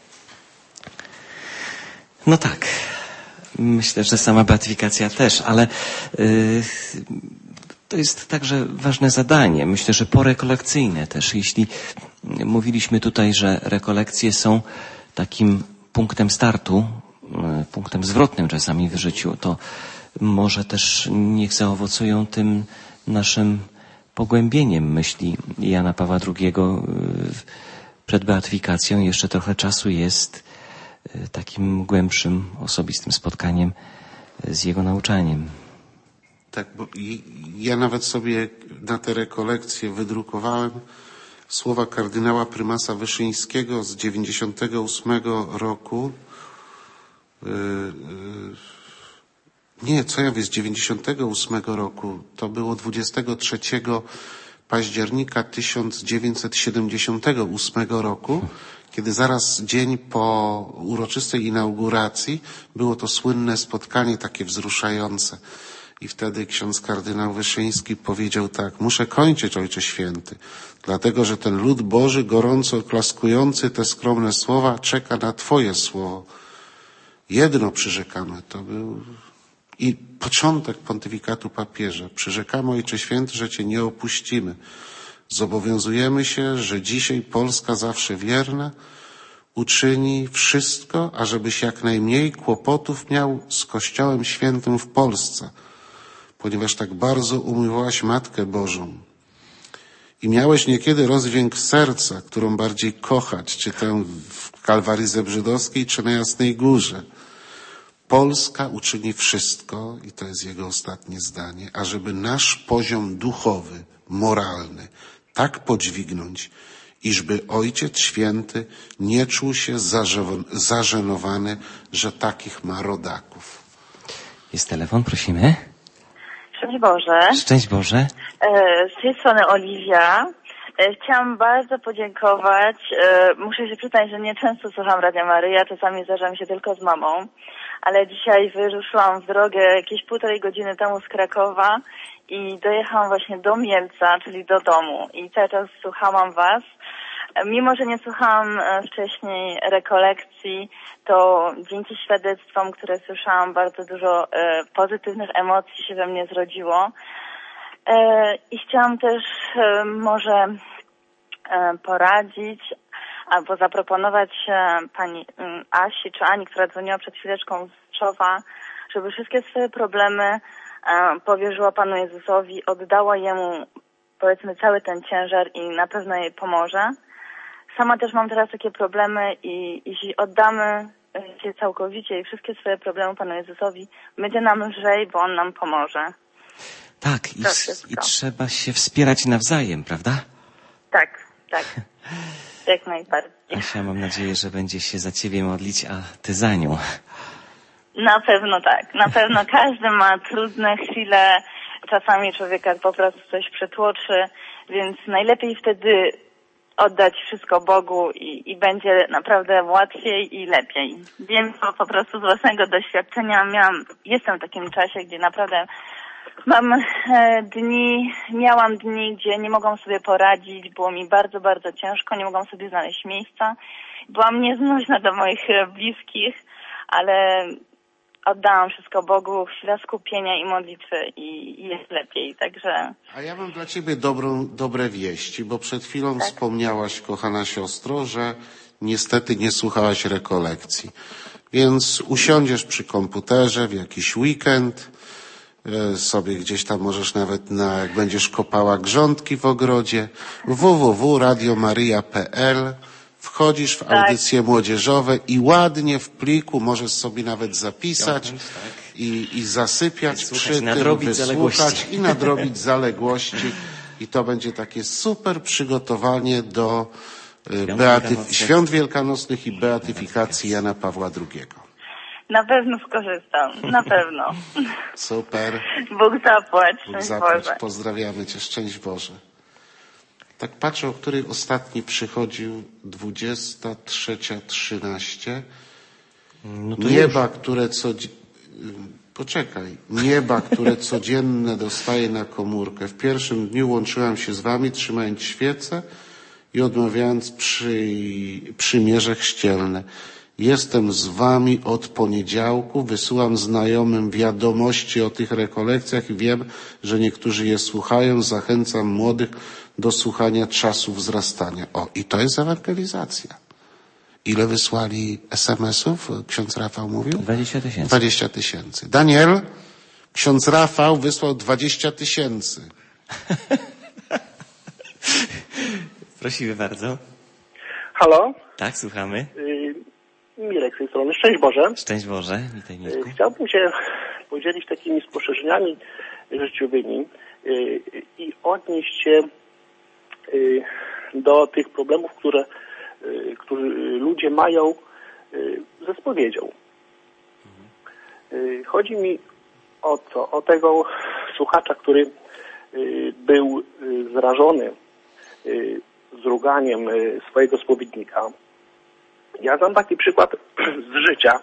No tak. Myślę, że sama beatyfikacja też, ale yy, to jest także ważne zadanie. Myślę, że porekolekcyjne też. Jeśli mówiliśmy tutaj, że rekolekcje są takim punktem startu, yy, punktem zwrotnym czasami w życiu, to może też niech zaowocują tym naszym pogłębieniem myśli Jana Pawła drugiego yy, przed beatyfikacją. Jeszcze trochę czasu jest takim głębszym, osobistym spotkaniem z jego nauczaniem. Tak, bo ja nawet sobie na te rekolekcje wydrukowałem słowa kardynała prymasa Wyszyńskiego z dziewięćdziesiątego ósmego roku. Yy, yy, nie, co ja wiem, z dziewięćdziesiątego ósmego roku. To było dwudziestego trzeciego października tysiąc dziewięćset siedemdziesiątego ósmego roku, kiedy zaraz dzień po uroczystej inauguracji było to słynne spotkanie takie wzruszające. I wtedy ksiądz kardynał Wyszyński powiedział tak: muszę kończyć, Ojcze Święty, dlatego że ten lud Boży gorąco oklaskujący te skromne słowa czeka na Twoje słowo. Jedno przyrzekamy, to był i początek pontyfikatu papieża. Przyrzekamy, Ojcze Święty, że Cię nie opuścimy. Zobowiązujemy się, że dzisiaj Polska zawsze wierna uczyni wszystko, ażebyś jak najmniej kłopotów miał z Kościołem Świętym w Polsce, ponieważ tak bardzo umiłowałaś Matkę Bożą i miałeś niekiedy rozdźwięk serca, którą bardziej kochać, czy tę w Kalwarii Zebrzydowskiej, czy na Jasnej Górze. Polska uczyni wszystko, i to jest jego ostatnie zdanie, ażeby nasz poziom duchowy, moralny tak podźwignąć, iżby Ojciec Święty nie czuł się zażenowany, że takich ma rodaków. Jest telefon, prosimy. Szczęść Boże. Szczęść Boże. Z tej strony Oliwia. Chciałam bardzo podziękować. Muszę się przyznać, że nie często słucham Radia Maryja, czasami zdarza mi się tylko z mamą, ale dzisiaj wyruszyłam w drogę jakieś półtorej godziny temu z Krakowa i dojechałam właśnie do Mielca, czyli do domu, i cały czas słuchałam Was. mimo że nie słuchałam e, wcześniej rekolekcji, to dzięki świadectwom, które słyszałam, bardzo dużo e, pozytywnych emocji się we mnie zrodziło. E, I chciałam też e, może e, poradzić albo zaproponować e, pani e, Asi czy Ani, która dzwoniła przed chwileczką z Rzeszowa, żeby wszystkie swoje problemy e, powierzyła Panu Jezusowi, oddała Jemu, powiedzmy, cały ten ciężar i na pewno jej pomoże. Sama też mam teraz takie problemy i jeśli oddamy się całkowicie i wszystkie swoje problemy Panu Jezusowi, będzie nam lżej, bo On nam pomoże. Tak, i, i trzeba się wspierać nawzajem, prawda? Tak, tak. Jak najbardziej. Asia, mam nadzieję, że będzie się za ciebie modlić, a ty za nią. Na pewno tak. Na pewno każdy ma trudne chwile. Czasami człowieka po prostu coś przytłoczy, więc najlepiej wtedy oddać wszystko Bogu i, i będzie naprawdę łatwiej i lepiej. Wiem to po prostu z własnego doświadczenia. Miałam, jestem w takim czasie, gdzie naprawdę mam e, dni, miałam dni, gdzie nie mogłam sobie poradzić, było mi bardzo, bardzo ciężko, nie mogłam sobie znaleźć miejsca. Byłam nieznośna do moich e, bliskich, ale oddałam wszystko Bogu, chwila skupienia i modlitwy i, i jest lepiej, także... A ja mam dla ciebie dobrą, dobre wieści, bo przed chwilą tak. wspomniałaś, kochana siostro, że niestety nie słuchałaś rekolekcji. Więc usiądziesz przy komputerze w jakiś weekend, sobie gdzieś tam możesz nawet, na, jak będziesz kopała grządki w ogrodzie, w w w kropka radio maryja kropka p l, wchodzisz w audycje tak. młodzieżowe i ładnie w pliku możesz sobie nawet zapisać tak. i, i zasypiać Wysłuchać, przy tym, wysłuchać zaległości. i nadrobić zaległości. I to będzie takie super przygotowanie do Świąt, beatyf- Świąt Wielkanocnych i beatyfikacji Jana Pawła drugiego. Na pewno skorzystam, na pewno. Super. Bóg zapłać, Bóg szczęść zapłać. Boże. Pozdrawiamy cię, szczęść Boże. Tak patrzę, o której ostatni przychodził, dwudziesta trzecia trzynaście. No Nieba, już. które co... Poczekaj. Nieba, które codzienne dostaję na komórkę. W pierwszym dniu łączyłam się z wami, trzymając świecę i odmawiając przy... przymierze chrzcielne. Jestem z wami od poniedziałku, wysyłam znajomym wiadomości o tych rekolekcjach i wiem, że niektórzy je słuchają. Zachęcam młodych do słuchania czasu wzrastania. O, i to jest ewangelizacja. Ile wysłali es em esów? Ksiądz Rafał mówił? Dwadzieścia tysięcy. Dwadzieścia tysięcy. Daniel, ksiądz Rafał wysłał dwadzieścia tysięcy. Prosimy bardzo. Halo? Tak, słuchamy. Y- Mirek z tej strony. Szczęść Boże. Szczęść Boże. Witaj, Mirku. Chciałbym się podzielić takimi spostrzeżeniami życiowymi i odnieść się do tych problemów, które, które ludzie mają ze spowiedzią. Chodzi mi o co? O tego słuchacza, który był zrażony zruganiem swojego spowiednika. Ja dam taki przykład z życia,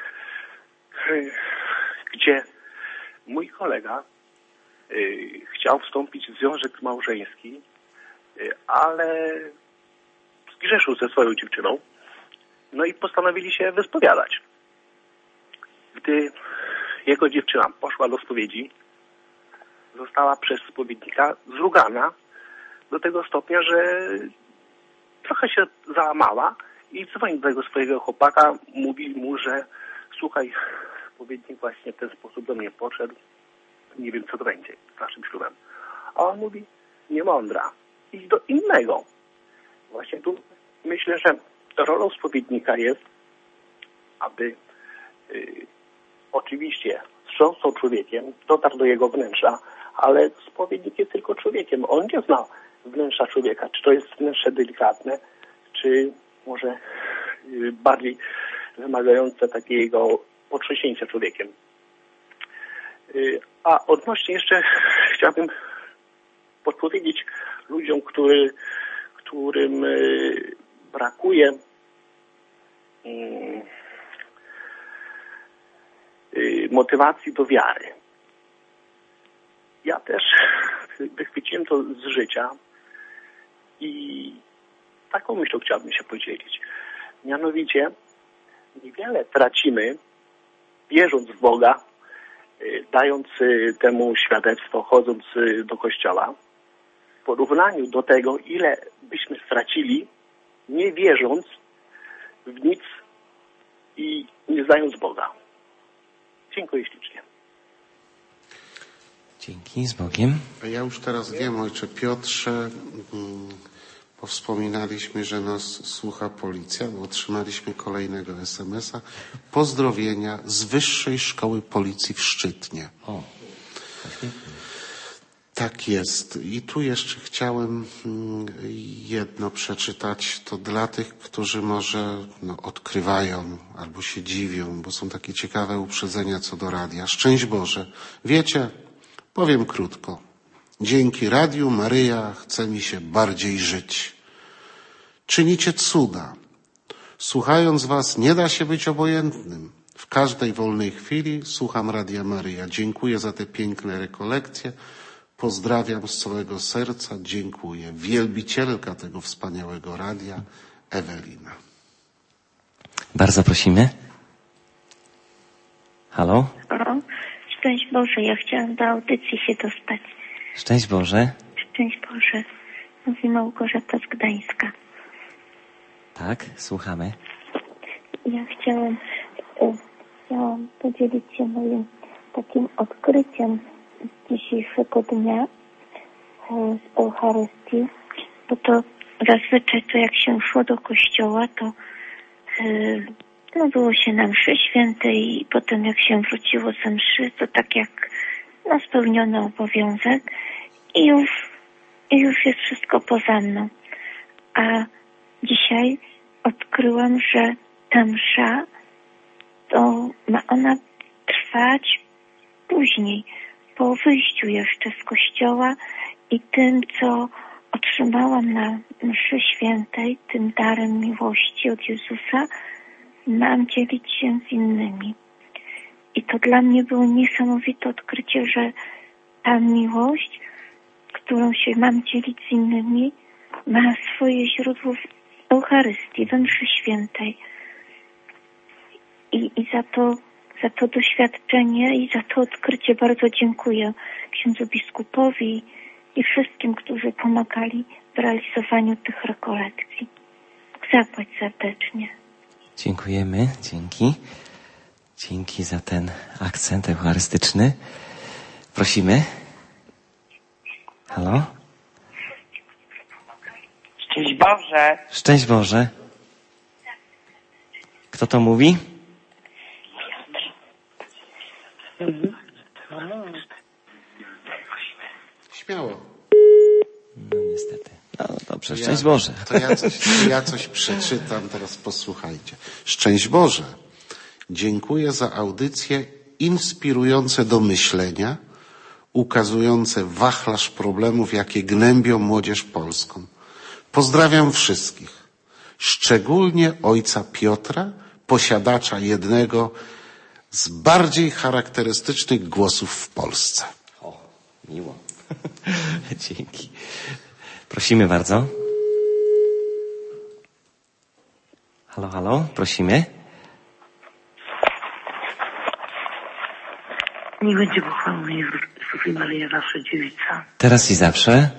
gdzie mój kolega y, chciał wstąpić w związek małżeński, y, ale zgrzeszył ze swoją dziewczyną, no i postanowili się wyspowiadać. Gdy jego dziewczyna poszła do spowiedzi, została przez spowiednika zrugana do tego stopnia, że trochę się załamała i dzwoni do tego swojego chłopaka, mówi mu, że słuchaj, spowiednik właśnie w ten sposób do mnie podszedł, nie wiem co to będzie z naszym ślubem. A on mówi, nie mądra, idź do innego. Właśnie tu myślę, że rolą spowiednika jest, aby y, oczywiście wstrząsnął człowiekiem, dotarł do jego wnętrza, ale spowiednik jest tylko człowiekiem. On nie zna wnętrza człowieka, czy to jest wnętrze delikatne, czy może y, bardziej wymagające takiego potrząśnięcia człowiekiem. Y, a odnośnie jeszcze chciałbym podpowiedzieć ludziom, który, którym y, brakuje y, y, motywacji do wiary. Ja też wychwyciłem to z życia i taką myślą chciałbym się podzielić. Mianowicie niewiele tracimy, wierząc w Boga, dając temu świadectwo, chodząc do kościoła, w porównaniu do tego, ile byśmy stracili, nie wierząc w nic i nie znając Boga. Dziękuję ślicznie. Dzięki, z Bogiem. Ja już teraz wiem, ojcze Piotrze, bo wspominaliśmy, że nas słucha policja, bo otrzymaliśmy kolejnego es em es a. Pozdrowienia z Wyższej Szkoły Policji w Szczytnie. O. Tak jest. I tu jeszcze chciałem jedno przeczytać. To dla tych, którzy może no, odkrywają albo się dziwią, bo są takie ciekawe uprzedzenia co do radia. Szczęść Boże. Wiecie, powiem krótko. Dzięki Radiu Maryja chce mi się bardziej żyć. Czynicie cuda. Słuchając was nie da się być obojętnym. W każdej wolnej chwili słucham Radia Maryja. Dziękuję za te piękne rekolekcje. Pozdrawiam z całego serca. Dziękuję. Wielbicielka tego wspaniałego radia, Ewelina. Bardzo prosimy. Halo? O, szczęść Boże, ja chciałam do audycji się dostać. Szczęść Boże. Szczęść Boże. Mówi Małgorzata z Gdańska. Tak, słuchamy. Ja chciałam, chciałam podzielić się moim takim odkryciem z dzisiejszego dnia z Eucharystii, bo to zazwyczaj to jak się szło do kościoła, to no było się na mszy świętej i potem jak się wróciło ze mszy, to tak jak no, spełniony obowiązek i już, i już jest wszystko poza mną. A dzisiaj odkryłam, że ta msza to ma ona trwać później, po wyjściu jeszcze z kościoła i tym, co otrzymałam na mszy świętej, tym darem miłości od Jezusa, mam dzielić się z innymi. I to dla mnie było niesamowite odkrycie, że ta miłość, którą się mam dzielić z innymi, ma swoje źródło w Eucharystii, we mszy świętej. I, i za to, za to doświadczenie i za to odkrycie bardzo dziękuję księdzu biskupowi i wszystkim, którzy pomagali w realizowaniu tych rekolekcji. Zapłać serdecznie. Dziękujemy, dzięki. Dzięki za ten akcent eucharystyczny. Prosimy. Halo? Szczęść Boże. Szczęść Boże. Kto to mówi? Śmiało. No niestety. No dobrze, To szczęść ja, Boże. To ja coś, to ja coś przeczytam, teraz posłuchajcie. Szczęść Boże. Dziękuję za audycje inspirujące do myślenia, ukazujące wachlarz problemów, jakie gnębią młodzież polską. Pozdrawiam wszystkich, szczególnie ojca Piotra, posiadacza jednego z bardziej charakterystycznych głosów w Polsce. O, miło. Dzięki. Prosimy bardzo. Halo, halo, prosimy. Niech będzie pochwalony Jezus i Maryja, zawsze dziewica. Teraz i zawsze.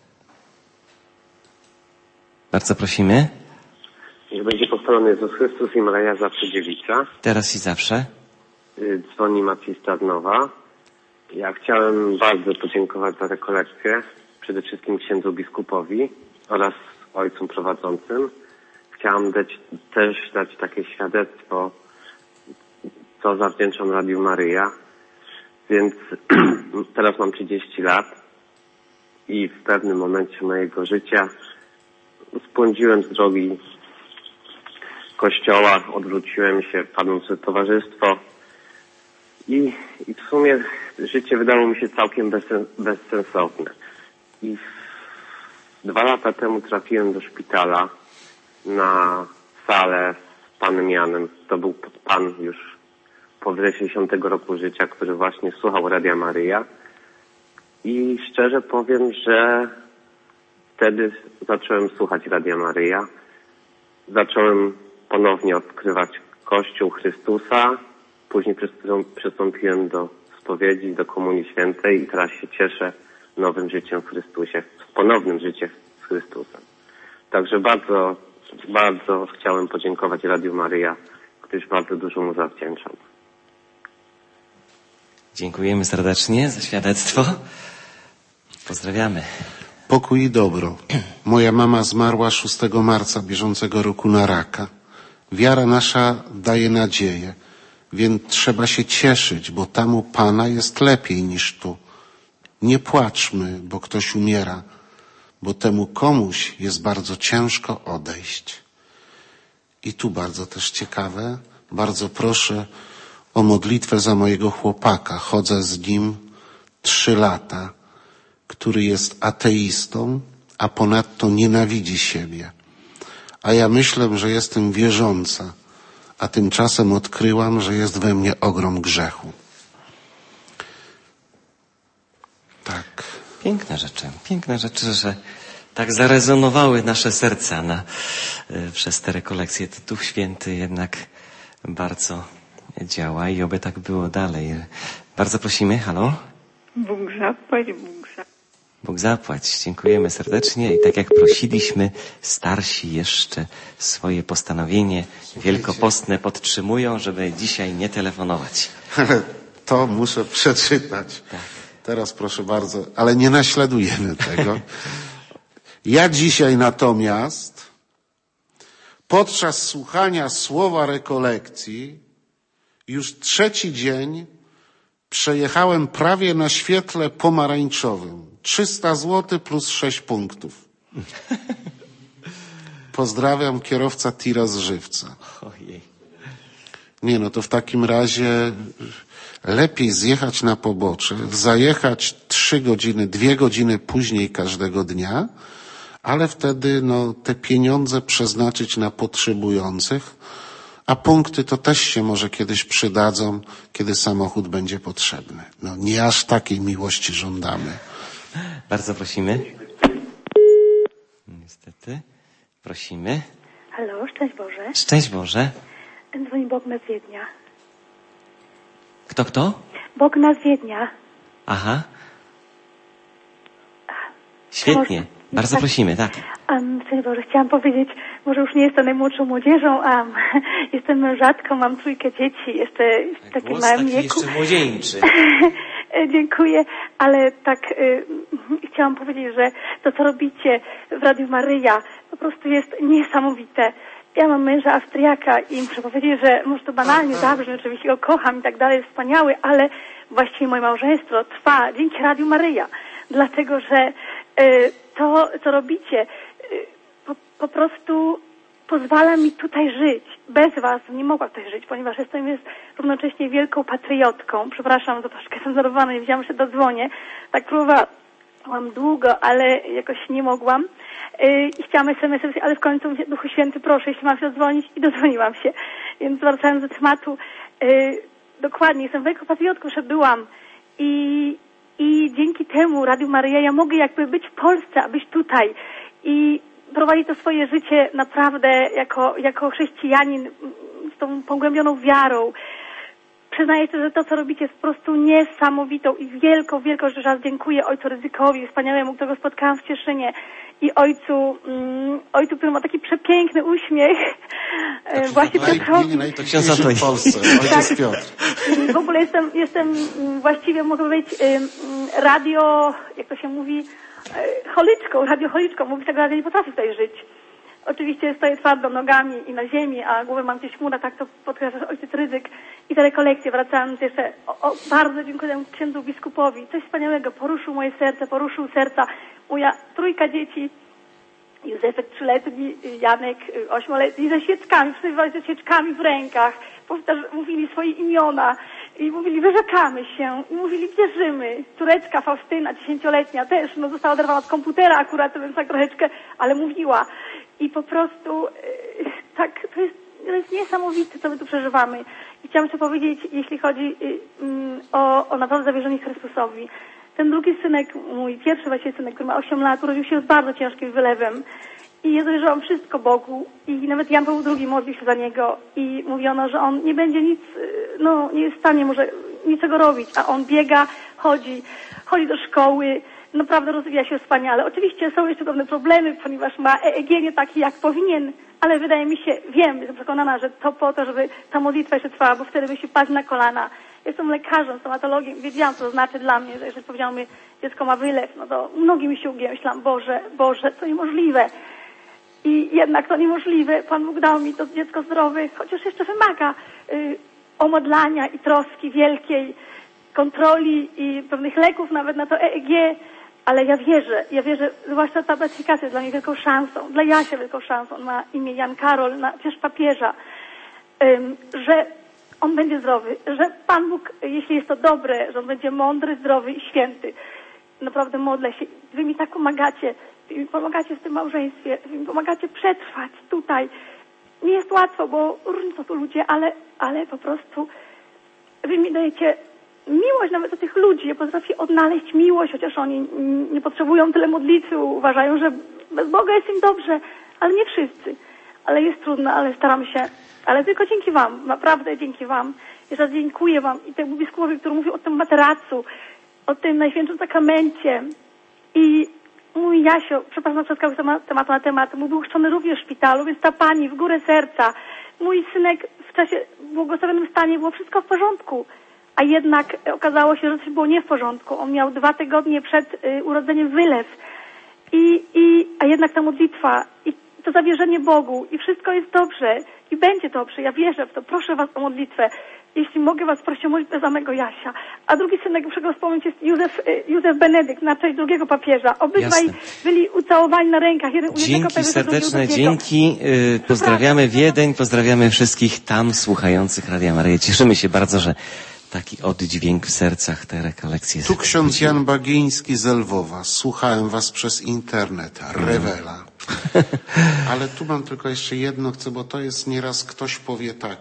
Bardzo prosimy. Niech będzie pochwalony Jezus Chrystus i Maryja, zawsze dziewica. Teraz i zawsze. Dzwoni Maciej Stadnowa. Ja chciałem bardzo podziękować za rekolekcję. Przede wszystkim księdzu biskupowi oraz ojcom prowadzącym. Chciałam dać, też dać takie świadectwo, co zawdzięczam Radiu Maryja. Więc teraz mam trzydzieści lat i w pewnym momencie mojego życia spłądziłem z drogi kościoła, odwróciłem się, wpadłem w towarzystwo i, i w sumie życie wydało mi się całkiem bezsen, bezsensowne. I dwa lata temu trafiłem do szpitala na salę z panem Janem. To był pan już powyżej sześćdziesiątego roku życia, który właśnie słuchał Radia Maryja. I szczerze powiem, że wtedy zacząłem słuchać Radia Maryja. Zacząłem ponownie odkrywać Kościół Chrystusa. Później przystąpiłem do spowiedzi, do Komunii Świętej i teraz się cieszę nowym życiem w Chrystusie, ponownym życiem z Chrystusem. Także bardzo, bardzo chciałem podziękować Radiu Maryja, gdyż bardzo dużo mu zawdzięczam. Dziękujemy serdecznie za świadectwo. Pozdrawiamy. Pokój i dobro. Moja mama zmarła szóstego marca bieżącego roku na raka. Wiara nasza daje nadzieję, więc trzeba się cieszyć, bo tam u Pana jest lepiej niż tu. Nie płaczmy, bo ktoś umiera, bo temu komuś jest bardzo ciężko odejść. I tu bardzo też ciekawe, bardzo proszę o modlitwę za mojego chłopaka. Chodzę z nim trzy lata, który jest ateistą, a ponadto nienawidzi siebie. A ja myślę, że jestem wierząca, a tymczasem odkryłam, że jest we mnie ogrom grzechu. Tak. Piękne rzeczy, piękne rzeczy, że tak zarezonowały nasze serca na, y, przez te rekolekcje. To Duch Święty jednak bardzo działa i oby tak było dalej. Bardzo prosimy, halo? Bóg zapłać, Bóg zapłać. Bóg zapłać. Dziękujemy serdecznie i tak jak prosiliśmy, starsi jeszcze swoje postanowienie wielkopostne podtrzymują, żeby dzisiaj nie telefonować. Ale to muszę przeczytać. Tak. Teraz proszę bardzo, ale nie naśladujemy tego. Ja dzisiaj natomiast podczas słuchania słowa rekolekcji już trzeci dzień przejechałem prawie na świetle pomarańczowym. trzysta złotych plus sześć punktów. Pozdrawiam, kierowca tira z Żywca. Ojej. Nie, no to w takim razie lepiej zjechać na pobocze, zajechać trzy godziny, dwie godziny później każdego dnia, ale wtedy no, te pieniądze przeznaczyć na potrzebujących, a punkty to też się może kiedyś przydadzą, kiedy samochód będzie potrzebny. No nie aż takiej miłości żądamy. Bardzo prosimy. Niestety. Prosimy. Halo, szczęść Boże. Szczęść Boże. Dzwoni Bogna z Wiednia. Kto, kto? Bogna z Wiednia. Aha. Świetnie. Może, Bardzo tak, prosimy, tak. Um, szczęść Boże, chciałam powiedzieć, może już nie jestem najmłodszą młodzieżą, a um, jestem mężatką, mam trójkę dzieci, jeszcze w takim Głos małym taki wieku. jeszcze młodzieńczy. Dziękuję, ale tak y, chciałam powiedzieć, że to, co robicie w Radiu Maryja, po prostu jest niesamowite. Ja mam męża Austriaka i muszę powiedzieć, że może to banalnie zabrzmi, oczywiście go kocham i tak dalej, jest wspaniały, ale właściwie moje małżeństwo trwa dzięki Radiu Maryja, dlatego że y, to, co robicie, y, po, po prostu pozwala mi tutaj żyć. Bez was nie mogła tutaj żyć, ponieważ jestem jest równocześnie wielką patriotką. Przepraszam, to troszkę jestem zarowana, nie wiedziałam, że się dodzwonię. Tak próbowałam długo, ale jakoś nie mogłam. Yy, I chciałam es em es, ale w końcu Duchu Święty, proszę, jeśli mam się dodzwonić, i dodzwoniłam się. Więc wracając do tematu, yy, dokładnie, jestem wielką patriotką, że byłam. I, I dzięki temu Radiu Maryja ja mogę jakby być w Polsce, a być tutaj. I prowadzi to swoje życie naprawdę jako, jako chrześcijanin z tą pogłębioną wiarą. Przyznaję się, że to, co robicie, jest po prostu niesamowitą i wielką, wielką rzecz. Raz dziękuję ojcu Rydzykowi, wspaniałemu, którego spotkałam w Cieszynie, i ojcu, um, ojcu, który ma taki przepiękny uśmiech. Tak, właśnie Piotrowi. To ksiądz w Polsce, ojciec Piotr. W ogóle jestem, jestem właściwie, mogę powiedzieć, radio, jak to się mówi, holiczką, radioholiczką, mówić tego radia nie potrafię tutaj żyć. Oczywiście stoję twardo nogami i na ziemi, a głowę mam gdzieś chmura, tak to podkreśla ojciec Rydzyk. I te rekolekcje, wracając jeszcze, o, o, bardzo dziękuję księdzu biskupowi. Coś wspaniałego, poruszył moje serce, poruszył serca. Moja trójka dzieci, Józefek trzyletni, Janek ośmioletni, ze świeczkami, przybywali ze świeczkami w rękach, powtarz, mówili swoje imiona i mówili, wyrzekamy się, i mówili, wierzymy. Córeczka Faustyna, dziesięcioletnia, też no, została oderwana od komputera akurat, więc tak troszeczkę, ale mówiła. I po prostu tak, to jest, to jest niesamowite, co my tu przeżywamy. I chciałam jeszcze powiedzieć, jeśli chodzi um, o, o naprawdę zawierzenie Chrystusowi, Ten drugi synek, mój pierwszy właśnie synek, który ma osiem lat, urodził się z bardzo ciężkim wylewem. I ja zawierzałam wszystko Bogu. I nawet Jan Paweł drugi modlił się za niego. I mówiono, że on nie będzie nic, no nie jest w stanie może niczego robić. A on biega, chodzi, chodzi do szkoły. Naprawdę rozwija się wspaniale. Oczywiście są jeszcze pewne problemy, ponieważ ma E E G nie taki jak powinien. Ale wydaje mi się, wiem, jestem przekonana, że to po to, żeby ta modlitwa jeszcze trwała, bo wtedy by się paść na kolana. Jestem lekarzem, stomatologiem i wiedziałam, co to znaczy dla mnie, że jeżeli powiedziałam mi, dziecko ma wylew, no to nogi mi się ugięły. Myślałam, Boże, Boże, to niemożliwe. I jednak to niemożliwe. Pan Bóg dał mi to dziecko zdrowe, chociaż jeszcze wymaga y, omodlania i troski wielkiej, kontroli i pewnych leków nawet na to E E G. Ale ja wierzę, ja wierzę, zwłaszcza ta beatyfikacja jest dla mnie wielką szansą, dla Jasia wielką szansą, on ma imię Jan Karol, na przecież papieża, ym, że on będzie zdrowy, że Pan Bóg, jeśli jest to dobre, że on będzie mądry, zdrowy i święty. Naprawdę modlę się, wy mi tak pomagacie, wy mi pomagacie w tym małżeństwie, wy mi pomagacie przetrwać tutaj. Nie jest łatwo, bo różni są tu ludzie, ale, ale po prostu wy mi dajecie miłość nawet do tych ludzi. Ja potrafię odnaleźć miłość, chociaż oni nie potrzebują tyle modlitwy, uważają, że bez Boga jest im dobrze, ale nie wszyscy. Ale jest trudno, ale staram się. Ale tylko dzięki wam, naprawdę dzięki wam. Jeszcze raz dziękuję wam i temu biskupowi, który mówił o tym materacu, o tym Najświętszym Sakramencie. I mój Jasio, przepraszam, przeskakuję temat, temat na temat, mój był chrzczony również w szpitalu, więc ta pani w górę serca. Mój synek w czasie w błogosławionym stanie, było wszystko w porządku. A jednak okazało się, że coś było nie w porządku. On miał dwa tygodnie przed y, urodzeniem wylew. I, i, a jednak ta modlitwa i to zawierzenie Bogu i wszystko jest dobrze i będzie dobrze. Ja wierzę w to. Proszę was o modlitwę. Jeśli mogę was prosić o modlitwę za mego Jasia. A drugi synek, muszę go wspomnieć, jest Józef, y, Józef Benedykt na cześć drugiego papieża. Obydwaj Jasne. byli ucałowani na rękach. Jeden u jednego Dzięki papieża, serdeczne, dzięki. Y, pozdrawiamy Wiedeń, pozdrawiamy wszystkich tam słuchających Radia Maryja. Cieszymy się bardzo, że taki oddźwięk w sercach te rekolekcje. Tu ksiądz Jan Bagiński z Lwowa. Słuchałem was przez internet. Rewela. Ale tu mam tylko jeszcze jedno, chcę, bo to jest nieraz ktoś powie tak,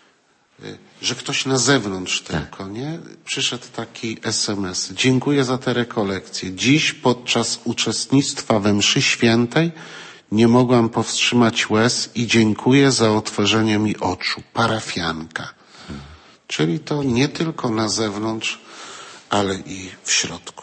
że ktoś na zewnątrz tylko, nie? Przyszedł taki es em es. Dziękuję za te rekolekcje. Dziś podczas uczestnictwa we mszy świętej nie mogłam powstrzymać łez i dziękuję za otworzenie mi oczu. Parafianka. Czyli to nie tylko na zewnątrz, ale i w środku.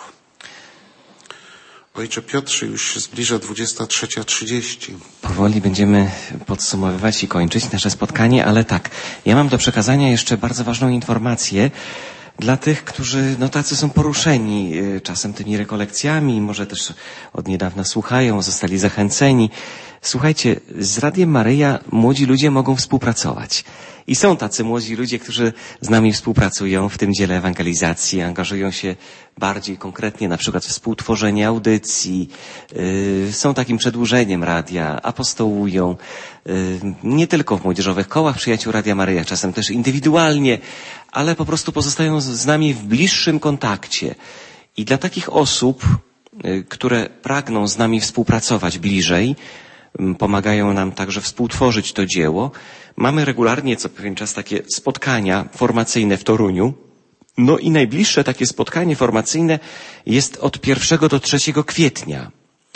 Ojcze Piotrze, już się zbliża dwudziesta trzecia trzydzieści. Powoli będziemy podsumowywać i kończyć nasze spotkanie, ale tak, ja mam do przekazania jeszcze bardzo ważną informację dla tych, którzy no tacy są poruszeni czasem tymi rekolekcjami, może też od niedawna słuchają, zostali zachęceni. Słuchajcie, z Radiem Maryja młodzi ludzie mogą współpracować. I są tacy młodzi ludzie, którzy z nami współpracują w tym dziele ewangelizacji, angażują się bardziej konkretnie, na przykład w współtworzenie audycji, yy, są takim przedłużeniem radia, apostołują, yy, nie tylko w młodzieżowych kołach przyjaciół Radia Maryja, czasem też indywidualnie, ale po prostu pozostają z nami w bliższym kontakcie. I dla takich osób, yy, które pragną z nami współpracować bliżej, pomagają nam także współtworzyć to dzieło. Mamy regularnie co pewien czas takie spotkania formacyjne w Toruniu. No i najbliższe takie spotkanie formacyjne jest od pierwszego do trzeciego kwietnia.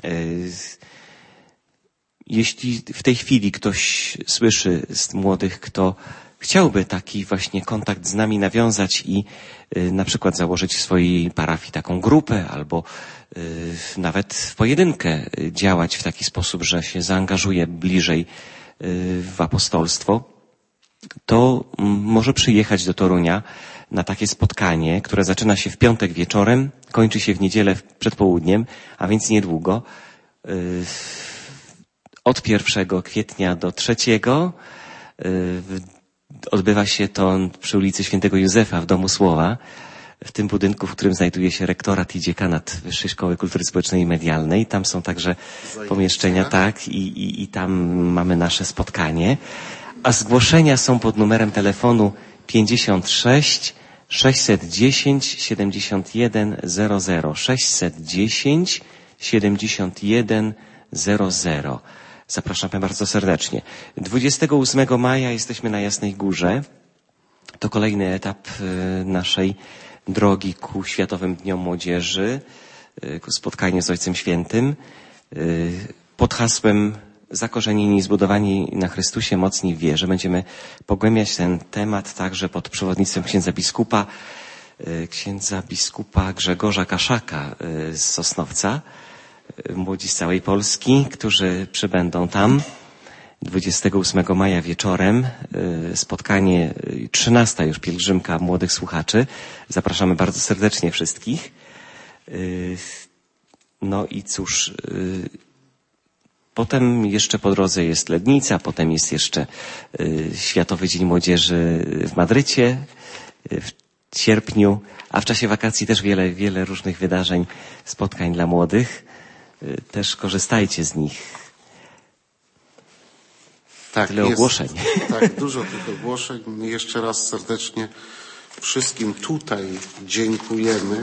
Jeśli w tej chwili ktoś słyszy z młodych, kto chciałby taki właśnie kontakt z nami nawiązać i y, na przykład założyć w swojej parafii taką grupę albo y, nawet w pojedynkę działać w taki sposób, że się zaangażuje bliżej y, w apostolstwo, to m, może przyjechać do Torunia na takie spotkanie, które zaczyna się w piątek wieczorem, kończy się w niedzielę przed południem, a więc niedługo. Y, od pierwszego kwietnia do trzeciego y, odbywa się to przy ulicy Świętego Józefa w Domu Słowa, w tym budynku, w którym znajduje się rektorat i dziekanat Wyższej Szkoły Kultury Społecznej i Medialnej. Tam są także pomieszczenia, tak, i, i, i tam mamy nasze spotkanie. A zgłoszenia są pod numerem telefonu pięćdziesiąt sześć sześćset dziesięć siedemdziesiąt jeden zero zero. sześćset dziesięć siedemdziesiąt jeden zero zero. Zapraszamy bardzo serdecznie. dwudziestego ósmego maja jesteśmy na Jasnej Górze. To kolejny etap naszej drogi ku Światowym Dniom Młodzieży, ku spotkaniu z Ojcem Świętym pod hasłem Zakorzenieni i zbudowani na Chrystusie, mocni w wierze. Będziemy pogłębiać ten temat także pod przewodnictwem księdza biskupa, księdza biskupa Grzegorza Kaszaka z Sosnowca, młodzi z całej Polski, którzy przybędą tam dwudziestego ósmego maja wieczorem. Spotkanie, trzynasta już pielgrzymka młodych słuchaczy. Zapraszamy bardzo serdecznie wszystkich. No i cóż, potem jeszcze po drodze jest Lednica, potem jest jeszcze Światowy Dzień Młodzieży w Madrycie w sierpniu, a w czasie wakacji też wiele, wiele różnych wydarzeń, spotkań dla młodych. Też korzystajcie z nich. Tak, Tyle jest, ogłoszeń. Tak, dużo tych ogłoszeń. Jeszcze raz serdecznie wszystkim tutaj dziękujemy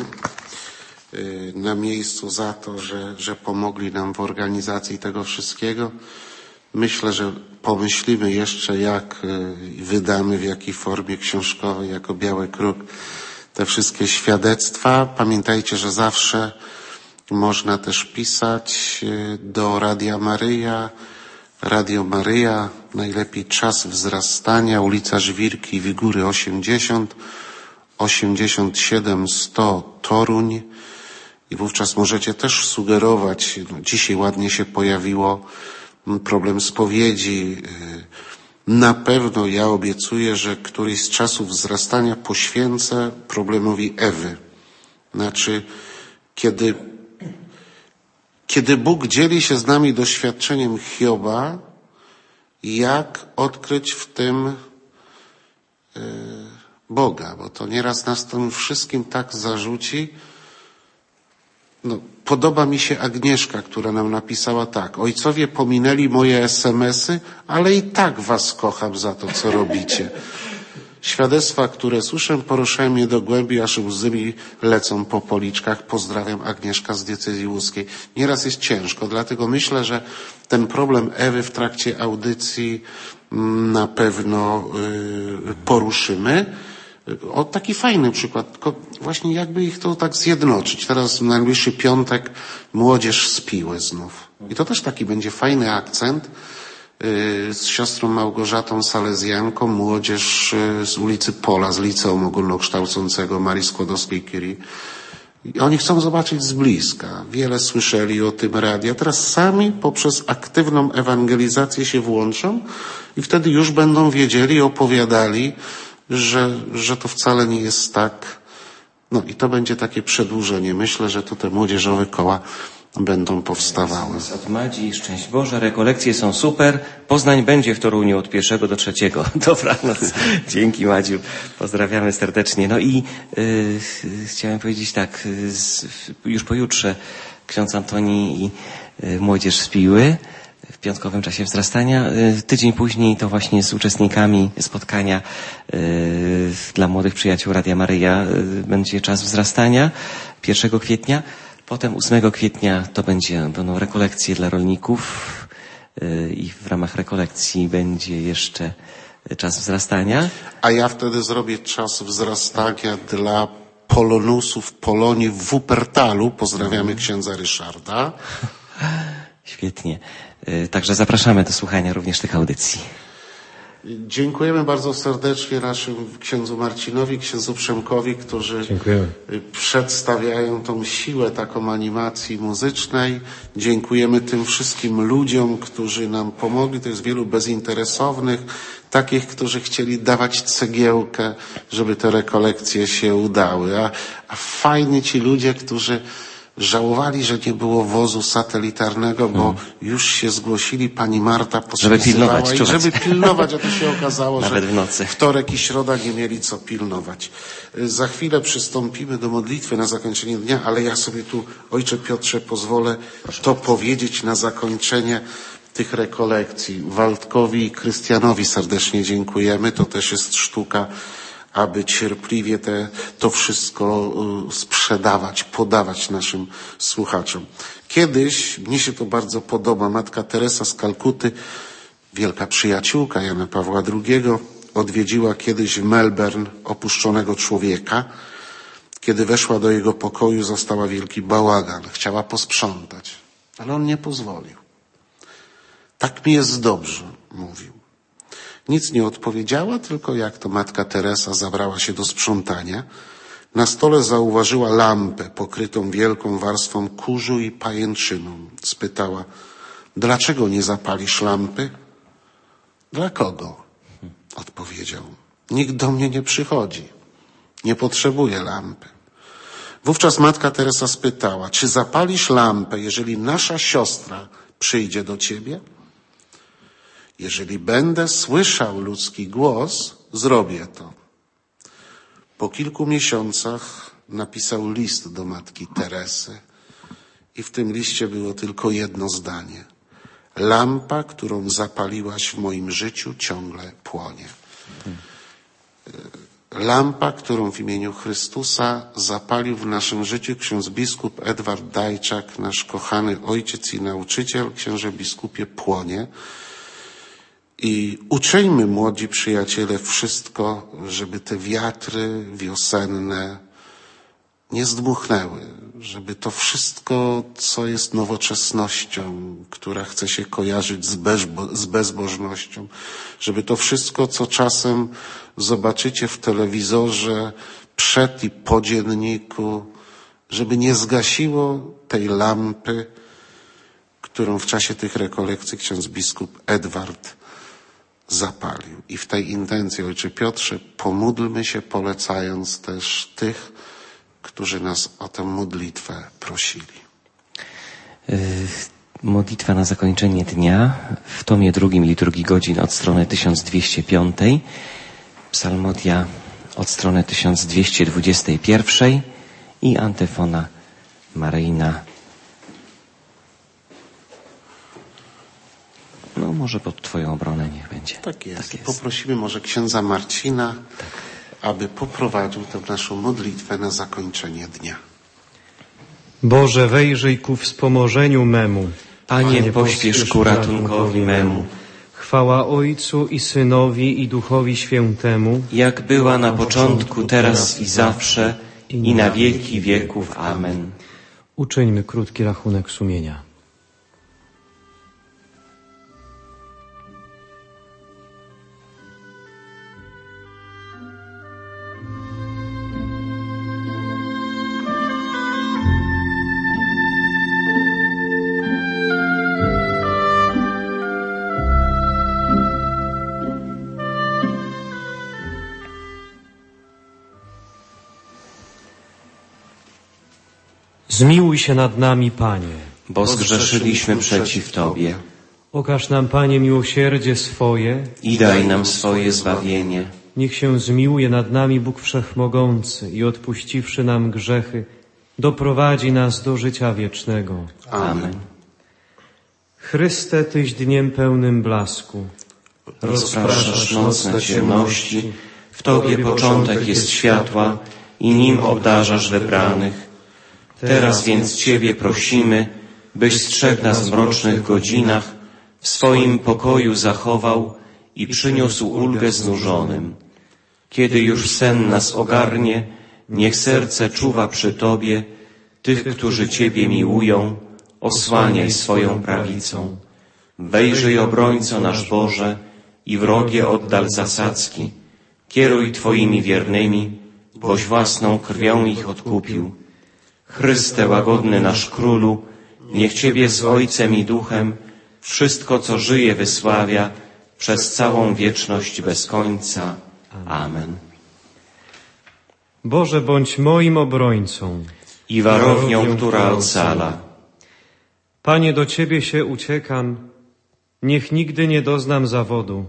na miejscu za to, że, że pomogli nam w organizacji tego wszystkiego. Myślę, że pomyślimy jeszcze, jak wydamy, w jakiej formie książkowej, jako Biały Kruk, te wszystkie świadectwa. Pamiętajcie, że zawsze można też pisać do Radia Maryja. Radio Maryja, najlepiej Czas Wzrastania, ulica Żwirki, Wigury osiemdziesiąt, osiemdziesiąt siedem sto Toruń. I wówczas możecie też sugerować, no dzisiaj ładnie się pojawiło problem spowiedzi. Na pewno ja obiecuję, że któryś z czasów wzrastania poświęcę problemowi Ewy. Znaczy, kiedy, kiedy Bóg dzieli się z nami doświadczeniem Hioba, jak odkryć w tym yy, Boga, bo to nieraz nas tym wszystkim tak zarzuci. No, podoba mi się Agnieszka, która nam napisała tak: ojcowie pominęli moje esemesy, ale i tak was kocham za to, co robicie. Świadectwa, które słyszę, poruszają mnie do głębi, aż łzy mi lecą po policzkach. Pozdrawiam, Agnieszka z diecezji łódzkiej. Nieraz jest ciężko, dlatego myślę, że ten problem Ewy w trakcie audycji na pewno yy, poruszymy. O, taki fajny przykład, tylko właśnie jakby ich to tak zjednoczyć. Teraz w najbliższy piątek młodzież z Piły znów. I to też taki będzie fajny akcent yy, z siostrą Małgorzatą Salezjanką, młodzież yy, z ulicy Pola, z Liceum Ogólnokształcącego Marii Skłodowskiej-Curie. I oni chcą zobaczyć z bliska. Wiele słyszeli o tym radia. Teraz sami poprzez aktywną ewangelizację się włączą i wtedy już będą wiedzieli, opowiadali, że, że to wcale nie jest tak. No i to będzie takie przedłużenie. Myślę, że tu te młodzieżowe koła będą powstawały. Od Madzi, szczęść Boże, rekolekcje są super. Poznań będzie w Toruniu od pierwszego do trzeciego. Dobranoc. Dzięki, Madziu. Pozdrawiamy serdecznie. No i yy, chciałem powiedzieć tak, yy, z, już pojutrze ksiądz Antoni i yy, młodzież z Piły w piątkowym czasie wzrastania. Tydzień później to właśnie z uczestnikami spotkania yy, dla młodych przyjaciół Radia Maryja yy, będzie czas wzrastania pierwszego kwietnia. Potem ósmego kwietnia to będzie, będą rekolekcje dla rolników yy, i w ramach rekolekcji będzie jeszcze czas wzrastania. A ja wtedy zrobię czas wzrastania dla polonusów Polonii w Wuppertalu. Pozdrawiamy księdza Ryszarda. Świetnie. Także zapraszamy do słuchania również tych audycji. Dziękujemy bardzo serdecznie naszym księdzu Marcinowi, księdzu Przemkowi, którzy Dziękujemy. przedstawiają tą siłę taką animacji muzycznej. Dziękujemy tym wszystkim ludziom, którzy nam pomogli. To jest wielu bezinteresownych, takich, którzy chcieli dawać cegiełkę, żeby te rekolekcje się udały. A, a fajni ci ludzie, którzy żałowali, że nie było wozu satelitarnego, bo hmm. już się zgłosili, pani Marta żeby pilnować, i żeby pilnować, a to się okazało, Nawet że w nocy. wtorek i środa nie mieli co pilnować. Za chwilę przystąpimy do modlitwy na zakończenie dnia, ale ja sobie tu, ojcze Piotrze, pozwolę Proszę to bardzo. powiedzieć na zakończenie tych rekolekcji. Waldkowi i Krystianowi serdecznie dziękujemy. To też jest sztuka, aby cierpliwie te, to wszystko sprzedawać, podawać naszym słuchaczom. Kiedyś, mnie się to bardzo podoba, matka Teresa z Kalkuty, wielka przyjaciółka Jana Pawła drugiego, odwiedziła kiedyś w Melbourne opuszczonego człowieka Kiedy weszła do jego pokoju, zastała wielki bałagan. Chciała posprzątać, ale on nie pozwolił. Tak mi jest dobrze, mówił. Nic nie odpowiedziała, tylko jak to matka Teresa zabrała się do sprzątania, na stole zauważyła lampę pokrytą wielką warstwą kurzu i pajęczyną. Spytała, dlaczego nie zapalisz lampy? Dla kogo? Odpowiedział. Nikt do mnie nie przychodzi. Nie potrzebuję lampy. Wówczas matka Teresa spytała, czy zapalisz lampę, jeżeli nasza siostra przyjdzie do ciebie? Jeżeli będę słyszał ludzki głos, zrobię to. Po kilku miesiącach napisał list do matki Teresy i w tym liście było tylko jedno zdanie. Lampa, którą zapaliłaś w moim życiu, ciągle płonie. Lampa, którą w imieniu Chrystusa zapalił w naszym życiu ksiądz biskup Edward Dajczak, nasz kochany ojciec i nauczyciel, księże biskupie, płonie. I uczyjmy, młodzi przyjaciele, wszystko, żeby te wiatry wiosenne nie zdmuchnęły, żeby to wszystko, co jest nowoczesnością, która chce się kojarzyć z, bezbo- z bezbożnością, żeby to wszystko, co czasem zobaczycie w telewizorze, przed i po dzienniku, żeby nie zgasiło tej lampy, którą w czasie tych rekolekcji ksiądz biskup Edward zapalił. I w tej intencji, ojcze Piotrze, pomódlmy się, polecając też tych, którzy nas o tę modlitwę prosili. Yy, modlitwa na zakończenie dnia w tomie drugim Liturgii Godzin od strony tysiąc dwieście pięć, psalmodia od strony tysiąc dwieście dwadzieścia jeden i antyfona maryjna. No może pod Twoją obronę niech będzie. Tak jest. Tak jest. Poprosimy może księdza Marcina, tak, aby poprowadził tę naszą modlitwę na zakończenie dnia. Boże, wejrzyj ku wspomożeniu memu. Panie, Panie pośpiesz ku ratunkowi memu. Chwała Ojcu i Synowi i Duchowi Świętemu. Jak była na początku, teraz i zawsze, i na wieki wieków. Amen. Uczyńmy krótki rachunek sumienia. Zmiłuj się nad nami, Panie, bo zgrzeszyliśmy przeciw Tobie. Okaż nam, Panie, miłosierdzie swoje i daj nam swoje zbawienie. Niech się zmiłuje nad nami Bóg Wszechmogący i odpuściwszy nam grzechy, doprowadzi nas do życia wiecznego. Amen. Chryste, Tyś dniem pełnym blasku. Rozpraszasz nocne ciemności, w Tobie początek jest światła i nim obdarzasz wybranych. Teraz więc Ciebie prosimy, byś strzegł nas w mrocznych godzinach, w swoim pokoju zachował i przyniósł ulgę znużonym. Kiedy już sen nas ogarnie, niech serce czuwa przy Tobie, tych, którzy Ciebie miłują, osłaniaj swoją prawicą. Wejrzyj, obrońco nasz Boże, i wrogie oddal zasadzki. Kieruj Twoimi wiernymi, boś własną krwią ich odkupił. Chryste, łagodny nasz Królu, niech Ciebie z Ojcem i Duchem wszystko, co żyje, wysławia przez całą wieczność bez końca. Amen. Boże, bądź moim obrońcą i warownią, która ocala. Panie, do Ciebie się uciekam, niech nigdy nie doznam zawodu.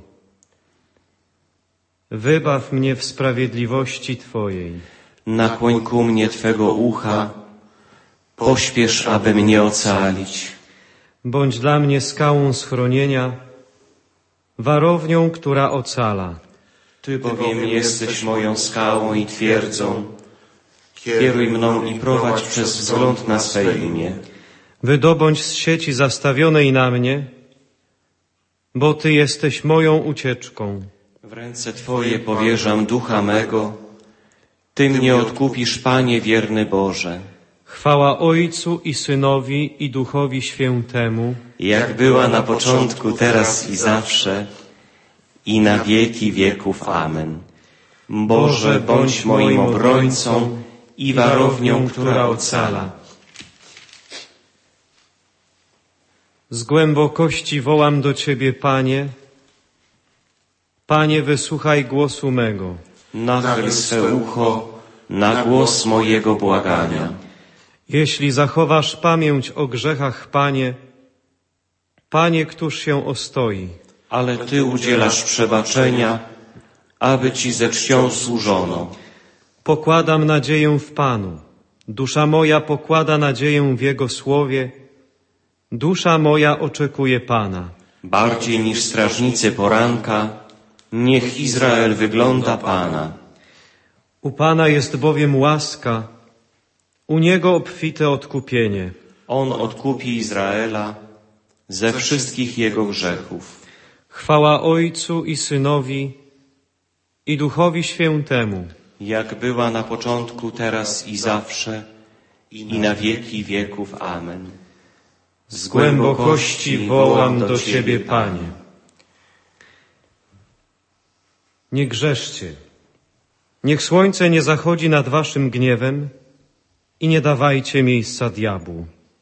Wybaw mnie w sprawiedliwości Twojej. Nakłoń ku mnie Twego ucha, pośpiesz, aby mnie ocalić. Bądź dla mnie skałą schronienia, warownią, która ocala. Ty bowiem jesteś moją skałą i twierdzą. Kieruj mną i prowadź przez wzgląd na swe imię. Wydobądź z sieci zastawionej na mnie, bo Ty jesteś moją ucieczką. W ręce Twoje powierzam ducha mego. Ty mnie odkupisz, Panie wierny Boże. Chwała Ojcu i Synowi i Duchowi Świętemu, jak była na początku, teraz i zawsze, i na wieki wieków. Amen. Boże, bądź moim obrońcą i warownią, która ocala. Z głębokości wołam do Ciebie, Panie. Panie, wysłuchaj głosu mego. Nachyl swe ucho na głos mojego błagania. Jeśli zachowasz pamięć o grzechach, Panie, Panie, któż się ostoi? Ale Ty udzielasz przebaczenia, aby Ci ze czcią służono. Pokładam nadzieję w Panu. Dusza moja pokłada nadzieję w Jego słowie. Dusza moja oczekuje Pana. Bardziej niż strażnicy poranka, niech Izrael wygląda Pana. U Pana jest bowiem łaska, u Niego obfite odkupienie. On odkupi Izraela ze wszystkich jego grzechów. Chwała Ojcu i Synowi i Duchowi Świętemu. Jak była na początku, teraz i zawsze, i na wieki wieków. Amen. Z głębokości wołam do Ciebie, Panie. Nie grzeszcie. Niech słońce nie zachodzi nad waszym gniewem i nie dawajcie miejsca diabłu.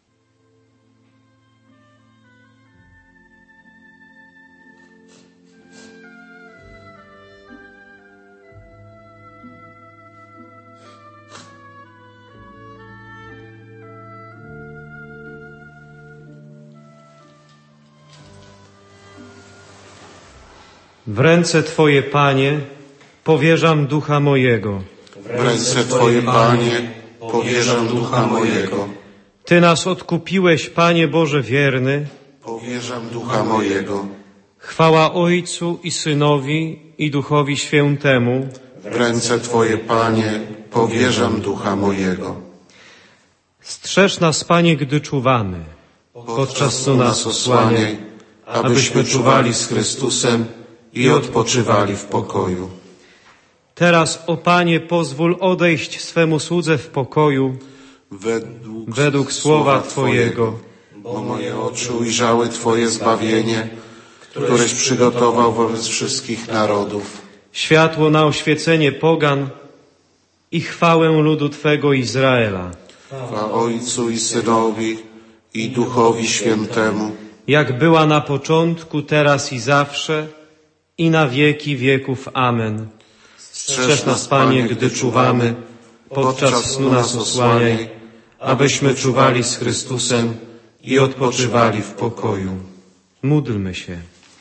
W ręce Twoje, Panie, powierzam ducha mojego. W ręce Twoje, Panie, powierzam ducha mojego. Ty nas odkupiłeś, Panie Boże wierny. Powierzam ducha mojego. Chwała Ojcu i Synowi i Duchowi Świętemu. W ręce Twoje, Panie, powierzam ducha mojego. Strzeż nas, Panie, gdy czuwamy. Podczas snu nas osłaniaj, abyśmy czuwali z Chrystusem i odpoczywali w pokoju. Teraz, o Panie, pozwól odejść swemu słudze w pokoju według, według słowa Twojego. Bo moje oczy ujrzały Twoje zbawienie, któreś przygotował wobec wszystkich narodów. Światło na oświecenie pogan i chwałę ludu Twego Izraela. Chwała Ojcu i Synowi i Duchowi Świętemu. Jak była na początku, teraz i zawsze, i na wieki wieków. Amen. Strzeż nas, Panie, gdy czuwamy, podczas snu nas osłaniaj, abyśmy czuwali z Chrystusem i odpoczywali w pokoju. Módlmy się.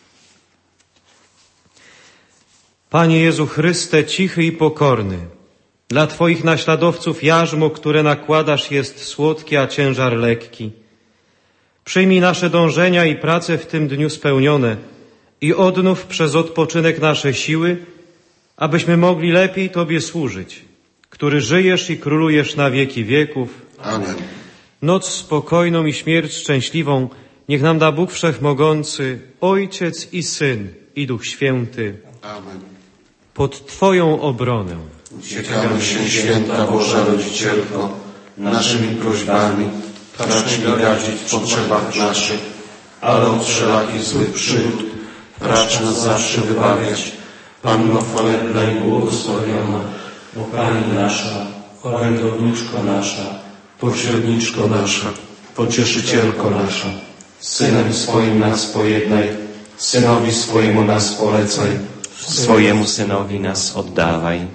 Panie Jezu Chryste, cichy i pokorny, dla Twoich naśladowców jarzmo, które nakładasz, jest słodkie, a ciężar lekki. Przyjmij nasze dążenia i prace w tym dniu spełnione i odnów przez odpoczynek nasze siły, abyśmy mogli lepiej Tobie służyć, który żyjesz i królujesz na wieki wieków. Amen. Noc spokojną i śmierć szczęśliwą niech nam da Bóg Wszechmogący, Ojciec i Syn i Duch Święty. Amen. Pod Twoją obronę uciekamy się, święta Boża Rodzicielko, naszymi prośbami, racz nie radzić w potrzebach naszych, ale od wszelakich złych przygód racz nas zawsze wybawiać. Panno chwalebna i błogosławiona, o Pani nasza, orędowniczko nasza, pośredniczko nasza, pocieszycielko nasza, Synem swoim nas pojednaj, Synowi swojemu nas polecaj, swojemu Synowi nas oddawaj.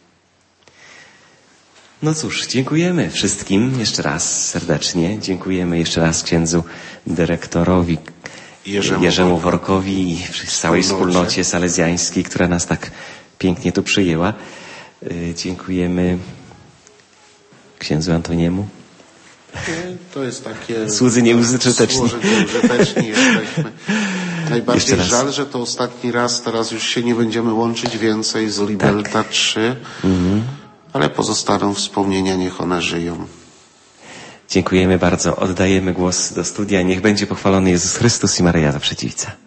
No cóż, dziękujemy wszystkim jeszcze raz serdecznie. Dziękujemy jeszcze raz księdzu dyrektorowi Jerzemu, Jerzemu Workowi i całej wspólnocie salezjańskiej, która nas tak pięknie tu przyjęła. Dziękujemy księdzu Antoniemu. To jest takie... Słudzy nieużyteczni. Słudzy nieużyteczni jesteśmy. Najbardziej żal, że to ostatni raz, teraz już się nie będziemy łączyć więcej z Libelta tak. trzy, mhm. ale pozostaną wspomnienia, niech one żyją. Dziękujemy bardzo. Oddajemy głos do studia. Niech będzie pochwalony Jezus Chrystus i Maryja Zawsze Dziewica.